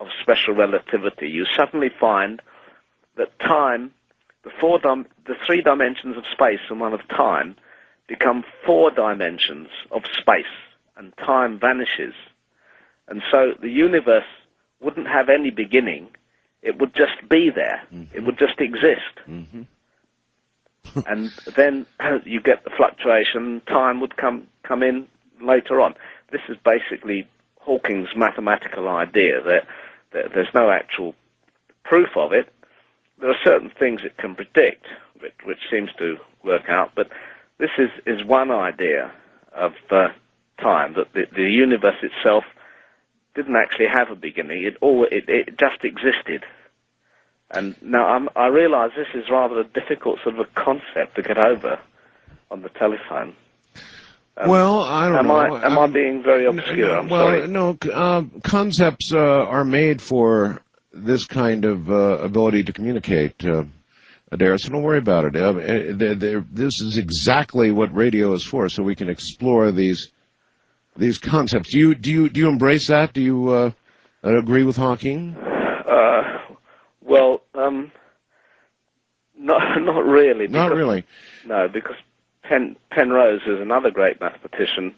of special relativity, you suddenly find that time, the 3 dimensions of space and one of time, become 4 dimensions of space, and time vanishes. And so the universe wouldn't have any beginning. It would just be there. Mm-hmm. It would just exist. Mm-hmm. And then you get the fluctuation. Time would come in later on. This is basically Hawking's mathematical idea that there's no actual proof of it. There are certain things it can predict, which seems to work out, but this is one idea of time, that the universe itself didn't actually have a beginning. It just existed. And now I realize this is rather a difficult sort of a concept to get over on the telephone. Well, I don't know. Am I being very obscure? I'm sorry. No, concepts are made for this kind of ability to communicate, Adair, so don't worry about it. This is exactly what radio is for, so we can explore these concepts. Do you embrace that? Do you agree with Hawking? Well, not really. Not really. No, because Penrose is another great mathematician.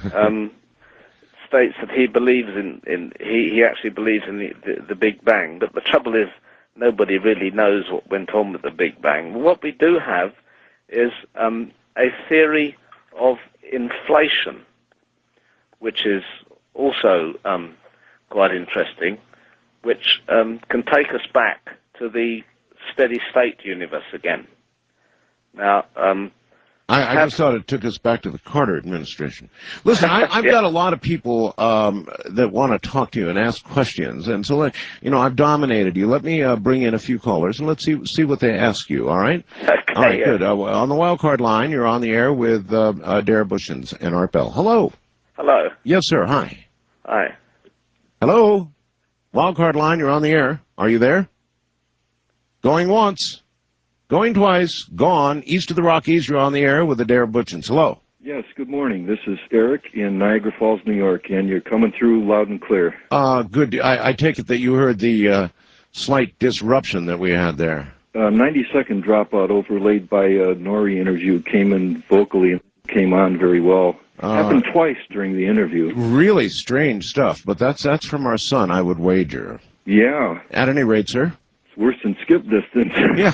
States that he believes he actually believes in the Big Bang. But the trouble is, nobody really knows what went on with the Big Bang. What we do have is a theory of inflation, which is also quite interesting, which can take us back to the steady state universe again. Now, I just thought it took us back to the Carter administration. Listen, I've got a lot of people that want to talk to you and ask questions, and so I've dominated you. Let me bring in a few callers and let's see what they ask you. All right? Okay, all right, good. On the wild card line, you're on the air with Adair Bushins and Art Bell. Hello. Hello. Yes, sir. Hi. Hi. Hello. Wild card line, you're on the air. Are you there? Going once. Going twice, gone. East of the Rockies, you're on the air with Adair Bushins. Hello. Yes, good morning. This is Eric in Niagara Falls, New York, and you're coming through loud and clear. Good. I take it that you heard the slight disruption that we had there. 90-second dropout overlaid by a Nori interview came in vocally and came on very well. Happened twice during the interview. Really strange stuff, but that's from our son, I would wager. Yeah. At any rate, sir. Worse than skip distance. Yeah.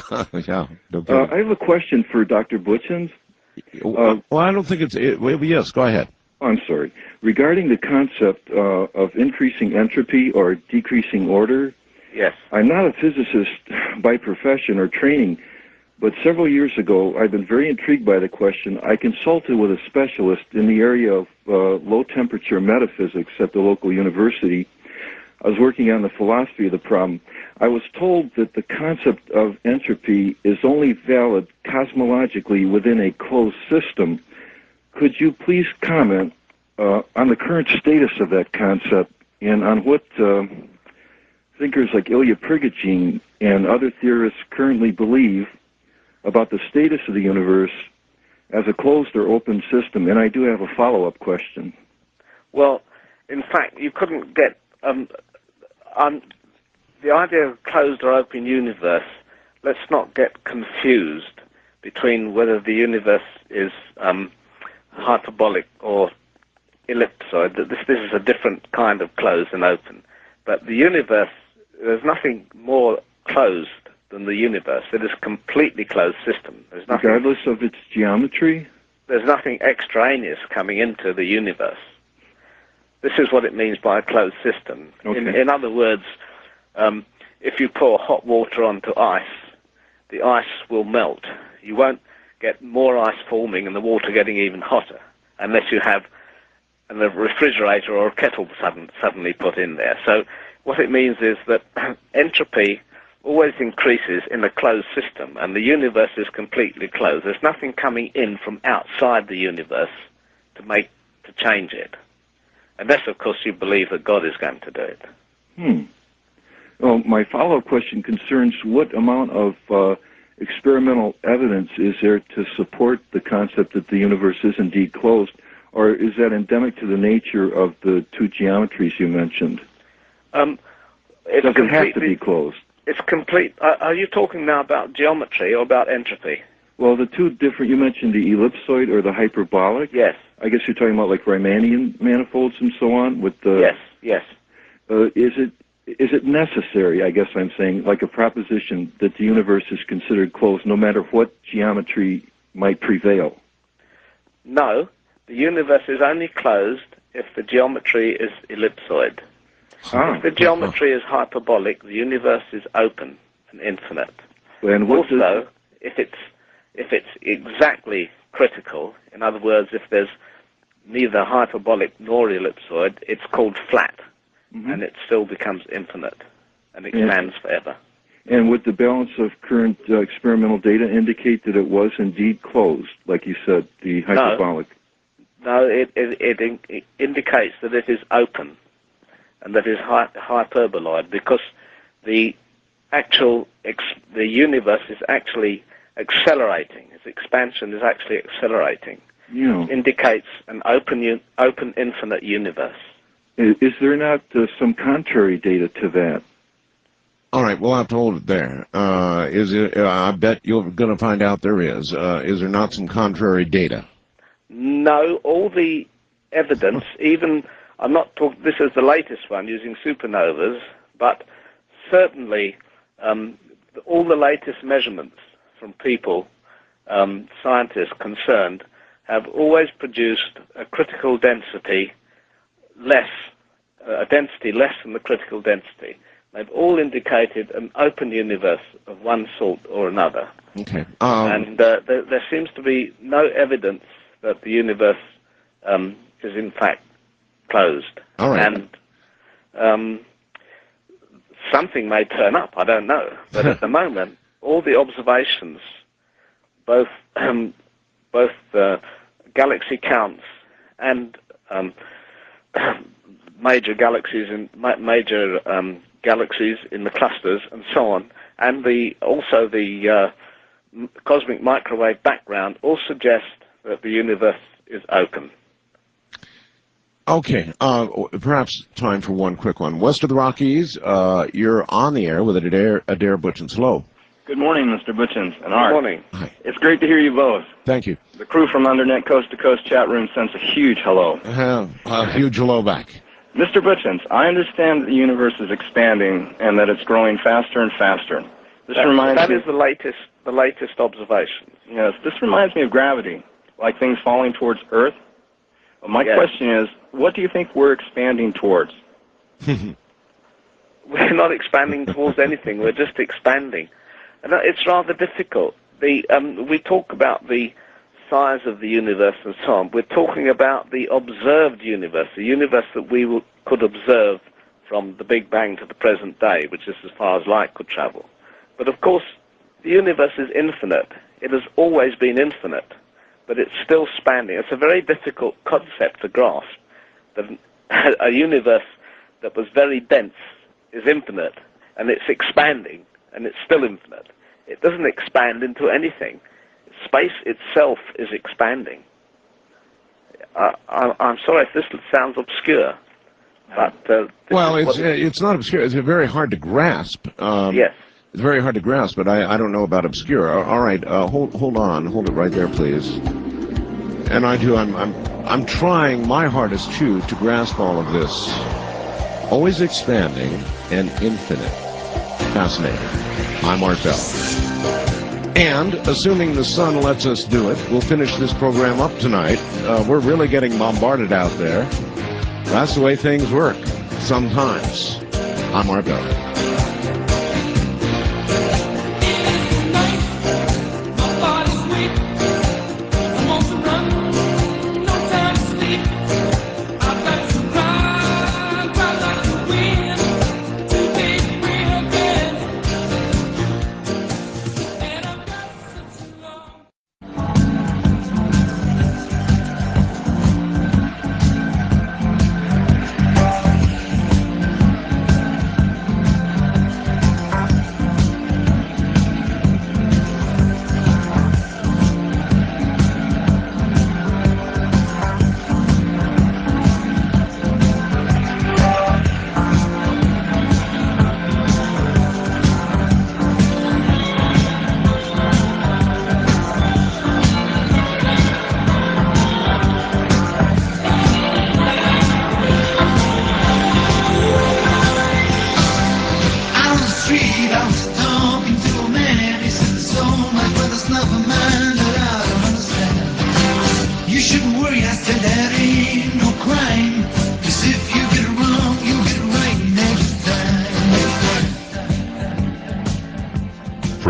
I have a question for Dr. Bushins. Well, I don't think yes, go ahead. I'm sorry. Regarding the concept of increasing entropy or decreasing order, yes. I'm not a physicist by profession or training, but several years ago I've been very intrigued by the question. I consulted with a specialist in the area of low-temperature metaphysics at the local university. I was working on the philosophy of the problem. I was told that the concept of entropy is only valid cosmologically within a closed system. Could you please comment on the current status of that concept and on what thinkers like Ilya Prigogine and other theorists currently believe about the status of the universe as a closed or open system? And I do have a follow-up question. Well, in fact, you couldn't get... the idea of closed or open universe, let's not get confused between whether the universe is hyperbolic or ellipsoid. This is a different kind of closed and open. But the universe, there's nothing more closed than the universe. It is a completely closed system. There's nothing, regardless of its geometry? There's nothing extraneous coming into the universe. This is what it means by a closed system. Okay. In other words, if you pour hot water onto ice, the ice will melt. You won't get more ice forming and the water getting even hotter unless you have a refrigerator or a kettle suddenly put in there. So what it means is that entropy always increases in a closed system, and the universe is completely closed. There's nothing coming in from outside the universe to change it. Unless, of course, you believe that God is going to do it. Well, my follow-up question concerns what amount of experimental evidence is there to support the concept that the universe is indeed closed, or is that endemic to the nature of the two geometries you mentioned? It's Does it have to completely- be closed? It's complete. Are you talking now about geometry or about entropy? Well, the two different, you mentioned the ellipsoid or the hyperbolic. Yes. I guess you're talking about like Riemannian manifolds and so on with the... Yes, yes. Is it necessary, I guess I'm saying, like a proposition that the universe is considered closed no matter what geometry might prevail? No, the universe is only closed if the geometry is ellipsoid. If the geometry is hyperbolic, the universe is open and infinite. And what's also, if it's exactly critical, in other words, if there's neither hyperbolic nor ellipsoid, it's called flat, and it still becomes infinite and expands forever. And would the balance of current experimental data indicate that it was indeed closed, like you said, the hyperbolic? No, it indicates that it is open and that it is hyperboloid, because the universe is actually accelerating. Its expansion is actually accelerating. Yeah. Indicates an open, infinite universe. Is there not some contrary data to that? All right, we'll have to hold it there. I bet you're going to find out there is. Is there not some contrary data? No, all the evidence, even, I'm not talking, this is the latest one using supernovas, but certainly all the latest measurements from people, scientists concerned, have always produced a critical density a density less than the critical density. They've all indicated an open universe of one sort or another. Okay. And there seems to be no evidence that the universe is in fact closed. All right. And something may turn up, I don't know. But at the moment, all the observations, both galaxy counts and major galaxies in the clusters and so on, and also the cosmic microwave background, all suggest that the universe is open. Okay, perhaps time for one quick one. West of the Rockies, you're on the air with Adair Butchins. Hello. Good morning, Mr. Butchins and Art. Good morning. Hi. It's great to hear you both. Thank you. The crew from Undernet Coast to Coast chat room sends a huge hello. A huge hello back. Mr. Butchins, I understand that the universe is expanding and that it's growing faster and faster. That is the latest observation. Yes, this reminds me of gravity, like things falling towards Earth. Well, my question is, what do you think we're expanding towards? We're not expanding towards anything. We're just expanding. And it's rather difficult. We talk about the size of the universe and so on. We're talking about the observed universe, the universe that we could observe from the Big Bang to the present day, which is as far as light could travel. But of course, the universe is infinite. It has always been infinite, but it's still expanding. It's a very difficult concept to grasp, that a universe that was very dense is infinite, and it's expanding, and it's still infinite. It doesn't expand into anything. Space itself is expanding. I'm sorry if this sounds obscure, but well, it's not obscure. It's very hard to grasp. Yes, it's very hard to grasp, but I don't know about obscure. All right, hold on, hold it right there, please. And I'm trying my hardest to grasp all of this. Always expanding and infinite. Fascinating. I'm Art Bell. And, assuming the sun lets us do it, we'll finish this program up tonight. We're really getting bombarded out there. That's the way things work, sometimes. I'm Art Bell.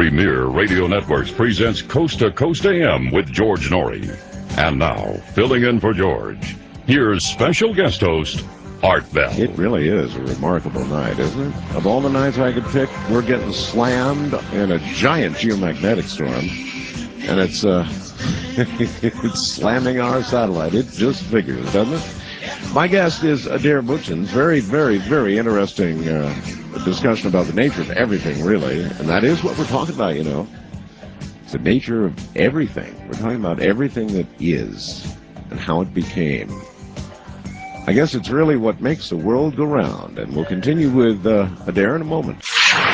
Premier Radio Networks presents Coast to Coast AM with George Norrie. And now, filling in for George, here's special guest host, Art Bell. It really is a remarkable night, isn't it? Of all the nights I could pick, we're getting slammed in a giant geomagnetic storm, and it's it's slamming our satellite. It just figures, doesn't it? My guest is Adair Butchins. Very, very, very interesting discussion about the nature of everything, really, and that is what we're talking about, you know. It's the nature of everything. We're talking about everything that is and how it became. I guess it's really what makes the world go round, and we'll continue with Adair in a moment.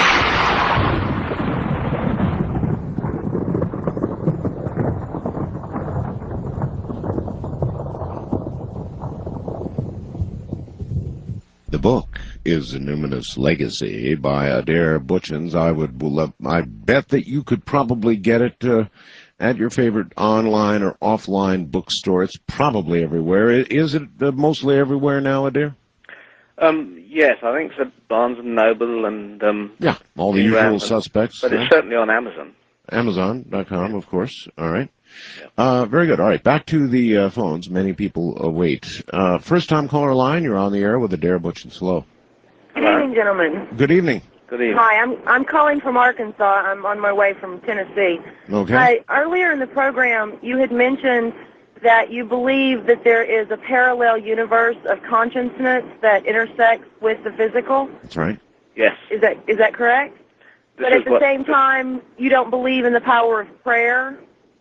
The book is The Numinous Legacy by Adair Butchins. I bet that you could probably get it at your favorite online or offline bookstore. It's probably everywhere. Is it mostly everywhere now, Adair? Yes, I think it's at Barnes & Noble and... yeah, all the usual suspects. But it's certainly on Amazon. Amazon.com, of course. All right. Very good. All right, back to the phones. Many people await. First-time caller line, you're on the air with Adair Butchins. Hello. Good evening, gentlemen. Good evening. Good evening. Hi, I'm calling from Arkansas. I'm on my way from Tennessee. Okay. Earlier in the program, you had mentioned that you believe that there is a parallel universe of consciousness that intersects with the physical. That's right. Yes. Is that correct? But at the same time, you don't believe in the power of prayer?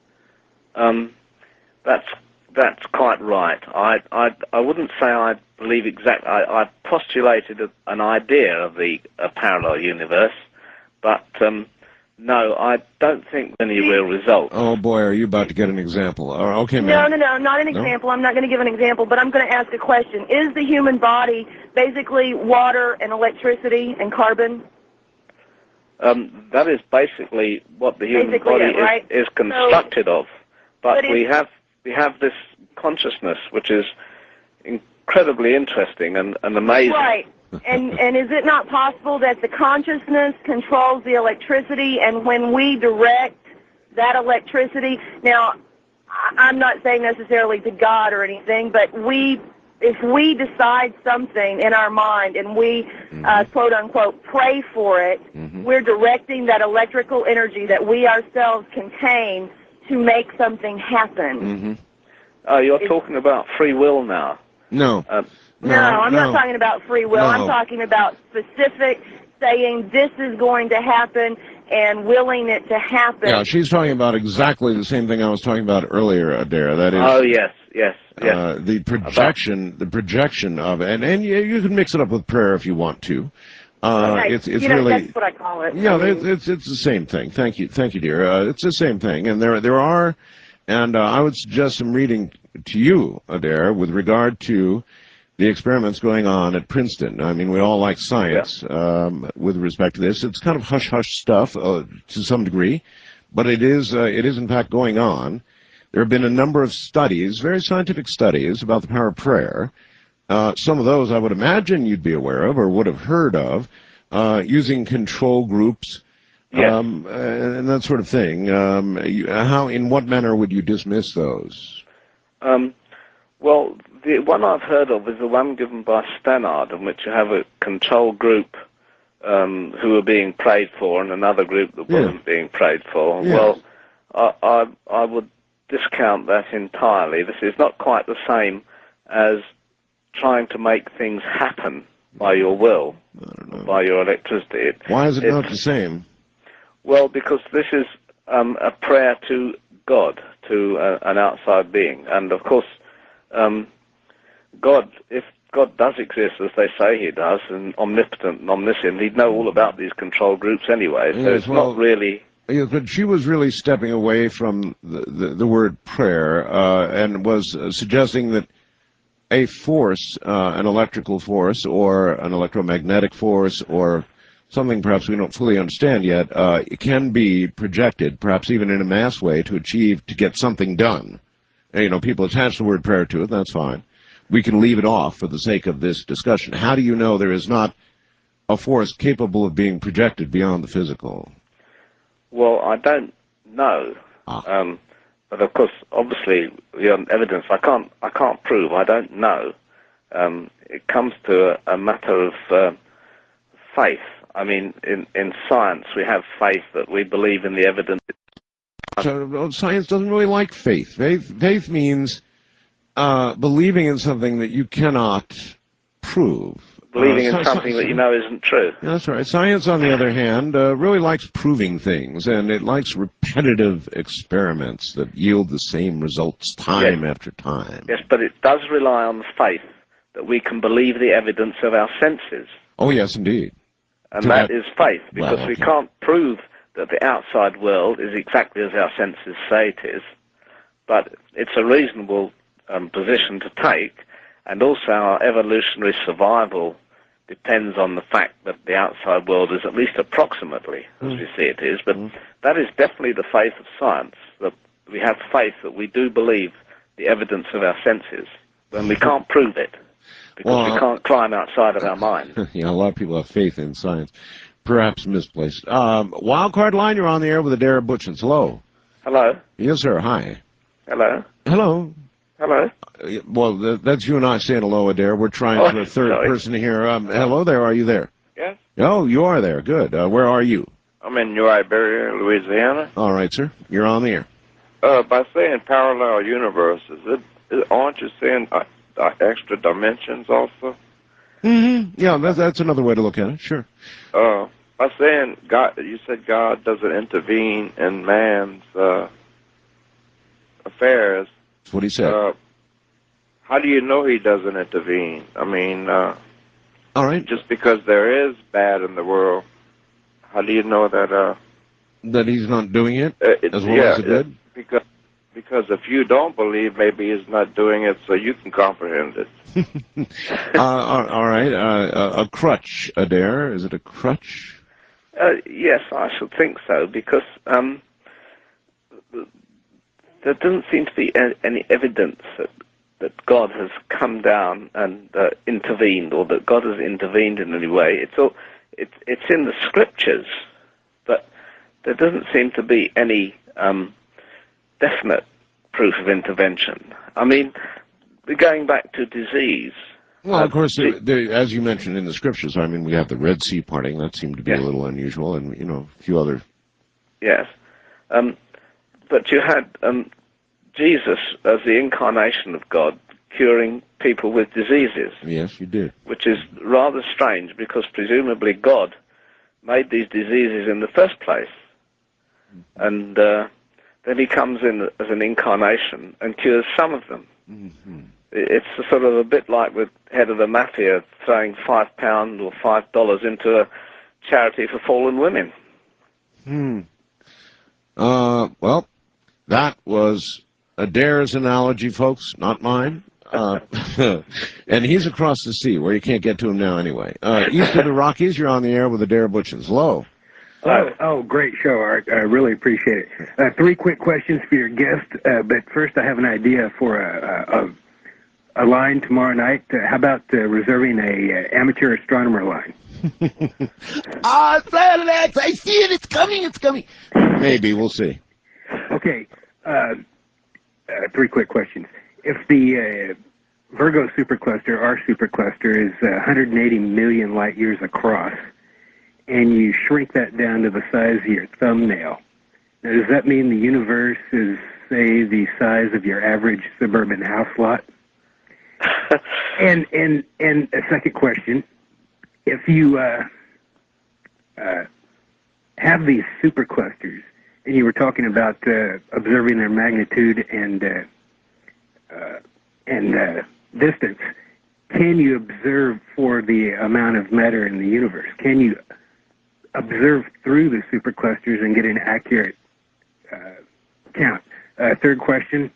That's quite right. I wouldn't say I believe exactly. I postulated an idea of a parallel universe, but no, I don't think any real result. Oh boy, are you about to get an example? Okay, No, ma'am. not an example. I'm not going to give an example, but I'm going to ask a question. Is the human body basically water and electricity and carbon? That is basically what the human body is constructed of. But we have this consciousness, which is incredibly interesting and amazing. Right. And is it not possible that the consciousness controls the electricity, and when we direct that electricity, now I'm not saying necessarily to God or anything, but if we decide something in our mind and we quote unquote pray for it, we're directing that electrical energy that we ourselves contain to make something happen. You're talking about free will now. No. No, I'm not talking about free will. No. I'm talking about specific saying this is going to happen and willing it to happen. Yeah, she's talking about exactly the same thing I was talking about earlier, Adair. That is. Oh yes. The projection of it, and you can mix it up with prayer if you want to. It's really that's what I call it. Yeah, it's the same thing. Thank you, dear. It's the same thing, and there are, and I would suggest some reading to you, Adair, with regard to the experiments going on at Princeton. I mean, we all like science with respect to this. It's kind of hush-hush stuff to some degree, but it is in fact going on. There have been a number of studies, very scientific studies, about the power of prayer. Some of those I would imagine you'd be aware of or would have heard of, using control groups and that sort of thing. In what manner would you dismiss those? Well, the one I've heard of is the one given by Stannard, in which you have a control group who are being prayed for and another group that wasn't being prayed for. Yeah. Well, I would discount that entirely. This is not quite the same as trying to make things happen by your will, by your electricity. Why is it not the same? Well, because this is a prayer to God, to an outside being. And, of course, God, if God does exist, as they say he does, and omnipotent and omniscient, he'd know all about these control groups anyway, so it's not really... Yes, but she was really stepping away from the word prayer and was suggesting that a force, an electrical force or an electromagnetic force or something perhaps we don't fully understand yet, it can be projected, perhaps even in a mass way, to get something done. And, people attach the word prayer to it, that's fine. We can leave it off for the sake of this discussion. How do you know there is not a force capable of being projected beyond the physical? Well, I don't know. But of course, obviously, evidence I can't prove. I don't know. It comes to a matter of faith. I mean, in science, we have faith that we believe in the evidence. So science doesn't really like faith. Faith means believing in something that you cannot prove. Believing in something that you know isn't true. Yeah, that's right. Science, on the other hand, really likes proving things, and it likes repetitive experiments that yield the same results time after time. Yes, but it does rely on the faith that we can believe the evidence of our senses. Oh, yes, indeed. And that is faith, because we can't prove that the outside world is exactly as our senses say it is, but it's a reasonable position to take, and also our evolutionary survival depends on the fact that the outside world is at least approximately as we see it is, but that is definitely the faith of science, that we have faith that we do believe the evidence of our senses when we can't prove it, because we can't climb outside of our mind. Yeah, a lot of people have faith in science, perhaps misplaced. Wildcard line, you're on the air with Adair Butchins. Hello. Hello. Yes, sir. Hi. Hello. Hello. Hello. Well, that's you and I saying hello, Adair. We're trying for a third person here. Hello there. Are you there? Yes. Oh, you are there. Good. Where are you? I'm in New Iberia, Louisiana. All right, sir. You're on the air. By saying parallel universes, aren't you saying extra dimensions also? Mm-hmm. Yeah, that's another way to look at it. Sure. By saying God, you said God doesn't intervene in man's affairs. That's what he said. How do you know he doesn't intervene? I mean, all right. Just because there is bad in the world, how do you know that? That he's not doing it as well as the good? Because if you don't believe, maybe he's not doing it, so you can comprehend it. All right. A crutch, Adair. Is it a crutch? Yes, I should think so, because there doesn't seem to be any evidence that God has come down and intervened, or that God has intervened in any way. It's in the scriptures, but there doesn't seem to be any definite proof of intervention. I mean, going back to disease. Well, of course, as you mentioned in the scriptures, I mean, we have the Red Sea parting. That seemed to be a little unusual, and, a few other. Yes. But you had Jesus as the incarnation of God curing people with diseases. Yes, you did. Which is rather strange, because presumably God made these diseases in the first place. And then he comes in as an incarnation and cures some of them. Mm-hmm. It's sort of a bit like with head of the mafia throwing £5 or $5 into a charity for fallen women. Well, that was Adair's analogy, folks, not mine. And he's across the sea, where you can't get to him now anyway. East of the Rockies, you're on the air with Adair Butchins. Hello. Oh, great show, Art. I really appreciate it. 3 quick questions for your guest, but first I have an idea for a line tomorrow night. How about reserving a amateur astronomer line? Alex, I see it. It's coming. Maybe. We'll see. Okay. 3 quick questions. If the Virgo supercluster, our supercluster, is 180 million light years across, and you shrink that down to the size of your thumbnail, now, does that mean the universe is, say, the size of your average suburban house lot? and a second question, if you have these superclusters, and you were talking about observing their magnitude and distance, can you observe for the amount of matter in the universe? Can you observe through the superclusters and get an accurate count? Third question,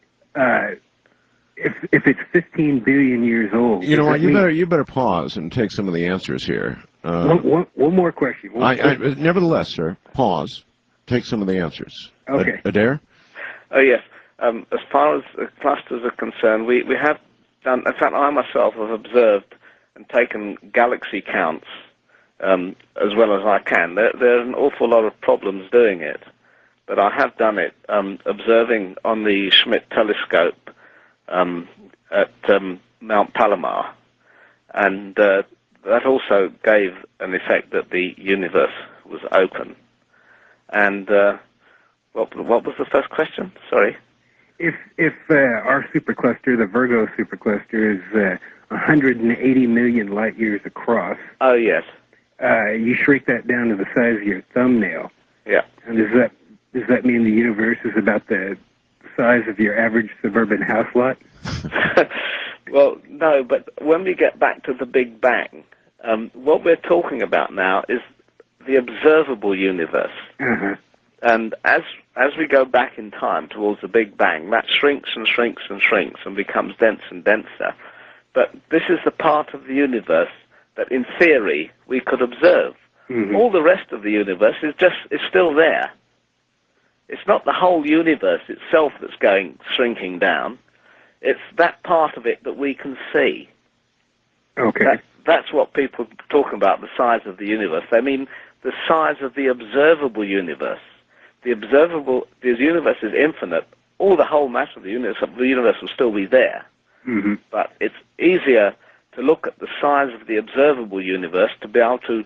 if it's 15 billion years old... You know what, you better pause and take some of the answers here. One more question. Nevertheless, sir, pause. Take some of the answers. Okay. Adair? Oh, yes. As far as the clusters are concerned, we have done... In fact, I myself have observed and taken galaxy counts as well as I can. There's an awful lot of problems doing it, but I have done it observing on the Schmidt telescope at Mount Palomar, and that also gave an effect that the universe was open. And what was the first question? Sorry. If our supercluster, the Virgo supercluster, is 180 million light years across. Oh yes. You shrink that down to the size of your thumbnail. Yeah. And does that mean the universe is about the size of your average suburban house lot? Well, no, but when we get back to the Big Bang, what we're talking about now is the observable universe. Uh-huh. And as we go back in time towards the Big Bang, that shrinks and shrinks and shrinks and becomes denser and denser. But this is the part of the universe that, in theory, we could observe. Mm-hmm. All the rest of the universe is still there. It's not the whole universe itself that's shrinking down. It's that part of it that we can see. Okay. That's what people are talking about, the size of the universe. They mean the size of the observable universe. The universe is infinite. All the whole mass of the universe will still be there. Mm-hmm. But it's easier to look at the size of the observable universe to be able to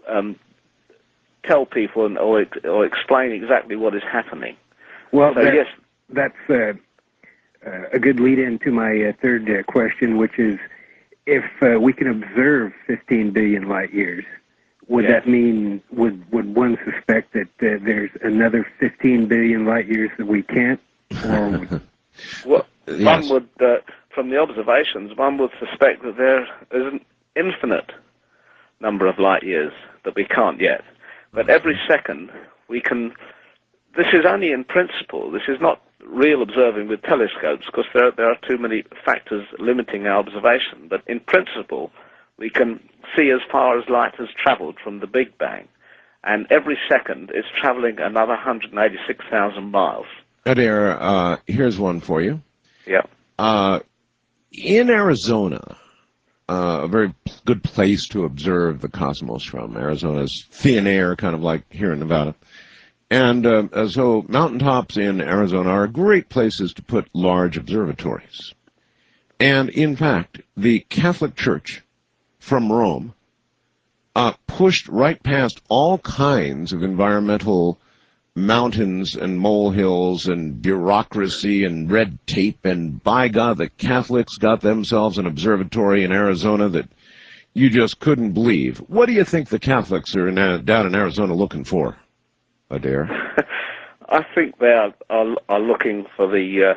tell people or explain exactly what is happening. Well, so, yes. That's a good lead-in to my third question, which is, if we can observe 15 billion light years, would that mean, would one suspect that there's another 15 billion light years that we can't? Or well, one would, from the observations, one would suspect that there is an infinite number of light years that we can't yet. But every second we can. This is only in principle. This is not real observing with telescopes, because there are too many factors limiting our observation. But in principle, we can see as far as light has traveled from the Big Bang, and every second it's traveling another 186,000 miles. Adair, here's one for you. Yeah. In Arizona, a very good place to observe the cosmos from. Arizona's thin air, kind of like here in Nevada. And so mountaintops in Arizona are great places to put large observatories. And in fact, the Catholic Church from Rome pushed right past all kinds of environmental mountains and molehills and bureaucracy and red tape, and by God, the Catholics got themselves an observatory in Arizona that you just couldn't believe. What do you think the Catholics are down in Arizona looking for, Adair? I think they are looking for the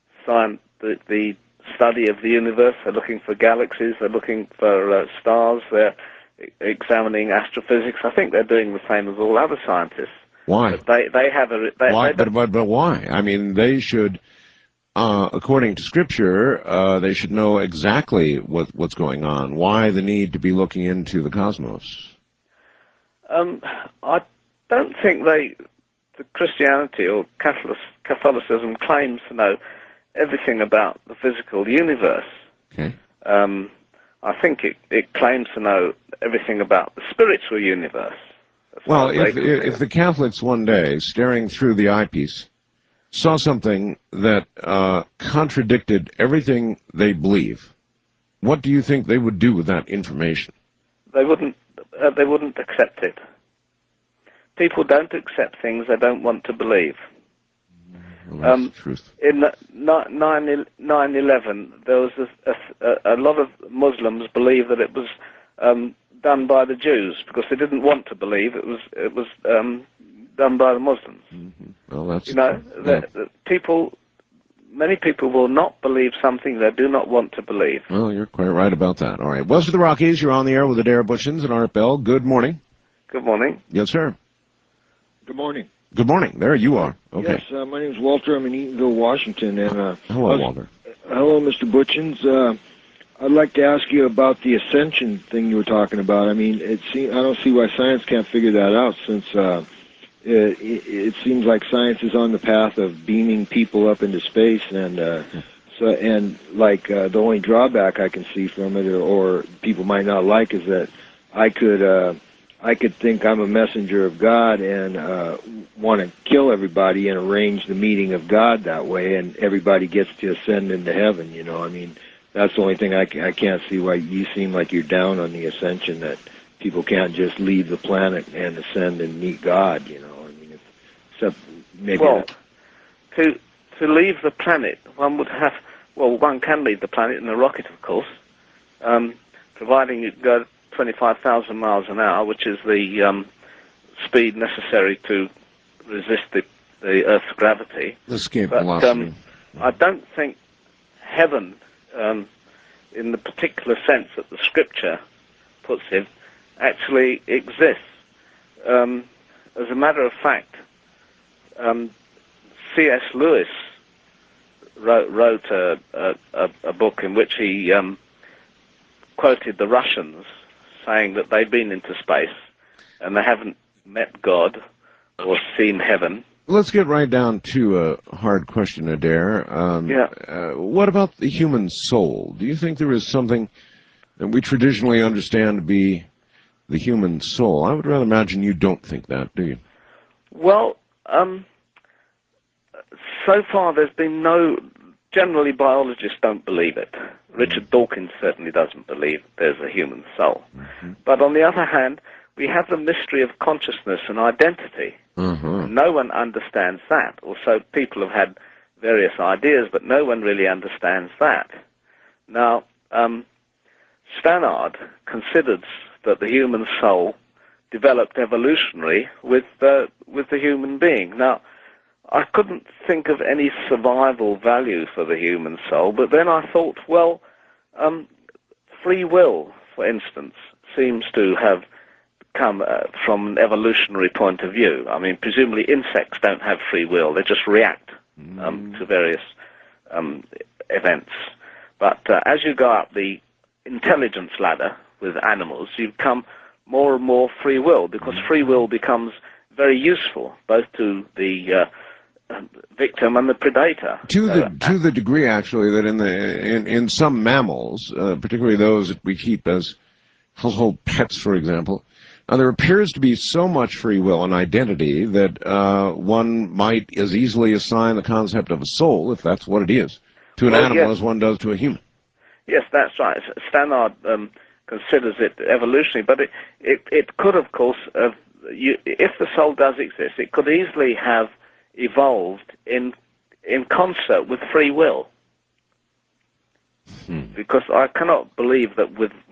study of the universe. They're looking for galaxies. They're looking for stars. They're examining astrophysics. I think they're doing the same as all other scientists. Why? But they have a... Why? But why? I mean, they should, according to Scripture, they should know exactly what's going on. Why the need to be looking into the cosmos? I don't think the Christianity or Catholicism claims to know everything about the physical universe. Okay. I think it claims to know everything about the spiritual universe. Well, if the Catholics one day, staring through the eyepiece, saw something that contradicted everything they believe, what do you think they would do with that information? They wouldn't accept it. People don't accept things they don't want to believe. Well, that's the truth. In 9/11, there was a lot of Muslims believed that it was done by the Jews, because they didn't want to believe it was done by the Muslims. Mm-hmm. Well, that's many people will not believe something they do not want to believe. Well, you're quite right about that. All right, West of the Rockies, you're on the air with Adair Bushins and Art Bell. Good morning. Good morning. Yes, sir. Good morning. Good morning. There you are. Okay. Yes, my name's Walter. I'm in Eatonville, Washington, and hello, Walter. Hello, Mr. Bushins. I'd like to ask you about the ascension thing you were talking about. I mean, I don't see why science can't figure that out, since it seems like science is on the path of beaming people up into space, and the only drawback I can see from it, or people might not like, is that I could I could think I'm a messenger of God and want to kill everybody and arrange the meeting of God that way, and everybody gets to ascend into heaven. You know, I mean, that's the only thing I can't see why you seem like you're down on the ascension, that people can't just leave the planet and ascend and meet God. You know, I mean, except maybe. Well, to leave the planet, one would have. Well, one can leave the planet in a rocket, of course, providing you go 25,000 miles an hour, which is the speed necessary to resist the Earth's gravity. Escape But velocity. I don't think heaven, in the particular sense that the Scripture puts it, actually exists. As a matter of fact, C.S. Lewis wrote a book in which he quoted the Russians saying that they've been into space and they haven't met God or seen heaven. Let's get right down to a hard question, Adair. What about the human soul? Do you think there is something that we traditionally understand to be the human soul? I would rather imagine you don't think that, do you? Well, so far there's been no... Generally, biologists don't believe it. Richard Dawkins certainly doesn't believe there's a human soul. But on the other hand, we have the mystery of consciousness and identity. No one understands that. Also, people have had various ideas, but no one really understands that. Now, Stannard considers that the human soul developed evolutionary with the human being. Now, I couldn't think of any survival value for the human soul, but then I thought, well, free will, for instance, seems to have come from an evolutionary point of view. I mean, presumably insects don't have free will, they just react to various events. But as you go up the intelligence ladder with animals, you become more and more free will, because free will becomes very useful, both to the victim and the predator. To the degree, actually, that in some mammals, particularly those that we keep as household pets, for example, there appears to be so much free will and identity that one might as easily assign the concept of a soul, if that's what it is, to an animal as one does to a human. Yes, that's right. Stannard considers it evolutionary, but it could, of course, if the soul does exist, it could easily have evolved in concert with free will, because I cannot believe that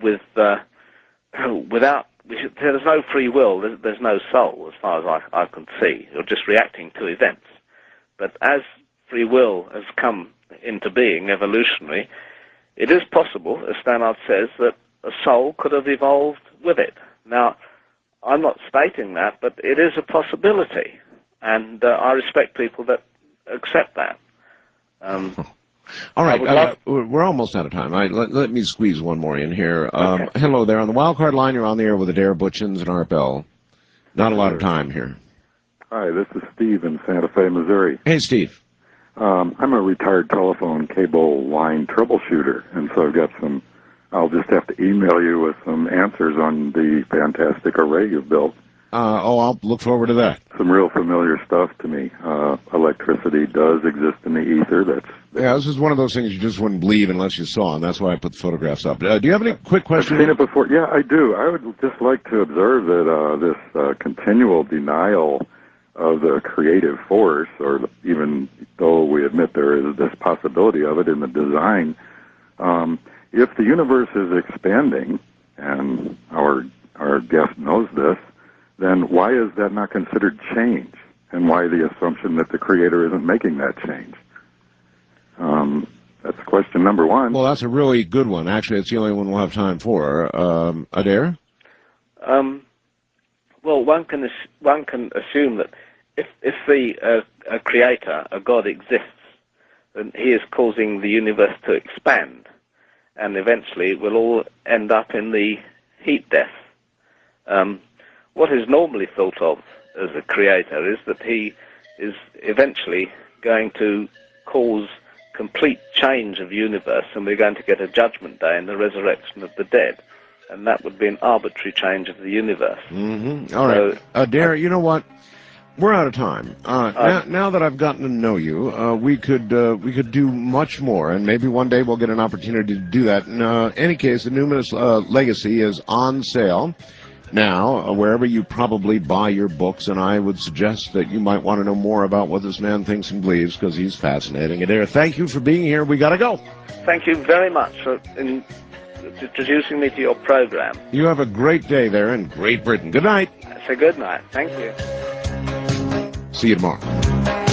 without there's no free will, there's no soul, as far as I can see. You're just reacting to events. But as free will has come into being evolutionary, it is possible, as Stannard says, that a soul could have evolved with it. Now, I'm not stating that, but it is a possibility. And I respect people that accept that. All right, we're almost out of time. Let me squeeze one more in here. Hello there. On the wildcard line, you're on the air with Adair Butchins and Art Bell. Not a lot of time here. Hi, this is Steve in Santa Fe, Missouri. Hey, Steve. I'm a retired telephone cable line troubleshooter, and so I've got some... I'll just have to email you with some answers on the fantastic array you've built. I'll look forward to that. Some real familiar stuff to me. Electricity does exist in the ether. This is one of those things you just wouldn't believe unless you saw, and that's why I put the photographs up. Do you have any quick questions? I've seen it before. Yeah, I do. I would just like to observe that this continual denial of the creative force, or even though we admit there is this possibility of it in the design, if the universe is expanding, and our guest knows this, then why is that not considered change? And why the assumption that the Creator isn't making that change? That's question number one. Well, that's a really good one. Actually, it's the only one we'll have time for. Adair? Well, one can assume that if the Creator, a God, exists, then he is causing the universe to expand, and eventually we'll all end up in the heat death. What is normally thought of as a creator is that he is eventually going to cause complete change of universe, and we're going to get a judgment day and the resurrection of the dead. and that would be an arbitrary change of the universe. Mm-hmm. All right. Dare, you know what? We're out of time. Now that I've gotten to know you, we could do much more, and maybe one day we'll get an opportunity to do that. In any case, the Numinous Legacy is on sale now, wherever you probably buy your books, and I would suggest that you might want to know more about what this man thinks and believes, because he's fascinating. Adair, thank you for being here. We got to go. Thank you very much for introducing me to your program. You have a great day there in Great Britain. Good night. So good night. Thank you. See you tomorrow.